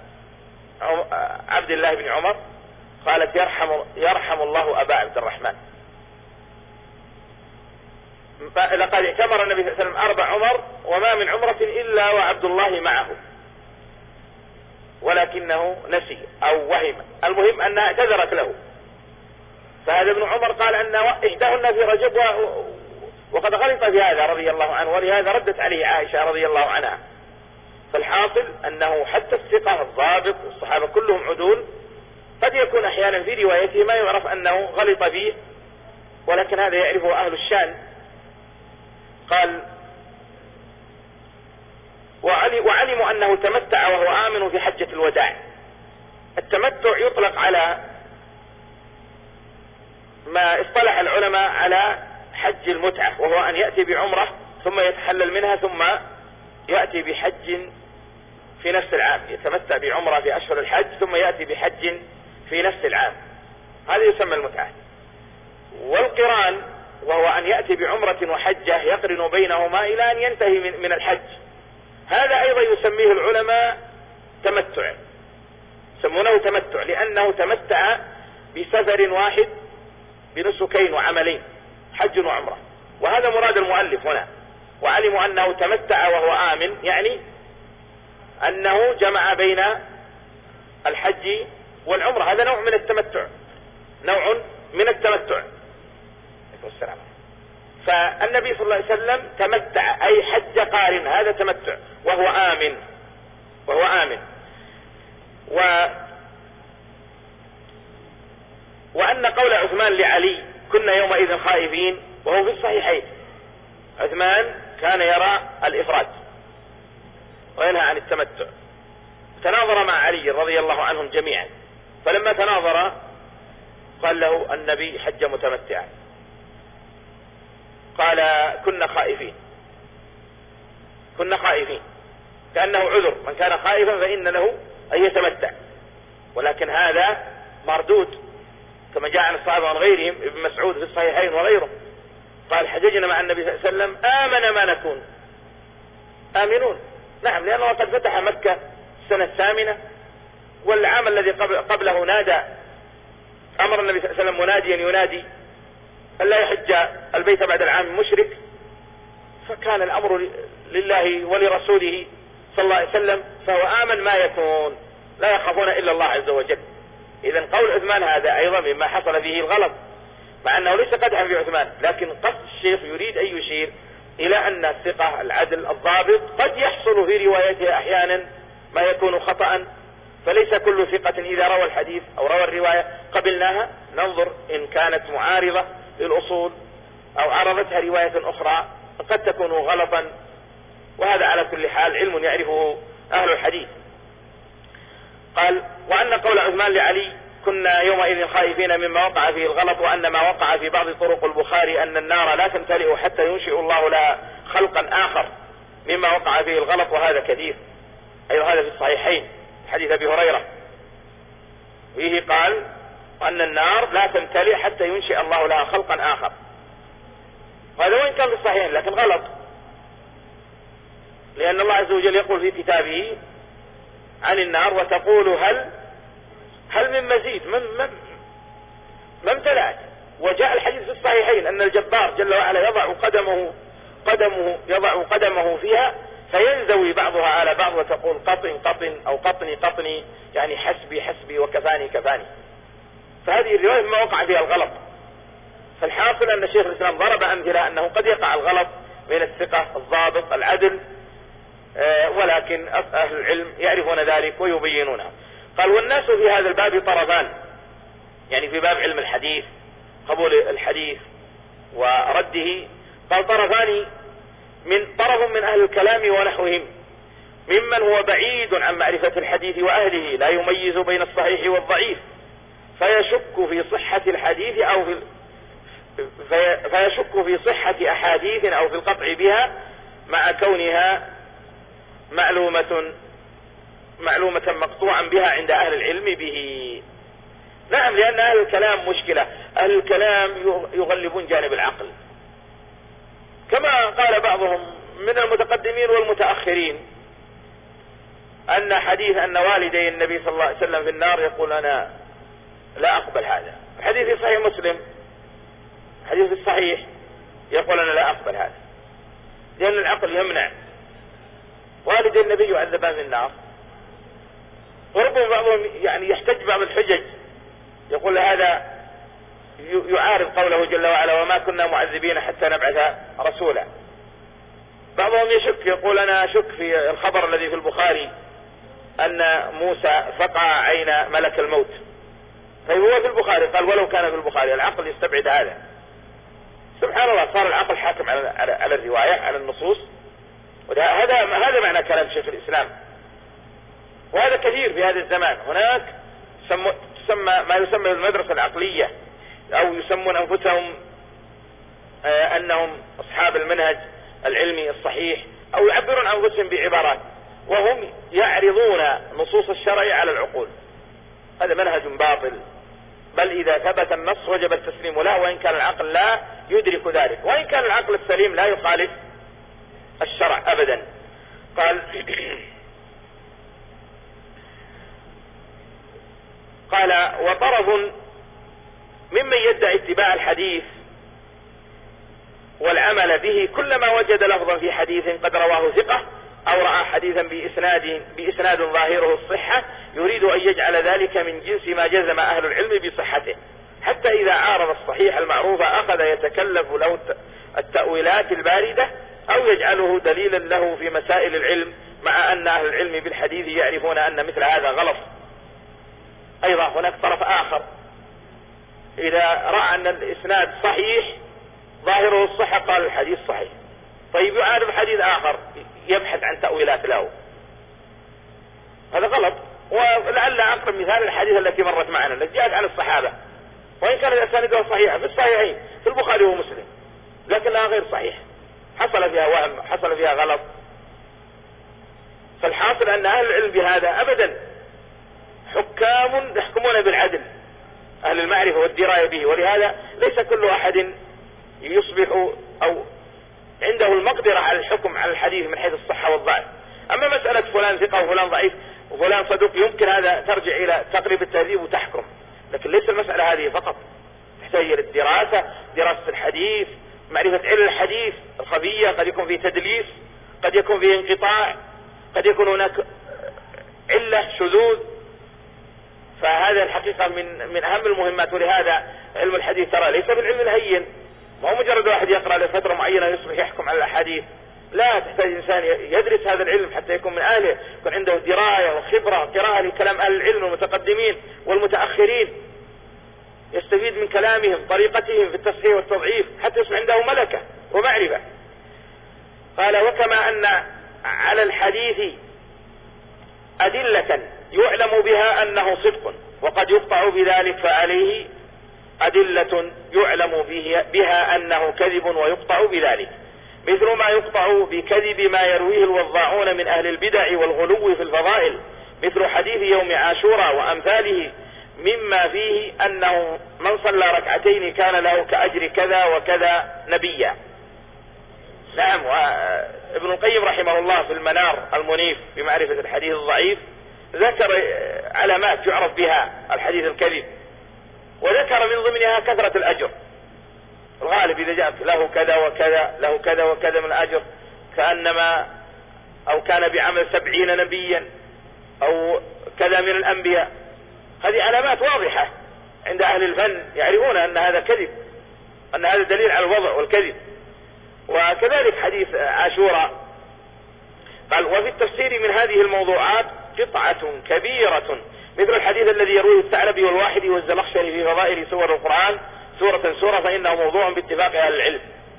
عبد الله بن عمر؟ قالت يرحم الله أبا عبد الرحمن. لقد اعتمر النبي صلى الله عليه وسلم 4 عمر، وما من عمرة إلا وعبد الله معه، ولكنه نسي أو وهم، المهم أنها اعتذرت له. فهذا ابن عمر قال أن إحداهن في رجب، وقد غلط في هذا رضي الله عنه، ولهذا ردت عليه عائشة رضي الله عنها. فالحاصل أنه حتى الثقة الضابط والصحابة كلهم عدول، قد يكون أحيانا في روايته ما يعرف أنه غلط فيه، ولكن هذا يعرفه أهل الشان. قال وعلموا أنه تمتع وهو آمن في حجة الوداع. التمتع يطلق على ما اصطلح العلماء على حج المتعة، وهو أن يأتي بعمرة ثم يتحلل منها، ثم يأتي بحج في نفس العام، يتمتع بعمرة في أشهر الحج ثم يأتي بحج في نفس العام، هذا يسمى المتعة. والقران وهو أن يأتي بعمرة وحجة يقرن بينهما إلى أن ينتهي من الحج، هذا أيضا يسميه العلماء تمتع، يسمونه تمتع، لأنه تمتع بسفر واحد بنسكين وعملين، حج وعمرة. وهذا مراد المؤلف هنا، وعلموا أنه تمتع وهو آمن، يعني أنه جمع بين الحج والعمرة، هذا نوع من التمتع، نوع من التمتع. والسلام. فالنبي صلى الله عليه وسلم تمتع أي حج قارن، هذا تمتع وهو آمن، وأن قول عثمان لعلي كنا يومئذ خائفين، وهو في الصحيحين، عثمان كان يرى الإفراد وينهى عن التمتع. تناظر مع علي رضي الله عنهم جميعا، فلما تناظر قال له النبي حج متمتعا، قال كنا خائفين، كأنه عذر، من كان خائفا فإن له أن يتمتع، ولكن هذا مردود كما جاء عن الصحابة وعن غيرهم، ابن مسعود في الصحيحين وغيره قال حججنا مع النبي صلى الله عليه وسلم آمن ما نكون، آمنون، نعم، لأنه قد فتح مكة السنة 8، والعام الذي قبله نادى، أمر النبي صلى الله عليه وسلم مناديا ينادي ألا يحج البيت بعد العام مشرك، فكان الأمر لله ولرسوله صلى الله عليه وسلم، فهو آمن ما يكون، لا يخافون إلا الله عز وجل. إذن قول عثمان هذا أيضا مما حصل فيه الغلط، مع أنه ليس قدحا في عثمان، لكن قصد الشيخ يريد أن يشير إلى أن الثقة العدل الضابط قد يحصل في روايته أحيانا ما يكون خطأ، فليس كل ثقة إذا روى الحديث أو روى الرواية قبلناها، ننظر إن كانت معارضة للأصول أو عرضتها رواية أخرى قد تكون غلطا، وهذا على كل حال علم يعرفه أهل الحديث. قال وأن قول عثمان لعلي كنا يومئذ خائفين مما وقع فيه الغلط، وأن ما وقع في بعض طرق البخاري أن النار لا تمتلئ حتى ينشئ الله لها خلقا آخر مما وقع فيه الغلط، وهذا كثير. أيضا هذا في الصحيحين حديث أبي هريرة، فيه قال أن النار لا تمتلئ حتى ينشئ الله لها خلقا آخر. هذا وين كان في الصحيحين لكن غلط، لأن الله عز وجل يقول في كتابه عن النار وتقول هل من مزيد ما امتلأت. وجاء الحديث في الصحيحين أن الجبار جل وعلا يضع قدمه فيها فينزوي بعضها على بعض وتقول قطن أو قطني، يعني حسبي وكفاني. فهذه الرواية ما وقع فيها الغلط. فالحاصل أن شيخ الإسلام ضرب أمثلة أنه قد يقع الغلط من الثقة الضابط العدل، ولكن أهل العلم يعرفون ذلك ويبينونه. قال والناس في هذا الباب طرفان، يعني في باب علم الحديث قبول الحديث ورده. قال طرفان، طرف من أهل الكلام ونحوهم ممن هو بعيد عن معرفة الحديث وأهله لا يميز بين الصحيح والضعيف فيشك في صحة الحديث فيشك في صحة أحاديث أو في القطع بها مع كونها معلومة مقطوعا بها عند أهل العلم به. نعم، لأن أهل الكلام مشكلة، أهل الكلام يغلبون جانب العقل، كما قال بعضهم من المتقدمين والمتأخرين أن حديث أن والدي النبي صلى الله عليه وسلم في النار يقول أنا لا أقبل هذا. حديث في صحيح مسلم، حديث الصحيح يقول أنا لا أقبل هذا، لأن العقل يمنع والدي النبي يعذبان في النار. وربما بعضهم يعني يحتج بعض الحجج يقول هذا يعارض قوله جل وعلا وما كنا معذبين حتى نبعث رسولا. بعضهم يشك يقول أنا أشك في الخبر الذي في البخاري أن موسى فقع عين ملك الموت. طيب هو في البخاري، قال ولو كان في البخاري، العقل يستبعد هذا. سبحان الله، صار العقل حاكم على الرواية على النصوص. هذا معنى كلام شيخ الإسلام، وهذا كثير في هذا الزمان. هناك تسمى ما يسمى المدرسة العقلية، أو يسمون أنفسهم أنهم أصحاب المنهج العلمي الصحيح، أو يعبرون عن أنفسهم بعبارات وهم يعرضون نصوص الشرع على العقول. هذا منهج باطل، بل إذا ثبت النص وجب التسليم له وإن كان العقل لا يدرك ذلك، وإن كان العقل السليم لا يخالف الشرع أبدا. قال وطرف ممن يدعي اتباع الحديث والعمل به كلما وجد لفظا في حديث قد رواه ثقة أو رأى حديثا بإسناد ظاهره الصحة يريد أن يجعل ذلك من جنس ما جزم أهل العلم بصحته، حتى إذا عارض الصحيح المعروف أخذ يتكلف له التأويلات الباردة أو يجعله دليلا له في مسائل العلم، مع أن أهل العلم بالحديث يعرفون أن مثل هذا غلط. أيضا هناك طرف آخر، إذا رأى أن الإسناد صحيح ظاهره الصحة قال الحديث صحيح. طيب يعارض حديث آخر يبحث عن تأويلات له، هذا غلط. ولعل أقرب مثال الحديث التي مرت معنا التي جاءت عن الصحابة، وإن كانت أسانيدها صحيحة في الصحيحين في البخاري ومسلم، لكنها غير صحيح، حصل فيها وهم، حصل فيها غلط. فالحاصل أن أهل العلم بهذا أبدا حكام يحكمون بالعدل، أهل المعرفة والدراية به، ولهذا ليس كل أحد يصبح أو عنده المقدرة على الحكم على الحديث من حيث الصحة والضعف. أما مسألة فلان ثقة وفلان ضعيف وفلان صدوق يمكن هذا ترجع إلى تقريب التهذيب وتحكم، لكن ليس المسألة هذه فقط، تحتاج إلى دراسة الحديث، معرفة علم الحديث الخفية، قد يكون فيه تدليس، قد يكون فيه انقطاع، قد يكون هناك علة شذوذ. فهذا الحقيقة من أهم المهمات. ولهذا علم الحديث ترى ليس بالعلم الهين، ما هو مجرد واحد يقرأ لفترة معينة يصبح يحكم على الأحاديث، لا، تحتاج إنسان يدرس هذا العلم حتى يكون من أهله، يكون عنده دراية وخبرة، قراءة لكلام أهل العلم المتقدمين والمتأخرين، يستفيد من كلامهم، طريقتهم في التصحيح والتضعيف، حتى يصبح عنده ملكة ومعرفة. قال وكما أن على الحديث أدلة يعلم بها أنه صدق، وقد يقطع بذلك، فعليه أدلة يعلم بها أنه كذب ويقطع بذلك، مثل ما يقطع بكذب ما يرويه الوضاعون من أهل البدع والغلو في الفضائل، مثل حديث يوم عاشوراء وأمثاله، مما فيه أنه من صلى ركعتين كان له كأجر كذا وكذا نبيا. نعم. وابن القيم رحمه الله في المنار المنيف بمعرفة الحديث الضعيف ذكر علامات يعرف بها الحديث الكذب، وذكر من ضمنها كثرة الأجر. الغالب إذا جاءت له كذا وكذا له كذا وكذا من الأجر كأنما أو كان بعمل 70 نبيا أو كذا من الأنبياء، هذه علامات واضحة عند أهل الفن، يعرفون أن هذا كذب، أن هذا دليل على الوضع والكذب. وكذلك حديث عاشوراء قال: وفي التفسير من هذه الموضوعات قطعة كبيرة، مثل الحديث الذي يرويه الثعلبي والواحدي والزمخشري في فضائل سور القرآن سورة فإنه موضوع باتفاق أهل العلم.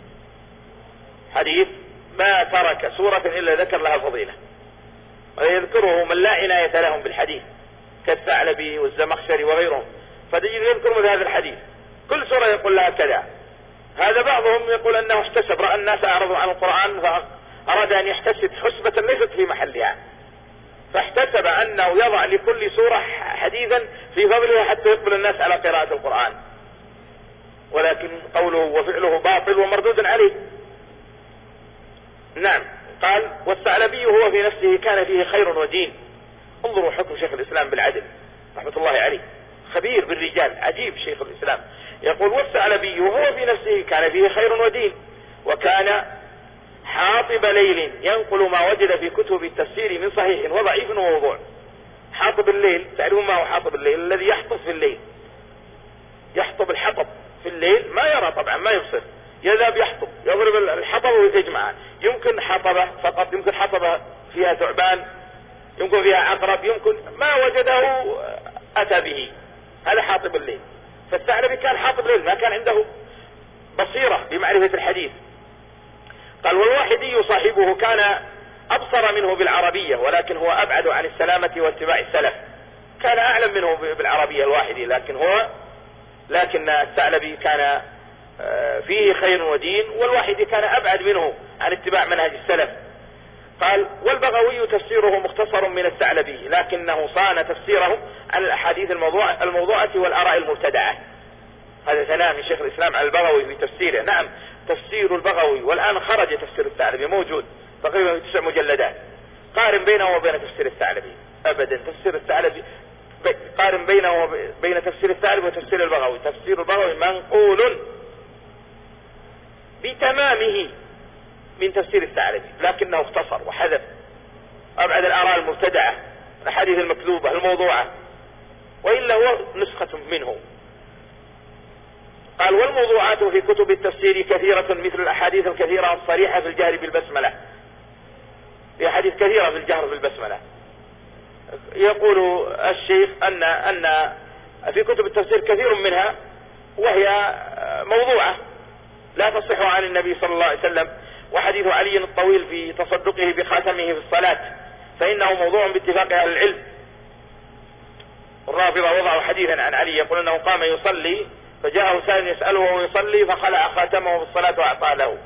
حديث ما ترك سورة إلا ذكر لها فضيلة، ويذكره من لا عناية لهم بالحديث كالثعلبي والزمخشري وغيرهم، فتجد يذكر مثل هذا الحديث كل سورة يقول لها كذا. هذا بعضهم يقول أنه احتسب، رأى الناس أعرضوا عن القرآن فأراد أن يحتسب حسبة ليست في محلها، فاحتسب أنه يضع لكل سورة حديثا في فضلها حتى يقبل الناس على قراءة القرآن، ولكن قوله وفعله باطل ومردود عليه. نعم. قال: والثعلبي هو في نفسه كان فيه خير ودين. انظروا حكم شيخ الإسلام بالعدل رحمة الله عليه، خبير بالرجال، عجيب شيخ الإسلام. يقول: والثعلبي وهو في نفسه كان فيه خير ودين، وكان حاطب ليل ينقل ما وجد في كتب التفسير من صحيح وضعيف وموضوع. حاطب الليل، تعرفون ما هو حاطب الليل؟ الذي يحطب في الليل، يحطب الحطب في الليل، ما يرى طبعا، ما يبصر، يذهب يحطب، يضرب الحطب ويجمعه. يمكن حطبه فقط، يمكن حطبه فيها ثعبان، يمكن فيها عقرب، يمكن ما وجده أتى به. هذا حاطب الليل. فالثعلبي كان حاطب الليل، ما كان عنده بصيرة بمعرفة الحديث. قال: والواحدي صاحبه كان أبصر منه بالعربية، ولكن هو أبعد عن السلامة واتباع السلف. كان أعلم منه بالعربية الواحدي، لكن الثعلبي كان فيه خير ودين، والواحدي كان أبعد منه عن اتباع منهج السلف. قال: والبغوي تفسيره مختصر من الثعلبي، لكنه صان تفسيره عن الأحاديث الموضوعة والآراء المبتدعة. هذا ثناء من شيخ الإسلام على البغوي في تفسيره. نعم، تفسير البغوي، والآن خرج تفسير الثعلبي موجود تقريبا في 9 مجلدات. قارن بينه وبين تفسير الثعلبي، أبدا تفسير الثعلبي، قارن بينه وبين تفسير الثعلبي وتفسير البغوي. تفسير البغوي منقول بتمامه من تفسير الثعلبي، لكنه اختصر وحذف أبعد الآراء المبتدعة، الأحاديث المكذوبة الموضوعة، وإلا هو نسخة منه. قال: والموضوعات في كتب التفسير كثيرة، مثل الأحاديث الكثيرة الصريحة في الجهر بالبسملة. في أحاديث كثيرة في الجهر بالبسملة. يقول الشيخ أن في كتب التفسير كثير منها وهي موضوعة لا تصح عن النبي صلى الله عليه وسلم. وحديث علي الطويل في تصدقه بخاتمه في الصلاة فإنه موضوع باتفاق أهل العلم. الرافضة وضعوا حديثا عن علي يقول أنه قام يصلي فجاءه سائل يسأله وهو يصلي فخلع خاتمه في الصلاة وأعطاه له،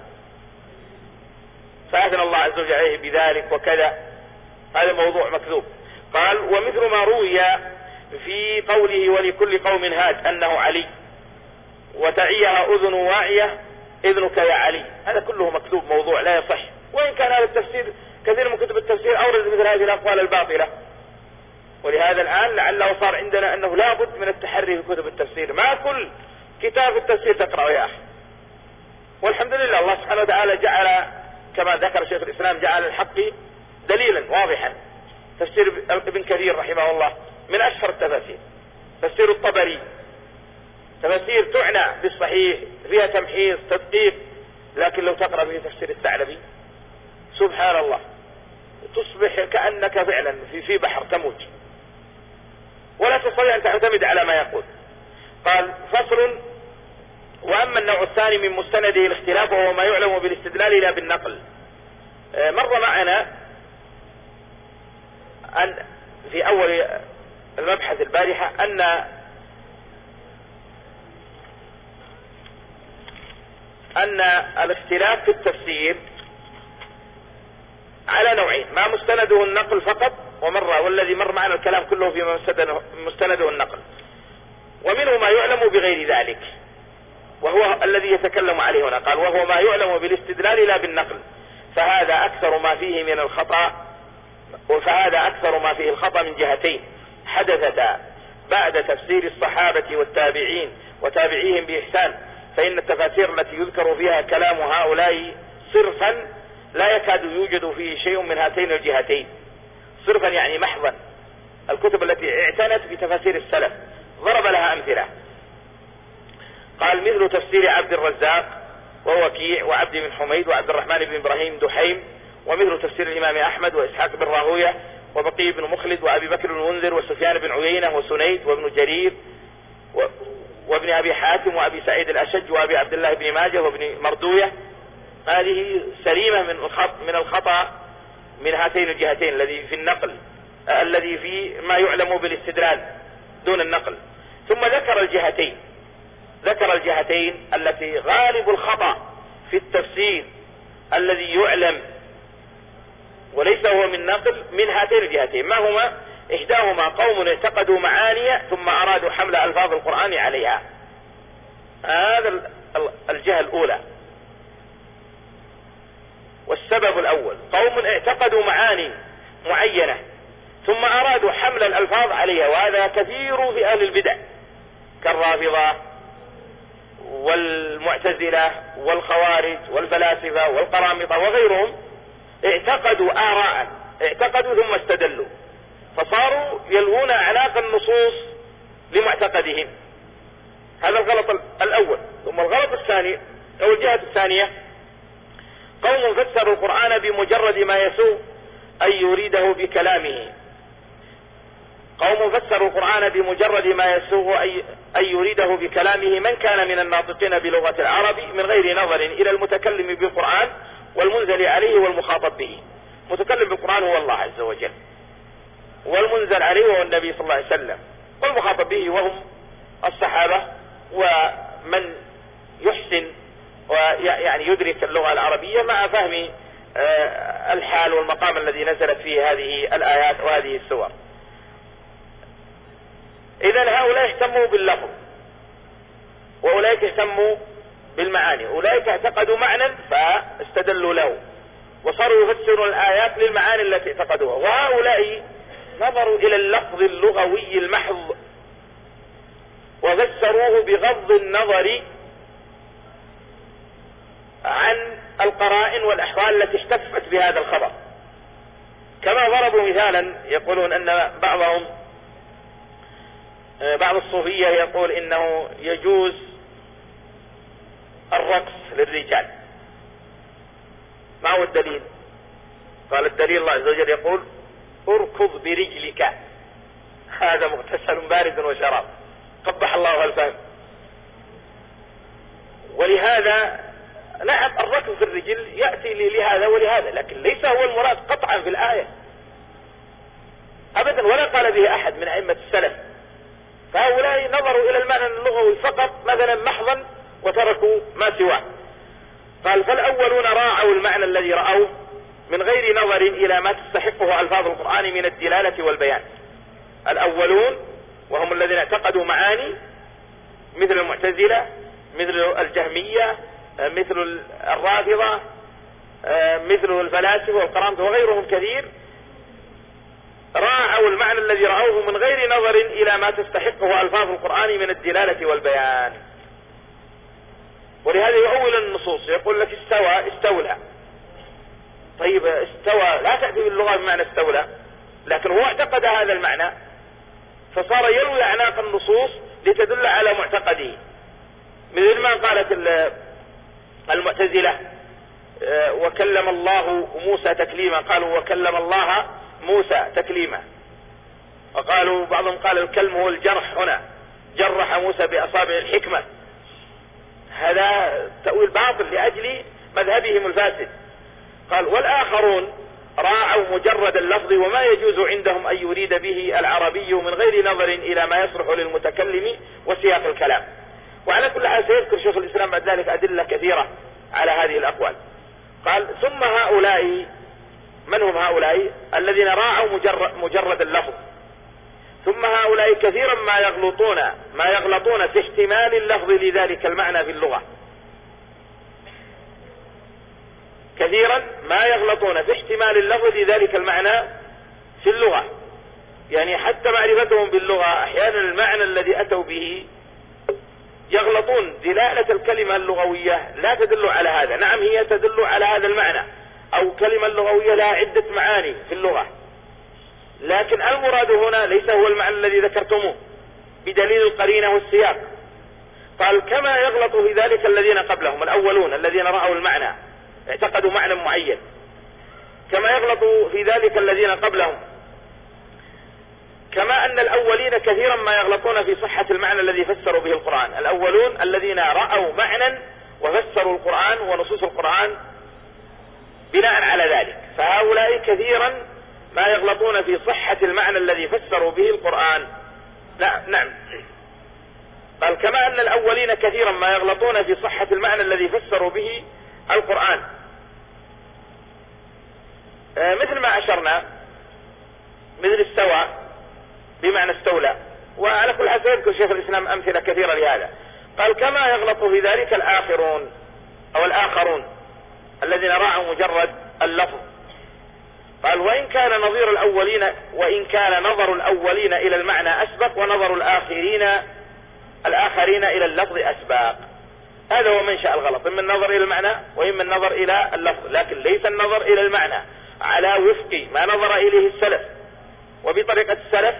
فأثنى الله عز وجل عليه بذلك وكذا. هذا موضوع مكذوب. قال: ومثل ما روي في قوله ولكل قوم هاد أنه علي، وتعيها أذن واعية إذنك يا علي، هذا كله مكذوب موضوع لا يصح. وإن كان هذا التفسير كثير من كتب التفسير أورد مثل هذه الأقوال الباطلة، ولهذا الآن لعله صار عندنا أنه لابد من التحري في كتب التفسير. ما كل كتاب التفسير تقرأه يا أخي. والحمد لله الله سبحانه وتعالى جعل كما ذكر شيخ الإسلام جعل الحق دليلا واضحا. تفسير ابن كثير رحمه الله من أشهر التفاسير، تفسير الطبري، تفاسير تعنى بالصحيح فيها تمحيص تدقيق، لكن لو تقرأ به تفسير الثعلبي سبحان الله تصبح كأنك فعلا في بحر تموج ولا تستطيع أن تعتمد على ما يقول. قال: فصل: وأما النوع الثاني من مستنده الاختلاف وهو ما يعلم بالاستدلال لا بالنقل. مر معنا أن في أول المبحث البارحة أن الاختلاف في التفسير على نوعين: ما مستنده النقل فقط، والذي مر معنا الكلام كله فيما مستنده النقل، ومنه ما يعلم بغير ذلك، وهو الذي يتكلم عليه هنا. قال: وهو ما يعلم بالاستدلال لا بالنقل، فهذا أكثر ما فيه الخطأ من جهتين حدثتا بعد تفسير الصحابة والتابعين وتابعيهم بإحسان، فإن التفاسير التي يذكر فيها كلام هؤلاء صرفا لا يكاد يوجد فيه شيء من هاتين الجهتين. صرفا يعني محضا، الكتب التي اعتنت بتفاسير السلف ضرب لها أمثلة. قال: مثل تفسير عبد الرزاق ووكيع وعبد بن حميد وعبد الرحمن بن إبراهيم دحيم، ومثل تفسير الإمام أحمد وإسحاق بن راهوية وبقي بن مخلد وأبي بكر بن المنذر وسفيان بن عيينة وسنيد وابن جرير وابن أبي حاتم وأبي سعيد الأشج وأبي عبد الله بن ماجه وابن مردوية. هذه سليمة من الخطأ من هاتين الجهتين، الذي في النقل، الذي في ما يعلم بالاستدلال دون النقل. ثم ذكر الجهتين التي غالب الخطأ في التفسير الذي يعلم وليس هو من نقل من هاتين الجهتين. ما هما؟ إحداهما قوم اعتقدوا معاني ثم أرادوا حمل ألفاظ القرآن عليها. هذا الجهة الأولى. والسبب الأول قوم اعتقدوا معاني معينة ثم أرادوا حمل الألفاظ عليها، وهذا كثير في أهل البدع كالرافضة والمعتزلة والخوارج والفلاسفة والقرامطة وغيرهم. اعتقدوا آراء، اعتقدوا ثم استدلوا، فصاروا يلوون أعناق النصوص لمعتقدهم. هذا الغلط الأول. ثم الغلط الثاني أو الجهة الثانية قوم فسروا القرآن بمجرد ما يسوء أن يريده بكلامه. قوم فسروا القرآن بمجرد ما يسوء أن يريده بكلامه من كان من الناطقين بلغة العرب من غير نظر إلى المتكلم بالقرآن والمنزل عليه والمخاطب به. متكلم بالقرآن هو الله عز وجل، والمنزل عليه هو النبي صلى الله عليه وسلم، والمخاطب به وهم الصحابة ومن يحسن ويعني يدرك اللغة العربية مع فهم الحال والمقام الذي نزلت فيه هذه الآيات وهذه السور. إذن هؤلاء اهتموا باللفظ، وأولئك اهتموا بالمعاني. أولئك اعتقدوا معنى فاستدلوا له وصاروا يفسرون الآيات للمعاني التي اعتقدوها، وهؤلاء نظروا إلى اللفظ اللغوي المحض وفسروه بغض النظر عن القرائن والأحوال التي احتفت بهذا الخبر. كما ضربوا مثالا، يقولون أن بعض الصوفية يقول إنه يجوز الرقص للرجال. ما هو الدليل؟ قال: الدليل الله عز وجل يقول: اركض برجلك، هذا مغتسل بارد وشراب. قبح الله الفهم. ولهذا نعم الركض في الرجل يأتي لهذا ولهذا، لكن ليس هو المراد قطعا في الآية أبدا، ولا قال به أحد من أئمة السلف. فهؤلاء نظروا إلى المعنى اللغوي فقط مثلا محضا وتركوا ما سواه. قال: فالأولون راعوا المعنى الذي رأوه من غير نظر إلى ما تستحقه ألفاظ القرآن من الدلالة والبيان. الأولون وهم الذين اعتقدوا معاني، مثل المعتزلة، مثل الجهمية، مثل الرافضة، مثل الفلاسفة والقرامطة وغيرهم كثير، راعوا المعنى الذي رأوه من غير نظر إلى ما تستحقه ألفاظ القرآن من الدلالة والبيان. ولهذا يؤول النصوص، يقول لك استولى. طيب استوى لا تأتي باللغة بمعنى استولى، لكن هو اعتقد هذا المعنى فصار يلوي أعناق النصوص لتدل على معتقده. مثل ما قالت المعتزلة: وكلم الله موسى تكليما، قالوا وكلم الله موسى تكليما. وقالوا بعضهم قال الكلم هو الجرح، هنا جرح موسى بأصابع الحكمة. هذا تأويل باطل لأجل مذهبهم الفاسد. قال: والآخرون راعوا مجرد اللفظ وما يجوز عندهم أن يريد به العربي من غير نظر إلى ما يصلح للمتكلم وسياق الكلام. وعلى كل حال سيذكر شيخ الإسلام بعد ذلك أدلة كثيرة على هذه الأقوال. قال ثم هؤلاء، من هم هؤلاء؟ الذين راعوا مجرد اللفظ. ثم هؤلاء كثيرا ما يغلطون في احتمال اللفظ لذلك المعنى في اللغة. كثيرا ما يغلطون في احتمال اللفظ لذلك المعنى في اللغة، يعني حتى معرفتهم باللغة أحيانا المعنى الذي أتوا به يغلطون. دلالة الكلمة اللغوية لا تدل على هذا، نعم هي تدل على هذا المعنى، أو كلمة لغوية لها عدة معاني في اللغة، لكن المراد هنا ليس هو المعنى الذي ذكرتموه بدليل القرينة والسياق. قال كما يغلط في ذلك الذين قبلهم الأولون الذين رأوا المعنى اعتقدوا معنى معين، كما يغلط في ذلك الذين قبلهم، كما أن الأولين كثيرا ما يغلطون في صحة المعنى الذي فسروا به القرآن. الأولون الذين رأوا معنى وفسروا القرآن ونصوص القرآن بناء على ذلك، فهؤلاء كثيرا ما يغلطون في صحة المعنى الذي فسروا به القرآن. نعم. قال كما أن الأولين كثيرا ما يغلطون في صحة المعنى الذي فسروا به القرآن، مثل ما أشرنا، مثل استوى بمعنى استولى. وعلى كل حال سيذكر شيخ الإسلام أمثلة كثيرة لهذا. قال كما يغلط في ذلك الآخرون أو الآخرون الذين راعوا مجرد اللفظ. قال وإن كان نظر الأولين إلى المعنى أسبق ونظر الآخرين إلى اللفظ أسبق. هذا هو منشأ الغلط، إما النظر إلى المعنى وإما النظر إلى اللفظ، لكن ليس النظر إلى المعنى على وفق ما نظر إليه السلف وبطريقة السلف،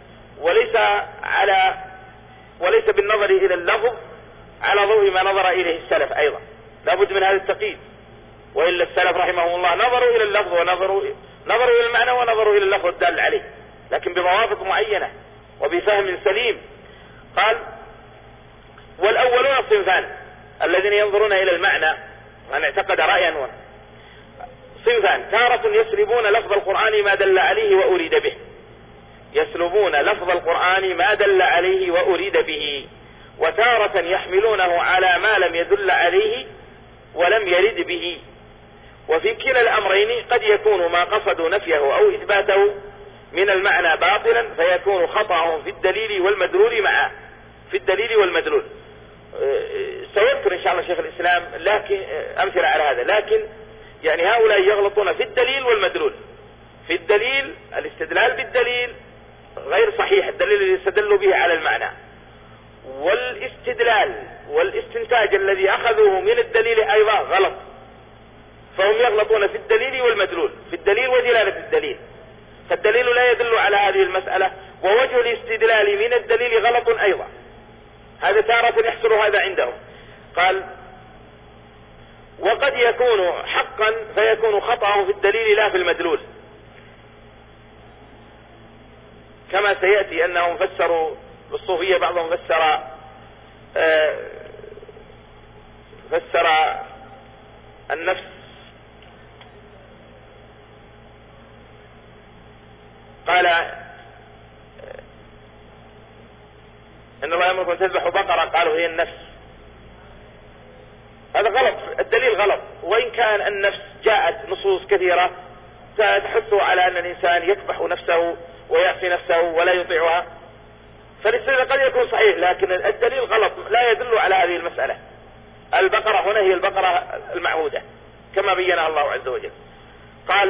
وليس بالنظر إلى اللفظ على ضوء ما نظر إليه السلف أيضا. لابد من هذا التقييد، وإلا السلف رحمهم الله نظروا إلى اللفظ ونظروا إلى المعنى ونظروا إلى اللفظ الدال عليه، لكن بضوابط معينة وبفهم سليم. قال والأولون الصنفان الذين ينظرون إلى المعنى من اعتقد رأيا صنفان، تارة يسلبون لفظ القرآن ما دل عليه وأريد به، يسلبون لفظ القرآن ما دل عليه وأريد به، وتارة يحملونه على ما لم يدل عليه ولم يرد به. وفي كلا الأمرين قد يكون ما قصدوا نفيه أو إثباته من المعنى باطلا، فيكون خطأهم في الدليل والمدلول معه، في الدليل والمدلول. سيذكر إن شاء الله شيخ الإسلام لكن أمثلة على هذا، لكن يعني هؤلاء يغلطون في الدليل والمدلول. في الدليل الاستدلال بالدليل غير صحيح، الدليل الذي استدلوا به على المعنى، والاستدلال والاستنتاج الذي أخذوه من الدليل أيضا غلط، فهم يغلطون في الدليل والمدلول، في الدليل ودلالة الدليل، فالدليل لا يدل على هذه المسألة، ووجه الاستدلال من الدليل غلط أيضا. هذا تارة يحصل هذا عندهم. قال وقد يكون حقا فيكون خطأ في الدليل لا في المدلول، كما سيأتي أنهم فسروا بالصوفية، بعضهم فسر النفس قال إن الله يأمركم أن تذبحوا بقرة، قالوا هي النفس. هذا غلط، الدليل غلط، وإن كان النفس جاءت نصوص كثيرة تحث على أن الإنسان يكبح نفسه ويعصي نفسه ولا يطيعها، فالاستدلال قد يكون صحيح، لكن الدليل غلط لا يدل على هذه المسألة. البقرة هنا هي البقرة المعهودة كما بينا الله عز وجل. قال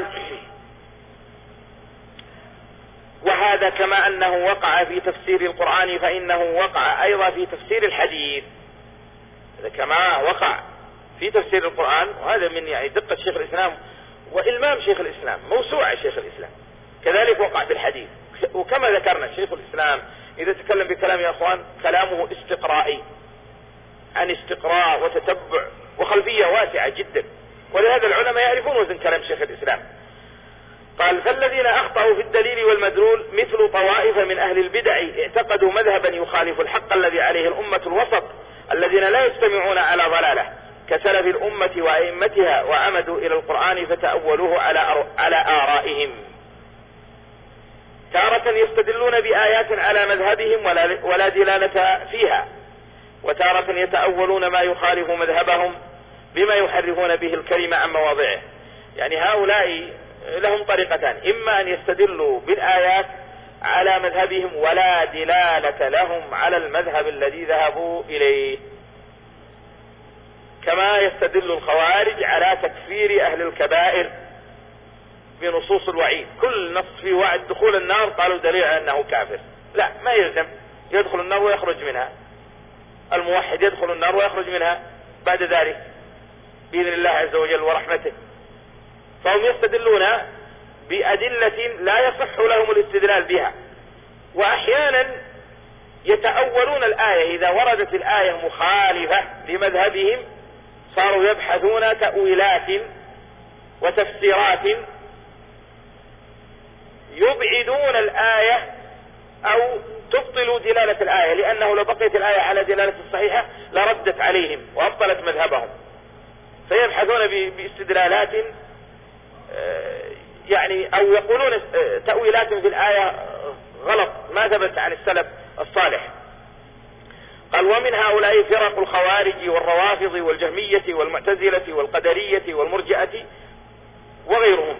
وهذا كما أنه وقع في تفسير القرآن فإنه وقع أيضا في تفسير الحديث. كما وقع في تفسير القرآن، وهذا من يعني دقة شيخ الإسلام وإلمام شيخ الإسلام، موسوعة شيخ الإسلام، كذلك وقع في الحديث. وكما ذكرنا شيخ الإسلام إذا تكلم بكلام يا أخوان كلامه استقرائي، عن استقراء وتتبع وخلفية واسعة جدا، ولهذا العلماء يعرفون وزن كلام شيخ الإسلام. قال فالذين أخطأوا في الدليل والمدلول مثل طوائف من أهل البدع اعتقدوا مذهبا يخالف الحق الذي عليه الأمة الوسط الذين لا يجتمعون على ضلالة، كسلف الأمة وأئمتها وعمدوا إلى القرآن فتأولوه على آرائهم. تارة يستدلون بآيات على مذهبهم ولا دلالة فيها، وتارة يتأولون ما يخالف مذهبهم بما يحرفون به الكلمة عن مواضعه. يعني هؤلاء لهم طريقتان: إما أن يستدلوا بالآيات على مذهبهم ولا دلالة لهم على المذهب الذي ذهبوا إليه، كما يستدل الخوارج على تكفير أهل الكبائر بنصوص الوعيد. كل نص في وعد دخول النار قالوا دليل على أنه كافر. لا، ما يلزم، يدخل النار ويخرج منها. الموحد يدخل النار ويخرج منها بعد ذلك بإذن الله عز وجل ورحمته. فهم يستدلون بأدلة لا يصح لهم الاستدلال بها، وأحيانا يتأولون الآية. إذا وردت الآية مخالفة لمذهبهم صاروا يبحثون تأويلات وتفسيرات يبعدون الآية أو تبطل دلالة الآية، لأنه لو بقيت الآية على دلالة الصحيحة لردت عليهم وأبطلت مذهبهم. فيبحثون باستدلالات يعني أو يقولون تأويلات في الآية غلط ما ثبت عن السلف الصالح. قال: ومن هؤلاء فرق الخوارج والروافض والجهمية والمعتزلة والقدرية والمرجئة وغيرهم.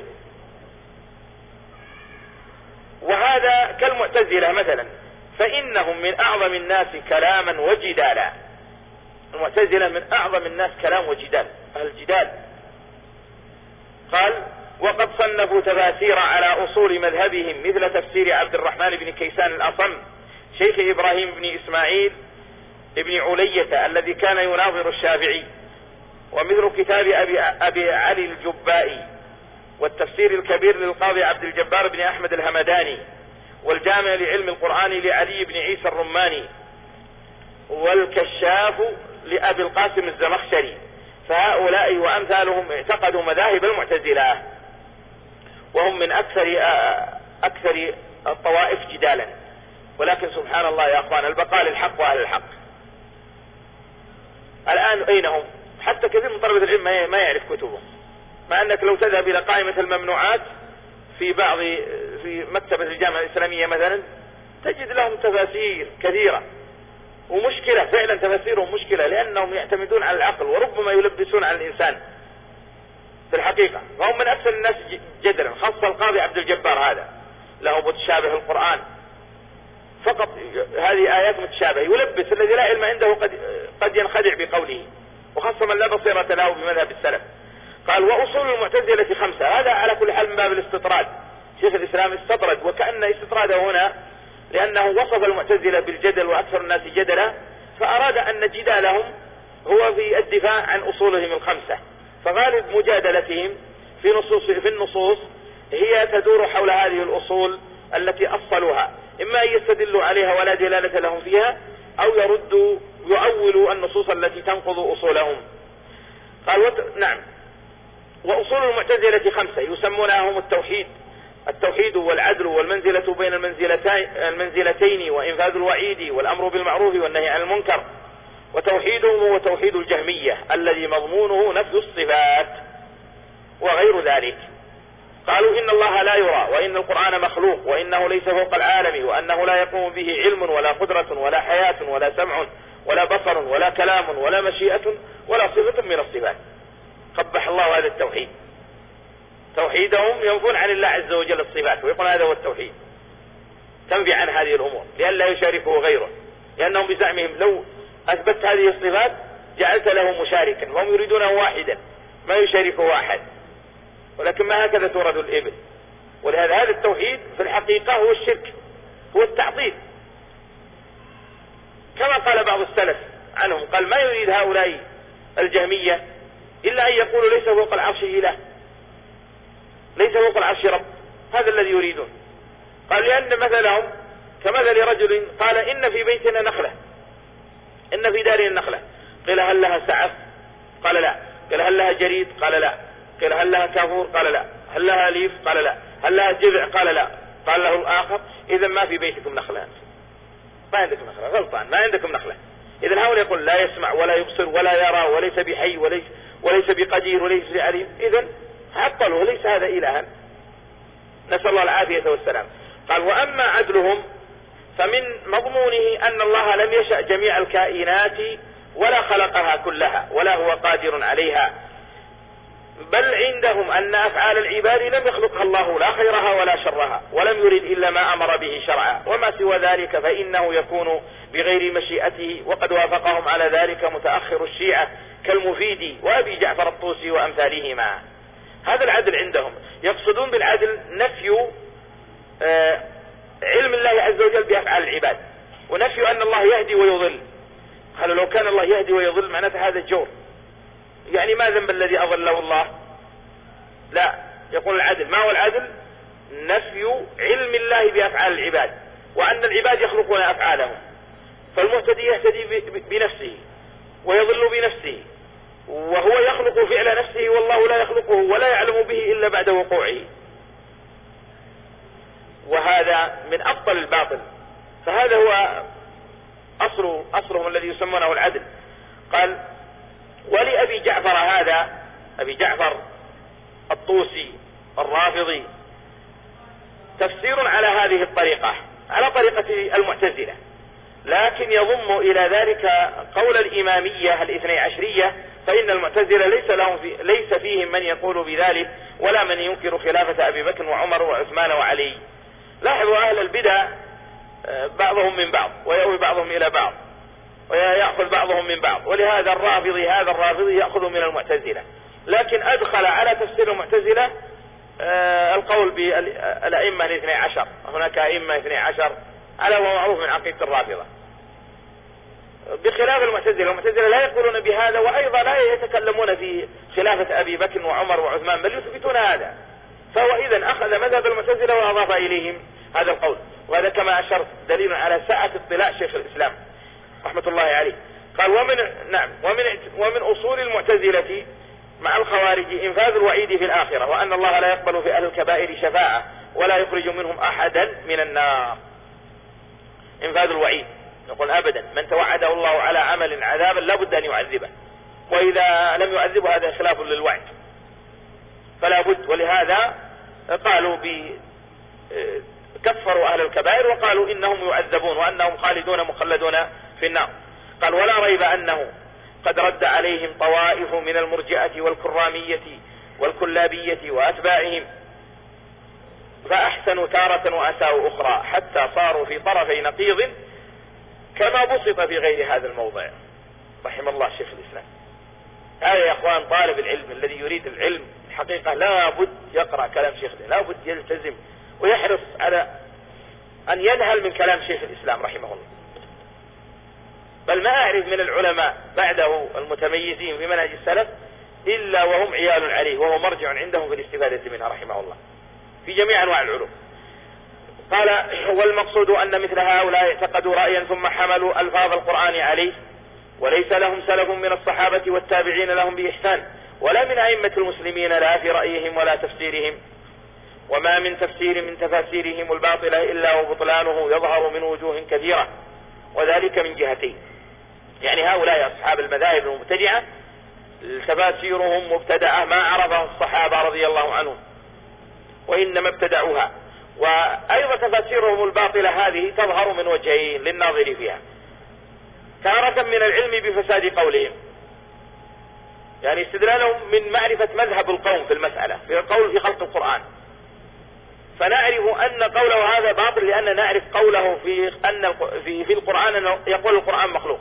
وهذا كالمعتزلة مثلا، فإنهم من أعظم الناس كلاما وجدالا. المعتزلة من أعظم الناس كلام وجدال، أهل الجدال. قال: وقد صنفوا تفاسير على أصول مذهبهم مثل تفسير عبد الرحمن بن كيسان الأصم شيخ إبراهيم بن إسماعيل ابن علية الذي كان يناظر الشافعي، ومثل كتاب أبي علي الجبائي، والتفسير الكبير للقاضي عبد الجبار بن أحمد الهمداني، والجامع لعلم القرآن لعلي بن عيسى الرماني، والكشاف لأبي القاسم الزمخشري. فهؤلاء وأمثالهم اعتقدوا مذاهب المعتزلة، وهم من أكثر الطوائف جدالا. ولكن سبحان الله يا أخوان، البقاء للحق وأهل الحق. الآن أين هم؟ حتى كثير من طلبة العلم ما يعرف كتبه، مع أنك لو تذهب إلى قائمة الممنوعات في مكتبة الجامعة الإسلامية مثلا تجد لهم تفاسير كثيرة، ومشكلة فعلا تفاسيرهم مشكلة، لأنهم يعتمدون على العقل وربما يلبسون على الإنسان في الحقيقة. فهم من أكثر الناس جدلا، خاصة القاضي عبد الجبار هذا له متشابه القرآن، فقط هذه آيات متشابهة يلبس، الذي لا علم عنده قد ينخدع بقوله، وخاصة من لا بصيرة له بمذهب السلف. قال: وأصول المعتزلة 5. هذا على كل حال من باب الاستطراد، شيخ الإسلام استطرد، وكأن استطراده هنا لأنه وصف المعتزلة بالجدل وأكثر الناس جدلا، فأراد أن جدالهم هو في الدفاع عن أصولهم 5. فغالب مجادلتهم في النصوص هي تدور حول هذه الأصول التي أصلوها، إما أن يستدلوا عليها ولا دلالة لهم فيها، أو يؤولوا النصوص التي تنقض أصولهم. قال: نعم. وأصول المعتزلة 5 يسمونهم التوحيد والعدل والمنزلة بين المنزلتين وإنفاذ الوعيد والأمر بالمعروف والنهي عن المنكر. وتوحيدهم هو توحيد الجهمية الذي مضمونه نفي الصفات وغير ذلك. قالوا: إن الله لا يرى، وإن القرآن مخلوق، وإنه ليس فوق العالم، وأنه لا يقوم به علم ولا قدرة ولا حياة ولا سمع ولا بصر ولا كلام ولا مشيئة ولا صفة من الصفات. قبح الله هذا التوحيد. توحيدهم ينفون عن الله عز وجل الصفات، ويقول هذا هو التوحيد، تنفي عن هذه الأمور لأن لا يشاركه غيره، لأنهم بزعمهم لو أثبت هذه الصفات جعلت له مشاركا، وهم يريدونه واحدا ما يشاركه أحد، ولكن ما هكذا تورد الإبل. ولهذا هذا التوحيد في الحقيقة هو الشرك، هو التعطيل، كما قال بعض السلف عنهم، قال: ما يريد هؤلاء الجهمية إلا أن يقولوا ليس فوق العرش إله، ليس فوق العرش رب، هذا الذي يريدون. قال: لأن مثلهم كمثل رجل قال: إن في بيتنا نخلة، إن في دارنا نخلة. قيل: هل لها سعف؟ قال: لا. قال: هل لها جريد؟ قال: لا. قال: هل لها كافور؟ قال: لا. هل لها ليف؟ قال: لا. هل لها جذع؟ قال: لا. قال له الآخر: إذا ما في بيتكم نخلة، ما عندكم نخلة، غلطان، ما عندكم نخلة. إذن هؤلاء يقول لا يسمع ولا يبصر ولا يرى وليس بحي وليس بقدير وليس بعليم، إذن عطلوا، ليس هذا إلها. نسأل الله العافية والسلام. قال وأما عدلهم فمن مضمونه أن الله لم يشأ جميع الكائنات ولا خلقها كلها ولا هو قادر عليها، بل عندهم أن أفعال العباد لم يخلقها الله لا خيرها ولا شرها، ولم يرد إلا ما أمر به شرعا، وما سوى ذلك فإنه يكون بغير مشيئته، وقد وافقهم على ذلك متأخر الشيعة كالمفيد وأبي جعفر الطوسي وأمثالهما. هذا العدل عندهم، يقصدون بالعدل نفي علم الله عز وجل بأفعال العباد، ونفي أن الله يهدي ويضل. قالوا لو كان الله يهدي ويضل معناته هذا الجور، يعني ما ذنب الذي أضله الله؟ لا، يقول العدل ما هو العدل؟ نفي علم الله بأفعال العباد، وأن العباد يخلقون أفعالهم، فالمهتدي يهتدي بنفسه ويضل بنفسه، وهو يخلق فعل نفسه والله لا يخلقه ولا يعلم به إلا بعد وقوعه، وهذا من أبطل الباطل. فهذا هو أصلهم الذي يسمونه العدل. قال ولأبي جعفر هذا، أبي جعفر الطوسي الرافضي، تفسير على هذه الطريقة، على طريقة المعتزلة، لكن يضم إلى ذلك قول الإمامية الاثني عشرية، فإن المعتزلة ليس فيهم من يقول بذلك ولا من ينكر خلافة أبي بكر وعمر وعثمان وعلي. لاحظوا أهل البدع بعضهم من بعض، ويأوي بعضهم إلى بعض، ويأخذ بعضهم من بعض، ولهذا هذا الرافضي يأخذ من المعتزلة، لكن أدخل على تفسير المعتزلة القول بالأئمة الاثني عشر، هناك أئمة اثني عشر على هو معروف من عقيدة الرافضة، بخلاف المعتزلة لا يقولون بهذا، وأيضا لا يتكلمون في خلافة أبي بكر وعمر وعثمان، بل يثبتون هذا. فهو إذن أخذ مذهب المعتزلة وأضاف إليهم هذا القول، وهذا كما أشرت دليل على سعة اطلاع شيخ الإسلام رحمة الله عليه. قال ومن أصول المعتزلة مع الخوارج إنفاذ الوعيد في الآخرة، وأن الله لا يقبل في أهل الكبائر شفاعة ولا يخرج منهم أحدا من النار. إنفاذ الوعيد، يقول أبدا من توعده الله على عمل عذابا لا بد أن يعذبه، وإذا لم يعذبه هذا خلاف للوعد، فلا بد. ولهذا قالوا كفروا أهل الكبائر وقالوا إنهم يعذبون وأنهم خالدون مخلدون في النار. قال ولا ريب أنه قد رد عليهم طوائف من المرجئة والكرامية والكلابية وأتباعهم، فأحسنوا تارة وأساءوا أخرى، حتى صاروا في طرفي نقيض كما بسط في غير هذا الموضع. رحم الله شيخ الإسلام. هذا يا أخوان طالب العلم الذي يريد العلم الحقيقة لا بد يقرأ كلام شيخ الإسلام، لا بد يلتزم ويحرص على أن ينهل من كلام شيخ الإسلام رحمه الله. بل ما أعرف من العلماء بعده المتميزين في منهج السلف إلا وهم عيال عليه، وهو مرجع عندهم في الاستفادة منها رحمه الله في جميع أنواع العلوم. قال والمقصود أن مثل هؤلاء اعتقدوا رأيا ثم حملوا ألفاظ القرآن عليه، وليس لهم سلف من الصحابة والتابعين لهم بإحسان، ولا من أئمة المسلمين لا في رأيهم ولا تفسيرهم، وما من تفسير من تفاسيرهم الباطلة إلا وبطلانه يظهر من وجوه كثيرة، وذلك من جهتين. يعني هؤلاء أصحاب المذاهب المبتدعة تفاسيرهم مبتدعة ما عرفها الصحابة رضي الله عنهم وإنما ابتدعوها، وأيضا تفاسيرهم الباطلة هذه تظهر من وجهين للناظر فيها، تارة من العلم بفساد قولهم، يعني استدلالهم من معرفة مذهب القوم في المسألة في القول في خلق القرآن، فنعرف أن قوله هذا باطل لأن نعرف قوله في القرآن أنه يقول القرآن مخلوق،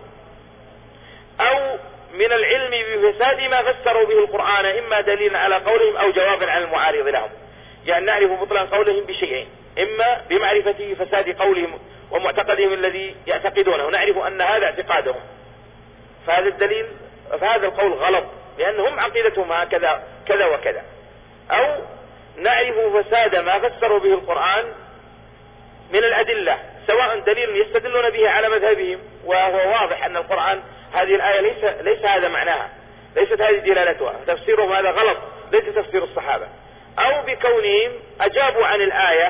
أو من العلم بفساد ما فسروا به القرآن، إما دليل على قولهم أو جوابا عن المعارض لهم. يعني نعرف بطلان قولهم بشيئين، إما بمعرفة فساد قولهم ومعتقدهم الذي يعتقدونه، نعرف أن هذا اعتقادهم، فهذا الدليل فهذا القول غلط لأنهم عقيدتهم هكذا كذا وكذا، أو نعرف فساد ما فسروا به القرآن من الأدلة، سواء دليل يستدلون به على مذهبهم وهو واضح أن القرآن هذه الآية ليس هذا معناها، ليست هذه دلالتها، تفسيرهم هذا غلط ليس تفسير الصحابة، أو بكونهم أجابوا عن الآية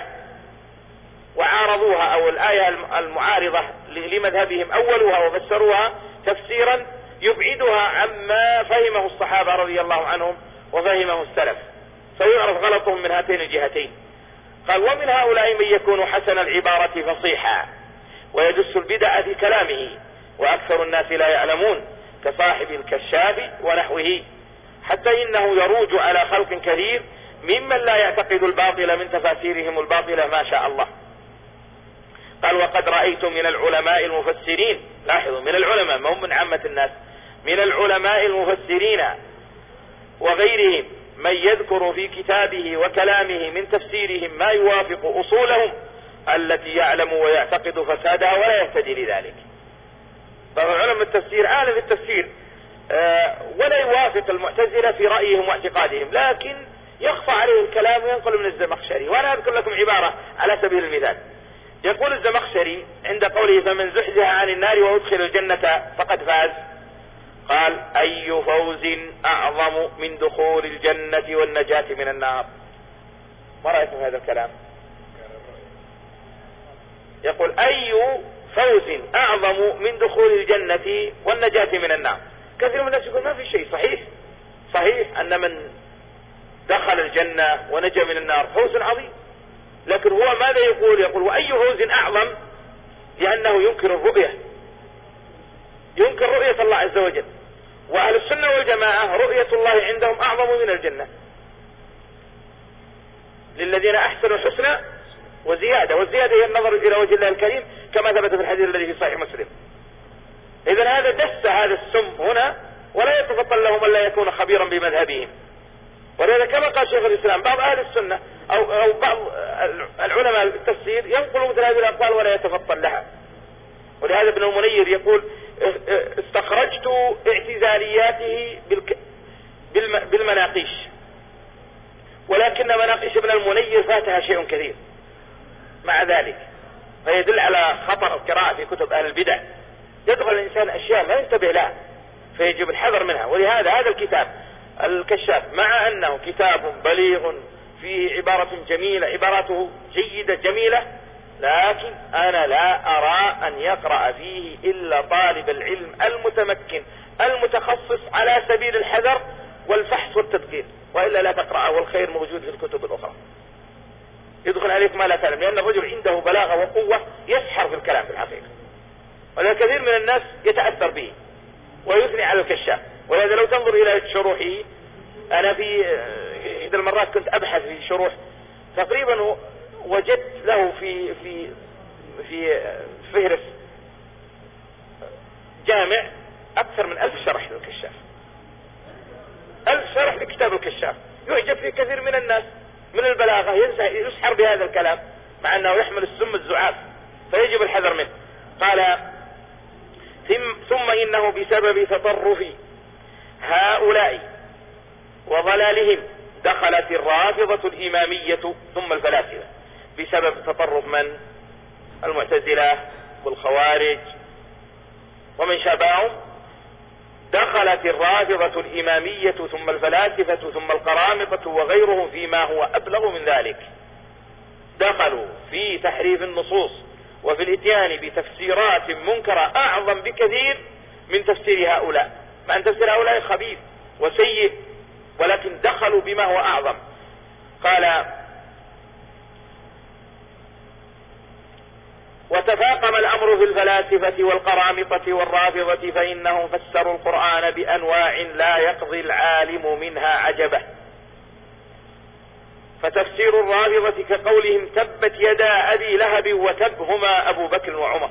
وعارضوها، أو الآية المعارضة لمذهبهم أولوها وفسروها تفسيرا يبعدها عما فهمه الصحابة رضي الله عنهم وفهمه السلف، فيعرف غلطهم من هاتين الجهتين. قال: ومن هؤلاء من يكون حسن العبارة فصيحا ويدس البدع في كلامه، وأكثر الناس لا يعلمون، كصاحب الكشاف ونحوه، حتى إنه يروج على خلق كثير ممن لا يعتقد الباطل من تفاسيرهم الباطلة ما شاء الله. قال: وقد رأيت من العلماء المفسرين، لاحظوا من العلماء ما هم من عامة الناس، من العلماء المفسرين وغيرهم من يذكر في كتابه وكلامه من تفسيرهم ما يوافق أصولهم التي يعلم ويعتقد فسادها ولا يهتدي لذلك. فعلم التفسير عالم التفسير ولا يوافق المعتزلة في رأيهم واعتقادهم، لكن يخفى عليه الكلام وينقل من الزمخشري. وأنا أذكر لكم عبارة على سبيل المثال. يقول الزمخشري عند قوله: فمن زحزح عن النار وأدخل الجنة فقد فاز، قال: أي فوز أعظم من دخول الجنة والنجاة من النار؟ ما رأيكم هذا الكلام؟ يقول: أي فوز أعظم من دخول الجنة والنجاة من النار. كثير من الناس يقول ما في شيء. صحيح أن من دخل الجنة ونجا من النار فوز عظيم، لكن هو ماذا يقول؟ وأي فوز أعظم، لأنه ينكر الرؤية، ينكر رؤية الله عز وجل. وأهل السنة والجماعة رؤية الله عندهم أعظم من الجنة. للذين أحسنوا الحسنى وزيادة، والزيادة هي النظر إلى وجه الله الكريم كما ثبت في الحديث الذي في صحيح مسلم. إذن هذا دس هذا السم هنا، ولا يتفضل لهم أن لا يكون خبيرا بمذهبهم. ولذا كما قال شيخ الإسلام، بعض أهل السنة أو بعض العلماء التفسير ينقلوا مثل هذه الأقوال ولا يتفضل لها. ولهذا ابن المنير يقول: استخرجت اعتزالياته بالمناقيش، ولكن مناقيش ابن المنير فاتها شيء كثير مع ذلك، فيدل على خطر القراءة في كتب أهل البدع. يدخل الإنسان أشياء ما ينتبه لها فيجب الحذر منها. ولهذا هذا الكتاب الكشاف مع أنه كتاب بليغ فيه عبارة جميلة، عباراته جيدة جميلة، لكن أنا لا أرى أن يقرأ فيه إلا طالب العلم المتمكن المتخصص على سبيل الحذر والفحص والتدقيق، وإلا لا تقرأه، والخير موجود في الكتب الأخرى. يدخل عليك ما لا تعلم، لأن الرجل عنده بلاغة وقوة يسحر في الكلام في الحقيقة. ولكن كثير من الناس يتأثر به ويثني على الكشاف. ولهذا لو تنظر إلى شروحه، أنا في إحدى المرات كنت أبحث في شروح، تقريبا وجدت له في فهرس جامع أكثر من 1000 شرح للكشاف، 1000 شرح لكتاب الكشاف. يعجب فيه كثير من الناس من البلاغة، يسحر بهذا الكلام مع أنه يحمل السم الزعاف، فيجب الحذر منه. قال: ثم إنه بسبب تطرف هؤلاء وضلالهم دخلت الرافضة الإمامية ثم الفلاسفة. بسبب تطرف من؟ المعتزلة والخوارج ومن شابههم، دخلت الرافضة الإمامية ثم الفلاسفة ثم القرامطة وغيرهم فيما هو أبلغ من ذلك. دخلوا في تحريف النصوص وفي الاتيان بتفسيرات منكرة أعظم بكثير من تفسير هؤلاء، مع أن تفسير هؤلاء خبيث وسيء، ولكن دخلوا بما هو أعظم. قال: وتفاقم الأمر في الفلاسفة والقرامطة والرافضة، فإنهم فسروا القرآن بأنواع لا يقضي العالم منها عجبه. فتفسير الرافضة كقولهم: تبت يدا أبي لهب وتب هما أبو بكر وعمر،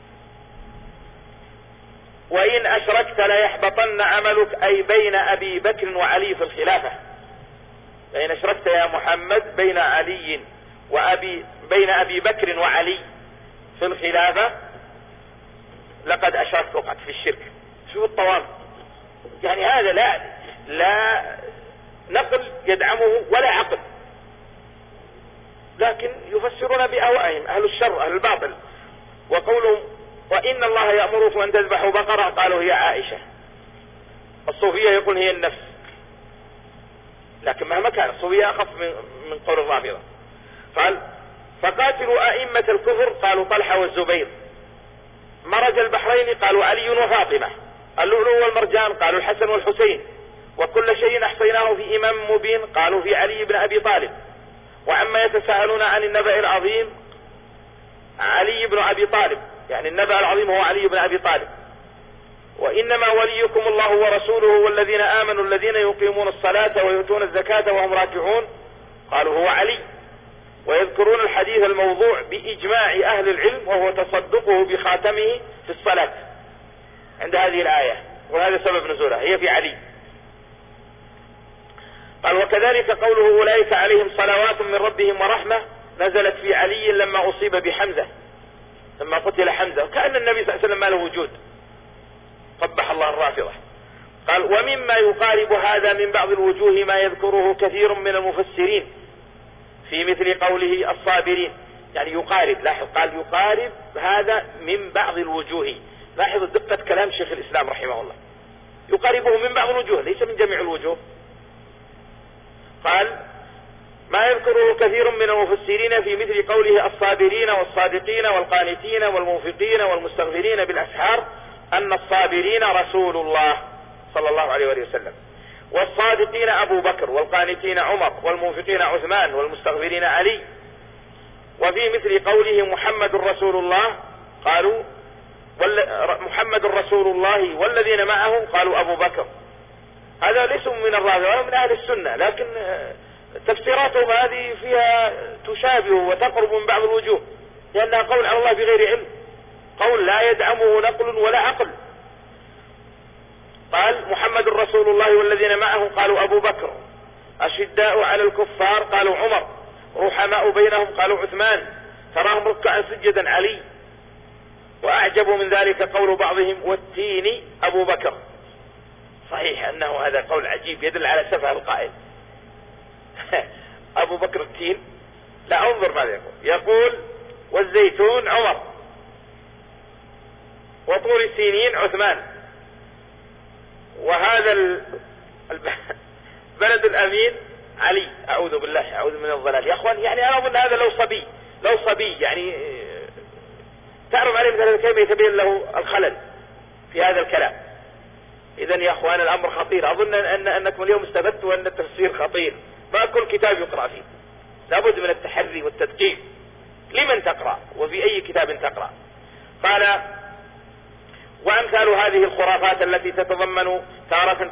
وإن أشركت ليحبطن عملك، أي بين أبي بكر وعلي في الخلافة. فإن أشركت يا محمد بين أبي بكر وعلي في الخلافة لقد أشركت، وقعت في الشرك. شوف الطوام، يعني هذا لا نقل يدعمه ولا عقل، لكن يفسرون بأهوائهم، أهل الشر أهل الباطل. وقولهم: وإن الله يأمركم أن تذبحوا بقرة، قالوا هي عائشة. الصوفية يقول هي النفس، لكن مهما كان الصوفية أخف من قول الرافضة. قال: فقاتلوا أئمة الكفر، قالوا طلحة والزبير. مرج البحرين قالوا علي وفاطمة، اللؤلؤ والمرجان قالوا الحسن والحسين، وكل شيء أحصيناه في إمام مبين قالوا في علي بن أبي طالب، وعما يتساءلون عن النبأ العظيم علي بن أبي طالب، يعني النبأ العظيم هو علي بن أبي طالب. وإنما وليكم الله ورسوله والذين آمنوا الذين يقيمون الصلاة ويؤتون الزكاة وهم راكعون قالوا هو علي. ويذكرون الحديث الموضوع بإجماع أهل العلم وهو تصدقه بخاتمه في الصلاة عند هذه الآية، وهذا سبب نزولها هي في علي. قال وكذلك قوله أولئك عليهم صلوات من ربهم ورحمة نزلت في علي لما أصيب بحمزة، لما قتل حمزة، وكأن النبي صلى الله عليه وسلم ما له وجود، قبح الله الرافضة. قال ومما يقارب هذا من بعض الوجوه ما يذكره كثير من المفسرين في مثل قوله الصابرين، يعني يقارب، لاحظ قال يقارب هذا من بعض الوجوه، لاحظ دقة كلام شيخ الإسلام رحمه الله، يقاربه من بعض الوجوه ليس من جميع الوجوه. قال ما يذكره كثير من المفسرين في مثل قوله الصابرين والصادقين والقانتين والمنفقين والمستغفرين بالأسحار أن الصابرين رسول الله صلى الله عليه وسلم، والصادقين أبو بكر، والقانتين عمر، والمنفقين عثمان، والمستغفرين علي. وفي مثل قوله محمد رسول الله قالوا محمد رسول الله والذين معه قالوا أبو بكر. هذا ليس من الرافضة من أهل السنة، لكن تفسيراتهم هذه فيها تشابه وتقرب من بعض الوجوه، لأنها قول على الله بغير علم، قول لا يدعمه نقل ولا عقل. قال محمد رسول الله والذين معه قالوا أبو بكر، أشداء على الكفار قالوا عمر، رحماء بينهم قالوا عثمان، تراهم ركعا سجدا علي. وأعجب من ذلك قول بعضهم والتين أبو بكر. صحيح أنه هذا قول عجيب يدل على سفه القائل. أبو بكر التين، لا انظر ماذا يقول والزيتون عمر، وطور السينين عثمان، وهذا البلد الأمين علي. أعوذ بالله، أعوذ من الضلال يا أخوان. يعني أنا أظن هذا لو صبي يعني تعرف عليه مثل كيف يتبين له الخلل في هذا الكلام. إذن يا أخوان الأمر خطير. أظن أنكم اليوم استفدتوا أن التفسير خطير، ما كل كتاب يقرأ فيه، لابد من التحري والتدقيق. لمن تقرأ وفي أي كتاب تقرأ؟ قال وأمثال هذه الخرافات التي تتضمن تارة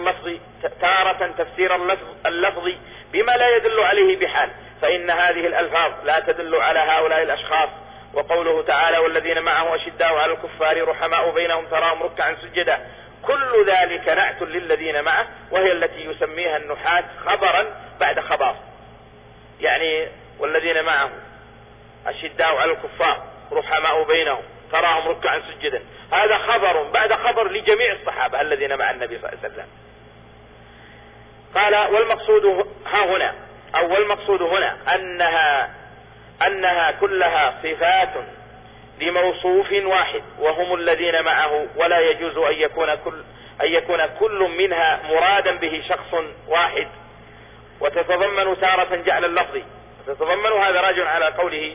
تفسير اللفظ بما لا يدل عليه بحال، فإن هذه الألفاظ لا تدل على هؤلاء الأشخاص. وقوله تعالى والذين معه أشداء على الكفار رحماء بينهم تراهم ركعا سجدا، كل ذلك نعت للذين معه، وهي التي يسميها النحاة خبرا بعد خبر. يعني والذين معه أشداء على الكفار رحماء بينهم تراهم ركعا سجدا، هذا خبر بعد خبر لجميع الصحابة الذين مع النبي صلى الله عليه وسلم. قال والمقصود هنا أنها كلها صفات لموصوف واحد وهم الذين معه، ولا يجوز أن يكون كل منها مرادا به شخص واحد. وتتضمن تارة جعل اللفظ، تتضمن هذا راجع على قوله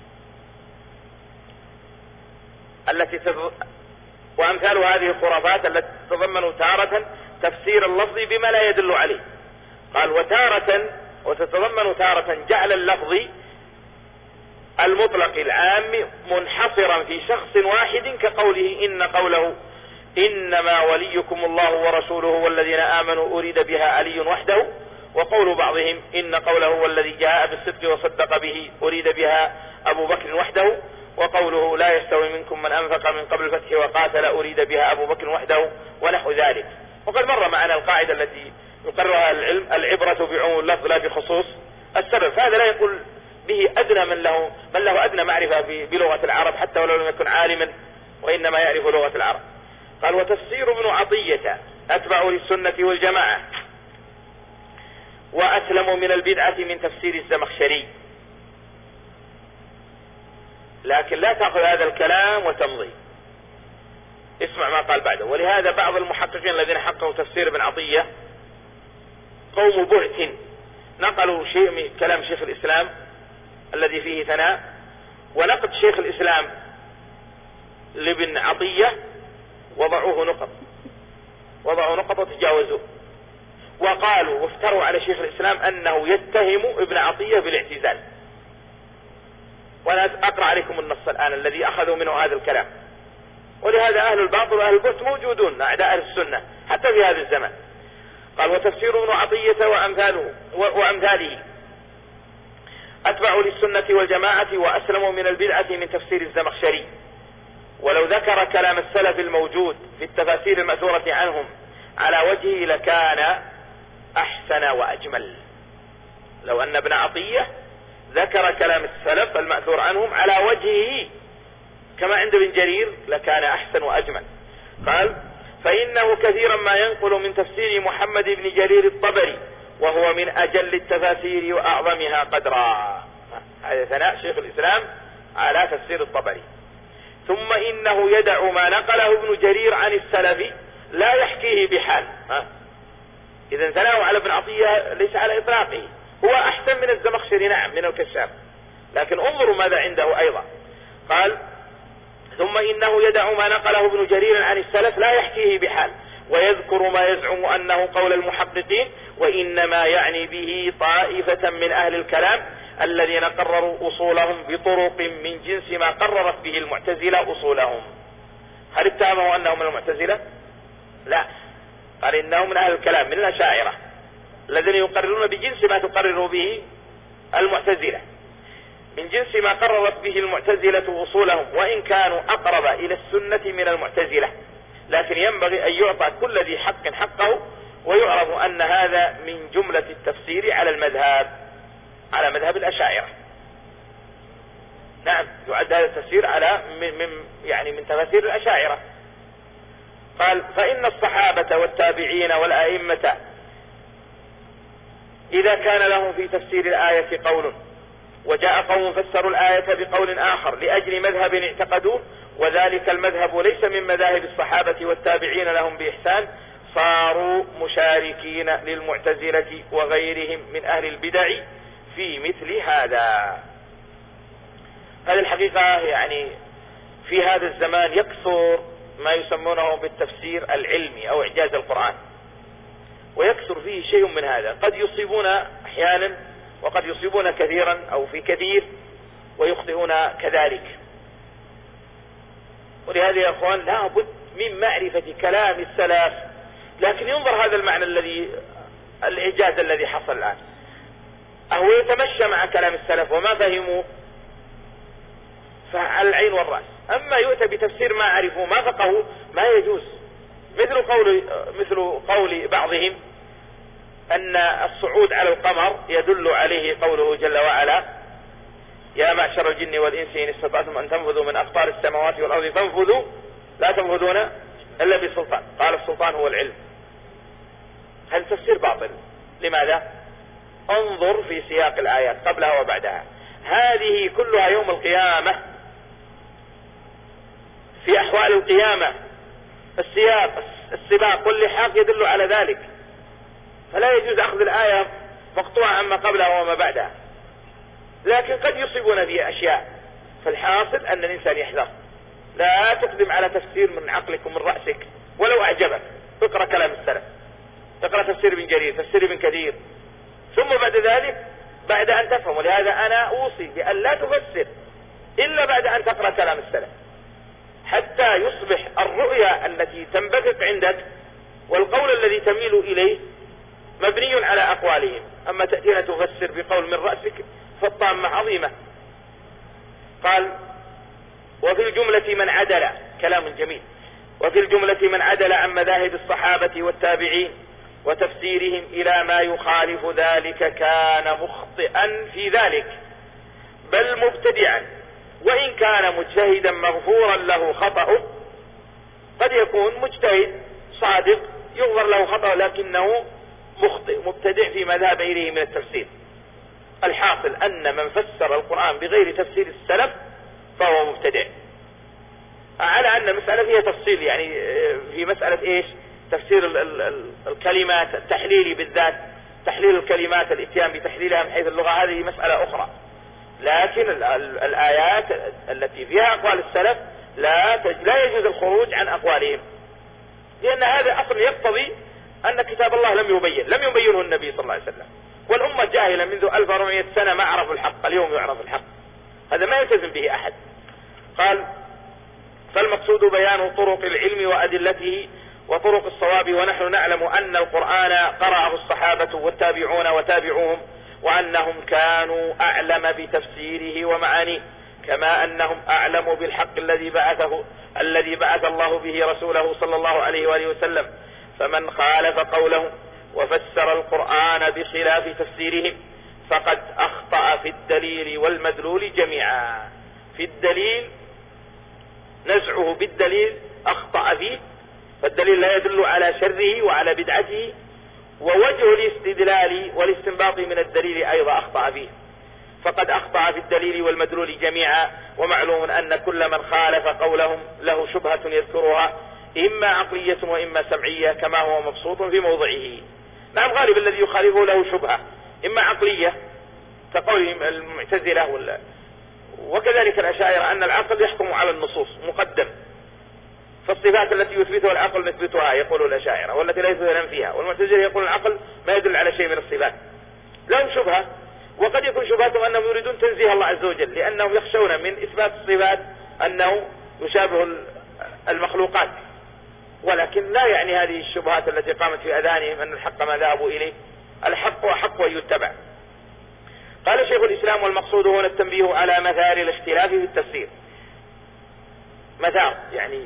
وأمثال هذه الخرافات التي تتضمن تارة تفسير اللفظ بما لا يدل عليه. قال وتتضمن تارة جعل اللفظ المطلق العام منحصرا في شخص واحد، كقوله إنما وليكم الله ورسوله والذين آمنوا أريد بها علي وحده. وقول بعضهم إن قوله والذي جاء بالصدق وصدق به أريد بها أبو بكر وحده. وقوله لا يستوي منكم من أنفق من قبل الفتح وقاتل أريد بها أبو بكر وحده، ونحو ذلك. وقد مر معنا القاعدة التي يقررها العلم العبرة بعموم اللفظ لا بخصوص السبب. هذا لا يقول به أدنى من له أدنى معرفة بلغة العرب حتى ولو لم يكن عالما، وإنما يعرف لغة العرب. قال وتفسير ابن عطية أتبع للسنة والجماعة وأسلم من البدعة من تفسير الزمخشري. لكن لا تأخذ هذا الكلام وتمضي، اسمع ما قال بعده. ولهذا بعض المحققين الذين حققوا تفسير ابن عطية قوم بعث نقلوا شيء من كلام شيخ الإسلام الذي فيه ثناء، ونقد شيخ الإسلام لابن عطية وضعوه نقط، وضعوا نقط وتجاوزوه، وقالوا وافتروا على شيخ الإسلام أنه يتهم ابن عطية بالاعتزال. وأنا أقرأ عليكم النص الآن الذي أخذوا منه هذا الكلام. ولهذا أهل الباطل وأهل البهت موجودون، أعداء السنة حتى في هذا الزمان. قال وتفسير ابن عطية وأمثاله أتبع للسنة والجماعة وأسلم من البدعة من تفسير الزمخشري. ولو ذكر كلام السلف الموجود في التفاسير المأثورة عنهم على وجهه لكان أحسن وأجمل. لو أن ابن عطية ذكر كلام السلف المأثور عنهم على وجهه كما عند ابن جرير لكان أحسن وأجمل. قال فإنه كثيرا ما ينقل من تفسير محمد بن جرير الطبري وهو من أجل التفاسير وأعظمها قدرا. هذا ثناء شيخ الإسلام على تفسير الطبري. ثم إنه يدع ما نقله ابن جرير عن السلف لا يحكيه بحال. إذا ثناءه على ابن عطية ليس على إطلاقه، هو أحسن من الزمخشري نعم من الكشاف، لكن انظروا ماذا عنده أيضا. قال ثم إنه يدع ما نقله ابن جرير عن السلف لا يحكيه بحال ويذكر ما يزعم أنه قول المحققين، وإنما يعني به طائفة من أهل الكلام الذين قرروا أصولهم بطرق من جنس ما قررت به المعتزلة أصولهم. هل اتهموا أنهم من المعتزلة؟ لا، قال إنهم من أهل الكلام من الأشاعرة الذين يقررون بجنس ما تقرر به المعتزلة، من جنس ما قررت به المعتزلة أصولهم، وإن كانوا أقرب إلى السنة من المعتزلة، لكن ينبغي أن يعطى كل ذي حق حقه، ويعرف أن هذا من جملة التفسير على مذهب الأشاعرة. نعم يعد هذا التفسير على من تفاسير الأشاعرة. قال فإن الصحابة والتابعين والأئمة إذا كان لهم في تفسير الآية قول وجاء قوم فسروا الآية بقول آخر لأجل مذهب اعتقدوه وذلك المذهب ليس من مذاهب الصحابة والتابعين لهم بإحسان، صاروا مشاركين للمعتزلة وغيرهم من أهل البدع في مثل هذا. هذه الحقيقة في هذا الزمان يكثر ما يسمونه بالتفسير العلمي أو إعجاز القرآن، ويكثر فيه شيء من هذا، قد يصيبون أحيانا وقد يصيبون كثيرا أو في كثير ويخطئون كذلك. ولهذا يا أخوان لا بد من معرفة كلام السلف، لكن ينظر هذا المعنى الإعجاز الذي حصل الآن، أهو يتمشى مع كلام السلف وما فهموا فعلى العين والرأس، أما يؤتى بتفسير ما عرفوا ما فقهوا ما يجوز، مثل قول بعضهم أن الصعود على القمر يدل عليه قوله جل وعلا يا معشر الجن والإنس إن استطعتم أن تنفذوا من أقطار السماوات والأرض فانفذوا لا تنفذون إلا بسلطان، قال السلطان هو العلم. هذا تفسير باطل. لماذا؟ انظر في سياق الآيات قبلها وبعدها، هذه كلها يوم القيامة، في أحوال القيامة، السباق واللحاق يدل على ذلك، فلا يجوز أخذ الآية مقطوعة عما قبلها وما بعدها، لكن قد يصيبون فيها أشياء، فالحاصل أن الإنسان يحذر، لا تقدم على تفسير من عقلك ومن رأسك ولو أعجبك، اقرأ كلام السلف، اقرأ تفسير ابن جرير، تفسير ابن كثير، ثم بعد ذلك بعد أن تفهم. ولهذا أنا أوصي بأن لا تفسر إلا بعد أن تقرأ كلام السلف، حتى يصبح الرؤية التي تنبثق عندك والقول الذي تميل إليه مبني على أقوالهم. أما تأتينا تفسر بقول من رأسك فالطامة عظيمة. قال وفي الجملة من عدل، كلام جميل، وفي الجملة من عدل عن مذاهب الصحابة والتابعين وتفسيرهم إلى ما يخالف ذلك كان مخطئا في ذلك بل مبتدعا، وإن كان مجتهدا مغفورا له خطأه. قد يكون مجتهد صادق يغفر له خطأه لكنه مخطئ مبتدع في مذهب غيره من التفسير. الحاصل أن من فسر القرآن بغير تفسير السلف فهو مبتدع، على أن المسألة فيها تفصيل، في مسألة إيش؟ تفسير الكلمات، التحليل بالذات، تحليل الكلمات، الاتيان بتحليلها من حيث اللغة، هذه مسألة أخرى. لكن الآيات التي فيها أقوال السلف لا يجوز الخروج عن أقوالهم، لأن هذا أصل يقتضي أن كتاب الله لم يبينه النبي صلى الله عليه وسلم، والأمة جاهلة منذ 1400 سنة ما عرفوا الحق، اليوم يعرف الحق، هذا ما يلتزم به أحد. قال: فالمقصود بيان طرق العلم وأدلته وطرق الصواب، ونحن نعلم أن القرآن قرأه الصحابة والتابعون وتابعوهم، وأنهم كانوا أعلم بتفسيره ومعانيه، كما أنهم أعلم بالحق الذي بعث الله به رسوله صلى الله عليه وآله وسلم. فمن خالف قوله وفسر القرآن بخلاف تفسيرهم فقد أخطأ في الدليل والمدلول جميعا. في الدليل نزعه بالدليل أخطأ فيه، فالدليل لا يدل على شره وعلى بدعته، ووجه الاستدلال والاستنباط من الدليل أيضا أخطأ فيه، فقد أخطأ في الدليل والمدلول جميعا. ومعلوم أن كل من خالف قولهم له شبهة يذكرها، إما عقلية وإما سمعية، كما هو مبسوط في موضعه. نعم، غالب الذي يخالفه له شبهة، إما عقلية كقول المعتزلة وكذلك الأشاعرة أن العقل يحكم على النصوص مقدم، فالصفات التي يثبتها العقل نثبتها يقول الأشاعرة، والتي لا يثبتها ننفيها. والمعتزلة يقول العقل ما يدل على شيء من الصفات، لهم شبهة، وقد يكون شبهتهم أنهم يريدون تنزيه الله عز وجل، لأنهم يخشون من إثبات الصفات أنه يشابه المخلوقات، ولكن لا يعني هذه الشبهات التي قامت في أذانهم أن الحق ما ذهبوا إليه، الحق وحق ويتبع. قال شيخ الإسلام: والمقصود هنا التنبيه على مثار الاختلاف في التفسير. مثار يعني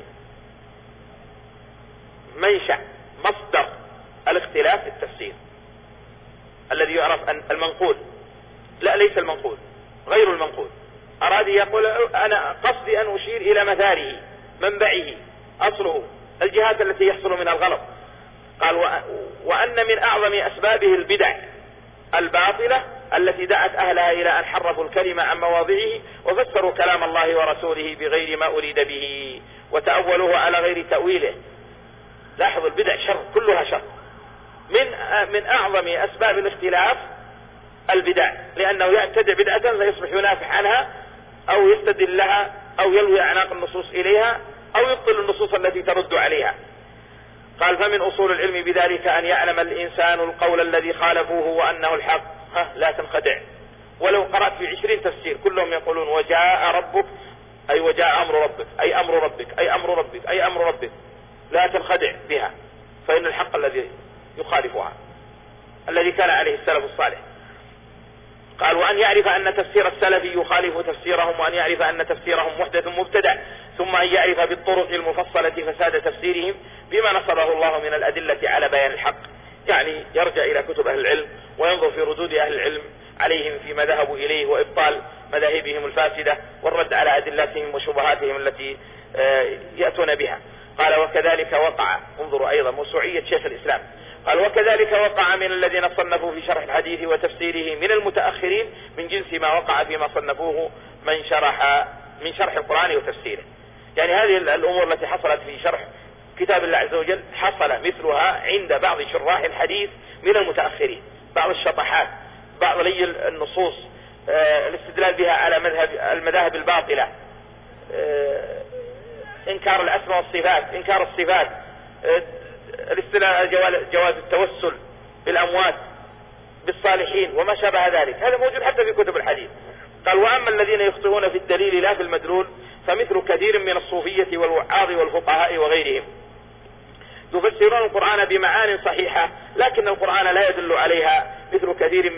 منشأ، مصدر الاختلاف في التفسير الذي يعرف أن المنقول، لا ليس المنقول، غير المنقول. أراد يقول أنا قصدي أن أشير إلى مثاره، منبعه، أصله، الجهات التي يحصل منها الغلط. قال: وأن من أعظم أسبابه البدع الباطلة التي دعت أهلها إلى أن حرفوا الكلمة عن مواضعه وفسروا كلام الله ورسوله بغير ما أريد به وتأولوه على غير تأويله. لاحظوا، البدع شر، كلها شر. من أعظم أسباب الاختلاف البدع، لأنه يبتدع بدعة فيصبح ينافح عنها أو يستدل لها أو يلوي أعناق النصوص إليها أو يبطل النصوص التي ترد عليها. قال: فمن أصول العلم بذلك أن يعلم الإنسان القول الذي خالفوه وأنه الحق. لا تنخدع، ولو قرأت في 20 تفسير كلهم يقولون وجاء ربك، أي وجاء أمر ربك، أي أمر ربك، أي أمر ربك، أي أمر ربك، لا تنخدع بها، فإن الحق الذي يخالفها الذي كان عليه السلف الصالح. قال: وأن يعرف أن تفسير السلف يخالف تفسيرهم، وأن يعرف أن تفسيرهم محدث مبتدع، ثم أن يعرف بالطرق المفصلة فساد تفسيرهم بما نصبه الله من الأدلة على بيان الحق. يعني يرجع إلى كتب أهل العلم وينظر في ردود أهل العلم عليهم فيما ذهبوا إليه، وإبطال مذاهبهم الفاسدة والرد على أدلتهم وشبهاتهم التي يأتون بها. قال: وكذلك وقع، انظروا أيضا موسوعية شيخ الإسلام، قال: وكذلك وقع من الذين صنفوا في شرح الحديث وتفسيره من المتأخرين من جنس ما وقع فيما صنفوه من شرح القرآن وتفسيره. يعني هذه الأمور التي حصلت في شرح كتاب الله عز وجل حصل مثلها عند بعض شراح الحديث من المتأخرين، بعض الشطحات، بعض لي النصوص، الاستدلال بها على المذاهب الباطلة، إنكار الأسماء والصفات، إنكار الصفات، الاستدلال على جواز التوسل بالأموات بالصالحين وما شابه ذلك، هذا موجود حتى في كتب الحديث. قال: وأما الذين يخطئون في الدليل لا في المدلول فمثل كثير من الصوفية والوعاظ والفقهاء وغيرهم يفسرون القرآن بمعان صحيحة لكن القرآن لا يدل عليها، مثل كثير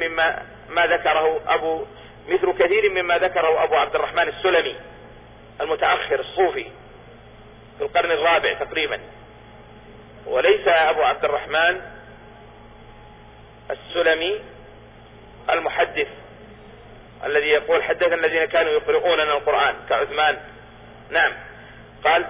مما ذكره أبو عبد الرحمن السلمي المتأخر الصوفي في القرن الرابع تقريبا، وليس أبو عبد الرحمن السلمي المحدث الذي يقول حدث الذين كانوا يقرؤوننا القرآن كعثمان. نعم، قال: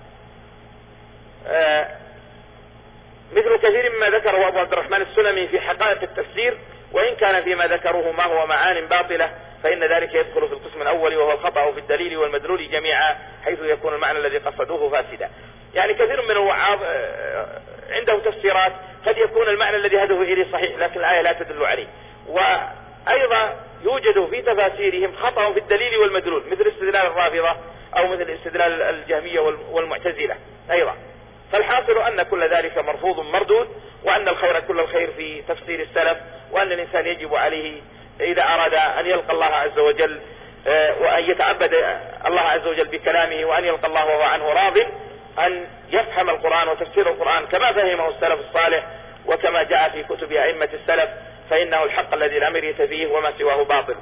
مثل كثير مما ذكره أبو عبد الرحمن السلمي في حقائق التفسير، وإن كان فيما ذكروه ما هو معان باطلة فإن ذلك يدخل في القسم الأول وهو الخطأ في الدليل والمدلول جميعا، حيث يكون المعنى الذي قصدوه فاسدا. يعني كثير من الوعاظ عنده تفسيرات قد يكون المعنى الذي هدفه إليه صحيح لكن الآية لا تدل عليه. وأيضا يوجد في تفاسيرهم خطأ في الدليل والمدلول، مثل استدلال الرافضة أو مثل استدلال الجهمية والمعتزلة أيضا. فالحاصل أن كل ذلك مرفوض مردود، وأن الخير كل الخير في تفسير السلف، وأن الإنسان يجب عليه إذا أراد أن يلقى الله عز وجل وأن يتعبد الله عز وجل بكلامه وأن يلقى الله وهو عنه راض، أن يفهم القرآن وتفسير القرآن كما فهمه السلف الصالح وكما جاء في كتب أئمة السلف، فإنه الحق الذي لا مرية فيه وما سواه باطل.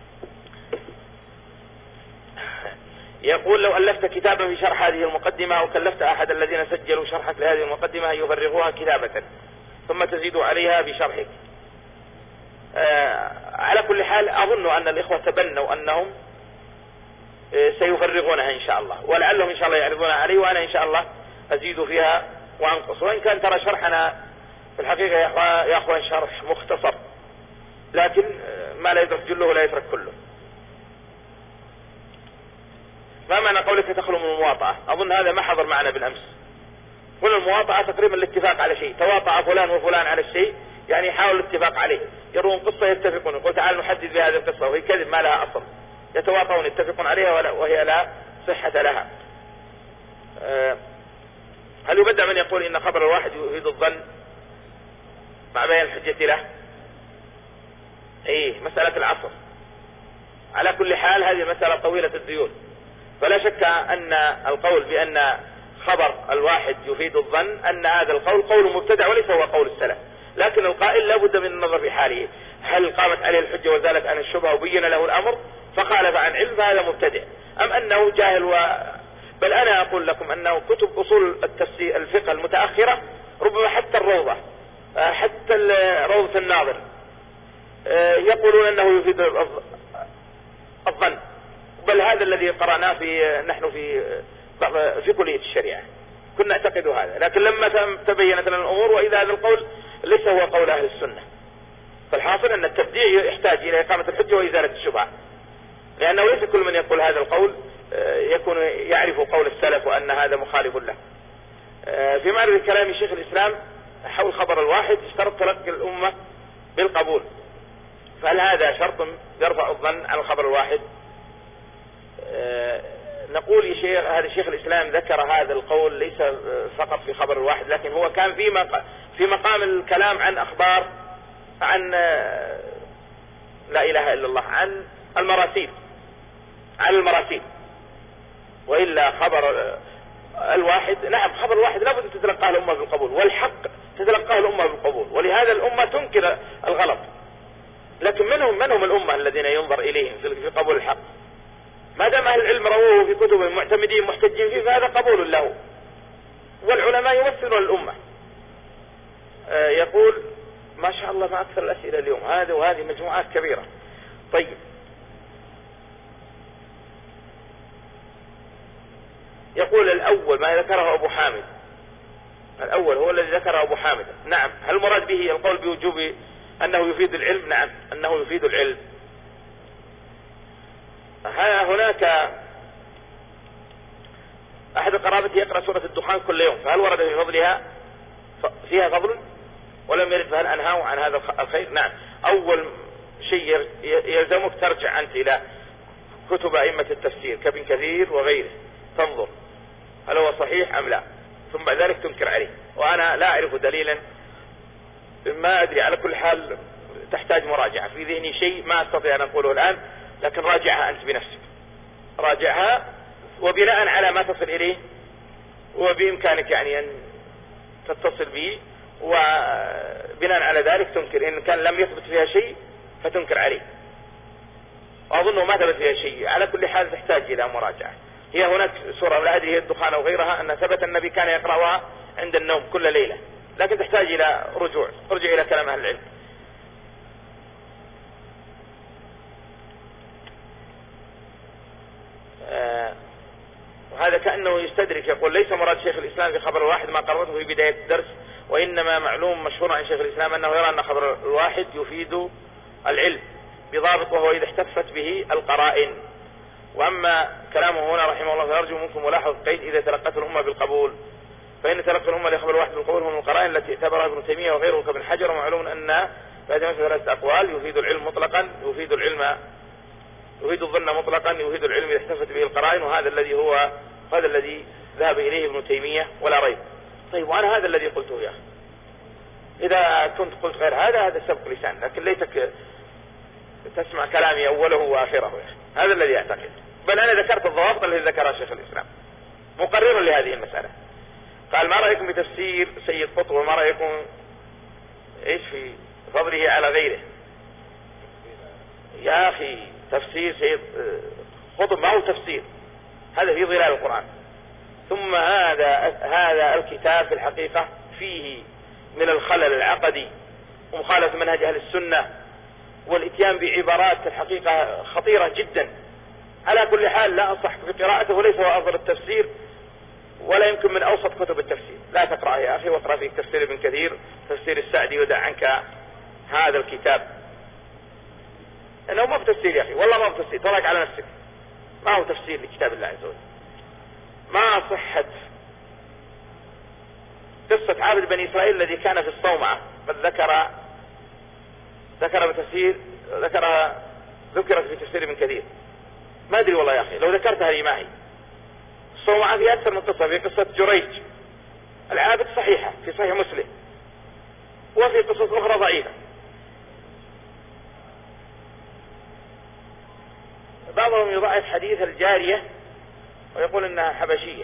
يقول: لو ألفت كتابا في شرح هذه المقدمة أو كلفت أحد الذين سجلوا شرحك لهذه المقدمة أن يفرغوها كتابة ثم تزيدوا عليها بشرحك. على كل حال أظن أن الإخوة تبنوا أنهم سيفرغونها إن شاء الله، ولعلهم إن شاء الله يعرضونها علي، وأنا إن شاء الله أزيد فيها وأنقص. وإن كان ترى شرحنا في الحقيقة يا أخوان شرح مختصر، لكن ما لا يدرك جله ولا يترك كله. ما معنى قولك تخلو من المواطأة؟ أظن هذا ما حضر معنا بالأمس. كل المواطأة تقريبا الاتفاق على شيء، تواطأ فلان وفلان على الشيء، يعني يحاول الاتفاق عليه، يرون قصة يتفقون، يقول تعال نحدد بهذه القصة، وهي كذب ما لها أصل، يتواطؤون يتفقون عليها وهي لا صحة لها. هل يبدأ من يقول إن خبر الواحد يفيد الظن مع بيان الحجة له؟ مسألة العصر. على كل حال هذه المسألة طويلة الديون، فلا شك أن القول بأن خبر الواحد يفيد الظن أن هذا القول قول مبتدع وليس هو قول السلف، لكن القائل لا بد من النظر في حاله، هل قامت عليه الحجة وزالت عن الشبهة وبين له الأمر فخالف عن علم فهذا مبتدع، أم أنه جاهل بل أنا أقول لكم أنه كتب أصول التفسير الفقه المتأخرة ربما حتى الروضة، حتى روضة الناظر يقولون أنه يفيد الظن، بل هذا الذي قرأناه نحن في كلية الشريعة كنا نعتقد هذا، لكن لما تبينت لنا الأمور وإذا هذا القول ليس هو قول أهل السنة. فالحاصل أن التبديع يحتاج إلى إقامة الحجة وإزالة الشبهة، لأنه ليس كل من يقول هذا القول يكون يعرف قول السلف وأن هذا مخالف له. في معرض كلام شيخ الإسلام حول خبر الواحد اشترط تلقي الأمة بالقبول، فهل هذا شرط يرفع الظن عن الخبر الواحد؟ نقول يا شيخ هذا شيخ الإسلام ذكر هذا القول ليس فقط في خبر الواحد، لكن هو كان في مقام الكلام عن أخبار عن لا إله إلا الله، عن المراسيل، وإلا خبر الواحد نعم خبر الواحد لابد أن تتلقاه الأمة بالقبول، والحق تتلقاه الأمة بالقبول، ولهذا الأمة تنكر الغلط، لكن من هم الأمة الذين ينظر إليهم في قبول الحق؟ ما دام أهل العلم رووه في كتبهم معتمدين محتجين فيه فهذا قبول له، والعلماء يمثلون الأمة. يقول ما شاء الله ما أكثر الأسئلة اليوم وهذه مجموعات كبيرة. طيب يقول الأول ما ذكره أبو حامد، الأول هو الذي ذكره أبو حامد، نعم. هل المراد به القول بوجوب أنه يفيد العلم؟ نعم أنه يفيد العلم. هناك أحد قرابتي يقرأ سورة الدخان كل يوم، فهل ورد في فضلها فيها فضل ولم يرد فهل أنهاه عن هذا الخير؟ نعم. أول شيء يلزمك ترجع أنت إلى كتب أئمة التفسير كابن كثير وغيره، تنظر هل هو صحيح أم لا، ثم بعد ذلك تنكر عليه. وأنا لا أعرف دليلا، ما أدري، على كل حال تحتاج مراجعة، في ذهني شيء ما أستطيع أن أقوله الآن، لكن راجعها أنت بنفسك، راجعها وبناء على ما تصل إليه وبإمكانك يعني أن تتصل به، وبناء على ذلك تنكر. إن كان لم يثبت فيها شيء فتنكر عليه، وأظنه ما ثبت فيها شيء. على كل حال تحتاج إلى مراجعة. هي هناك سورة لا أدري هي الدخان أو غيرها أن ثبت النبي كان يقرأها عند النوم كل ليلة، لكن تحتاج إلى رجوع، ارجع إلى كلام أهل العلم. وهذا كأنه يستدرك، يقول ليس مراد شيخ الإسلام في خبر الواحد ما قررته في بداية الدرس، وإنما معلوم مشهور عن شيخ الإسلام أنه يرى أن خبر الواحد يفيد العلم بضابط، وهو إذا احتفت به القرائن. وأما كلامه هنا رحمه الله فيرجو منكم ملاحظة قيد إذا تلقت الأمة بالقبول، فإن تلقى الأمة لخبر الواحد بالقبول هم القرائن التي اعتبرها ابن تيمية وغيره كابن حجر، ومعلوم أن فهذه ثلاثة أقوال: يفيد العلم مطلقا، يفيد الظن مطلقا، يفيد العلم إذا احتفت به القرائن، وهذا الذي ذهب إليه ابن تيمية ولا ريب. طيب، وأنا هذا الذي قلته يا أخي. إذا كنت قلت غير هذا سبق لسان، لكن ليتك تسمع كلامي أوله وآخره يا أخي. هذا الذي أعتقد، بل أنا ذكرت الضوابط التي ذكرها شيخ الإسلام مقررا لهذه المسألة. قال: ما رأيكم بتفسير سيد قطب، وما رأيكم في فضله على غيره؟ يا أخي، تفسير سيد قطب ما هو تفسير، هذا في ظلال القرآن. ثم هذا الكتاب في الحقيقة فيه من الخلل العقدي ومخالفة منهج أهل السنة والإتيان بعبارات الحقيقة خطيرة جدا. على كل حال لا أنصحك بقراءته، وليس هو أفضل التفسير ولا يمكن من أوسط كتب التفسير. لا تقرأ يا أخي، واقرأ في تفسير ابن كثير، تفسير السعدي، ودع عنك هذا الكتاب. إنه ما هو تفسير يا أخي، والله ما هو تفسير، تراك على نفسك، ما هو تفسير لكتاب الله عز وجل. ما صحت قصة عابد بني إسرائيل الذي كان في الصومعة، بل ذكرت في تفسير ابن كثير. ما أدري والله يا أخي، لو ذكرتها لي معي. الصومعة في أكثر من قصة، في قصة جريج العابد صحيحة في صحيح مسلم، وفي قصص أخرى ضعيفة. بعضهم يضعف حديث الجارية ويقول إنها حبشية.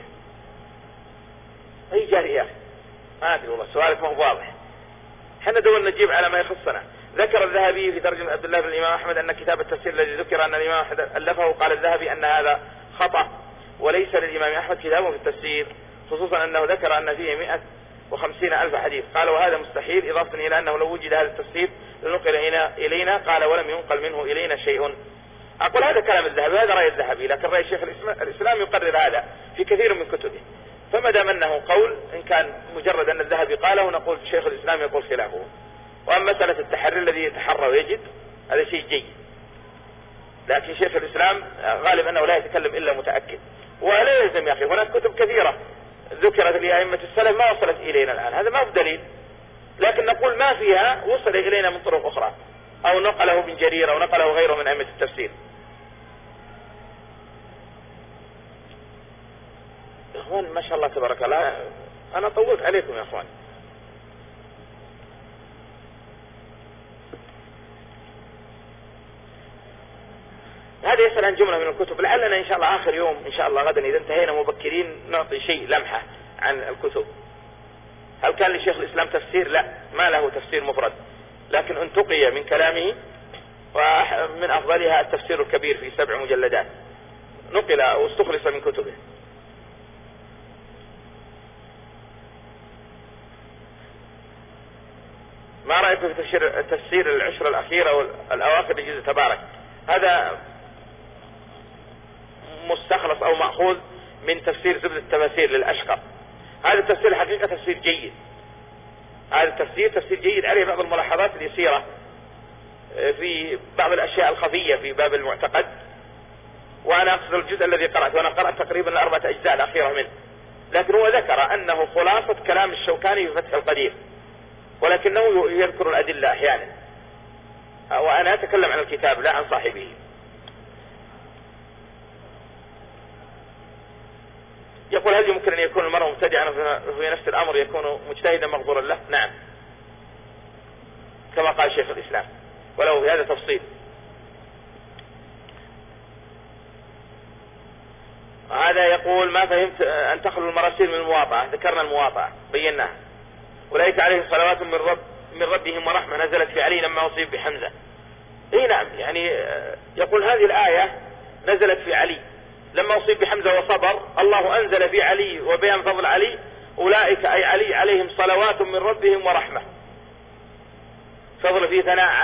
أي جارية يا أخي؟ ما أدري والله، سؤالك ما هو واضح. حنا دولنا نجيب على ما يخصنا. ذكر الذهبي في ترجمة عبد الله بن الإمام أحمد أن كتاب التفسير الذي ذكر أن الإمام أحمد ألفه، قال الذهبي أن هذا خطأ، وليس للإمام أحمد كتاب في التفسير، خصوصا أنه ذكر أن فيه 150,000 حديث. قال: وهذا مستحيل، إضافة إلى أنه لو وجد هذا التفسير لنقل إلينا. قال: ولم ينقل منه إلينا شيء. أقول هذا كلام الذهبي، هذا رأي الذهبي، لكن رأي شيخ الإسلام يقرر هذا في كثير من كتبه. فما دام أنه قول، إن كان مجرد أن الذهبي قاله نقول شيخ الإسلام يقول خلافه. وأما مسألة التحري الذي يتحرى ويجد، هذا شيء جيد، لكن شيخ الإسلام غالب أنه لا يتكلم إلا متأكد. ولا يلزم يا أخي، هناك كتب كثيرة ذكرت لأئمة السلف ما وصلت إلينا الآن، هذا ما هو دليل، لكن نقول ما فيها وصل إلينا من طرق أخرى، أو نقله ابن جرير أو نقله غيره من أئمة التفسير. يا أخوان ما شاء الله تبارك الله، أنا طولت عليكم يا أخوان. هذا يسأل عن جملة من الكتب، لعلنا إن شاء الله آخر يوم إن شاء الله غدا إذا انتهينا مبكرين نعطي شيء لمحة عن الكتب. هل كان لشيخ الإسلام تفسير؟ لا، ما له تفسير مفرد، لكن انتقي من كلامه، ومن أفضلها التفسير الكبير في 7 مجلدات نقل واستخلص من كتبه. ما رأيكم في تفسير العشر الأخيرة والأواخر لجزء تبارك؟ هذا مستخلص أو مأخوذ من تفسير زبدة التفاسير للأشقر. هذا التفسير الحقيقة تفسير جيد، هذا تفسير جيد، عليه بعض الملاحظات اليسيرة في بعض الأشياء الخفية في باب المعتقد. وأنا أقصد الجزء الذي قرأت، وأنا قرأت تقريبا 4 أجزاء الأخيرة منه، لكن هو ذكر أنه خلاصة كلام الشوكاني في فتح القدير، ولكنه يذكر الأدلة أحيانا، وأنا أتكلم عن الكتاب لا عن صاحبه. يقول: هل يمكن أن يكون المرء مبتدعا في نفس الأمر يكون مجتهدا مغفورا له؟ نعم، كما قال شيخ الإسلام، ولو في هذا تفصيل. هذا يقول: ما فهمت أن تخلو المراسيل من المواطأة. ذكرنا المواطأة بيناها. أولئك عليهم صلوات من ربهم ورحمة نزلت في علي لما أصيب بحمزة. اي نعم، يعني يقول هذه الآية نزلت في علي لما أصيب بحمزة وصبر، الله أنزل في علي وبيان فضل علي، أولئك أي علي عليهم صلوات من ربهم ورحمة. فضل في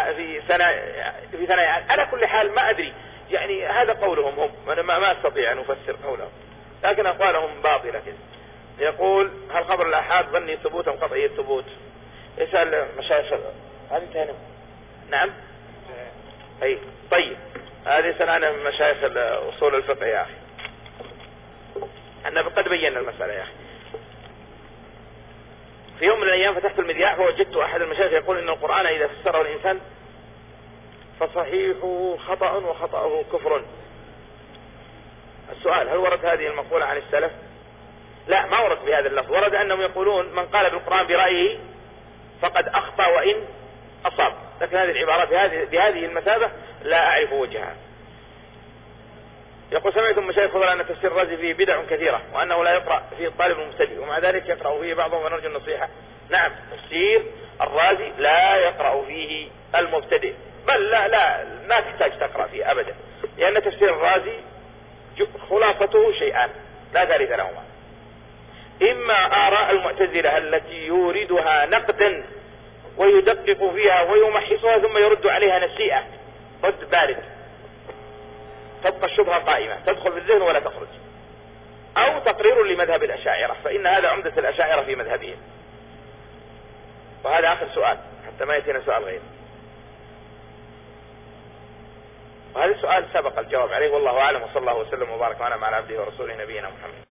ثناء على كل حال. ما أدري، يعني هذا قولهم هم، أنا ما أستطيع أن أفسر قولهم، لكن أقوالهم باطلة كذا. يقول: هل خبر الآحاد ظني ثبوتا قطعي الثبوت؟ يسأل مشايخ. هذه انتهينا. نعم. أي طيب، هذه سنة من مشايخ أصول الفقه يا أخي، أنا قد بينا المسألة يا أخي. في يوم من الأيام فتحت المذياع فوجدت أحد المشايخ يقول إن القرآن إذا فسره الإنسان فصحيحه خطأ وخطأه كفر. السؤال: هل ورد هذه المقولة عن السلف؟ لا، ما ورد بهذا اللفظ. ورد أنهم يقولون من قال بالقرآن برأيه فقد أخطأ وإن أصاب، لكن هذه العبارات بهذه المثابة لا أعرف وجهها. يقول: سمعت المشايخ فضلا أن تفسير الرازي فيه بدع كثيرة وأنه لا يقرأ فيه الطالب المبتدئ، ومع ذلك يقرأ فيه بعضهم ونرجو النصيحة. نعم، تفسير الرازي لا يقرأ فيه المبتدئ، بل لا تحتاج تقرأ فيه أبدا، لأن تفسير الرازي خلاصته شيئان لا ثالث لهما: إما آراء المعتزلة التي يوردها نقدا ويدقق فيها ويمحصها ثم يرد عليها نسيئة رد بارد تبقى الشبهة قائمة تدخل في الذهن ولا تخرج، أو تقرير لمذهب الأشاعرة، فإن هذا عمدة الأشاعرة في مذهبهم. وهذا آخر سؤال حتى ما يأتينا سؤال غيره، وهذا السؤال سبق الجواب عليه، والله أعلم، وصلى الله وسلم وبارك على عبده ورسوله نبينا محمد.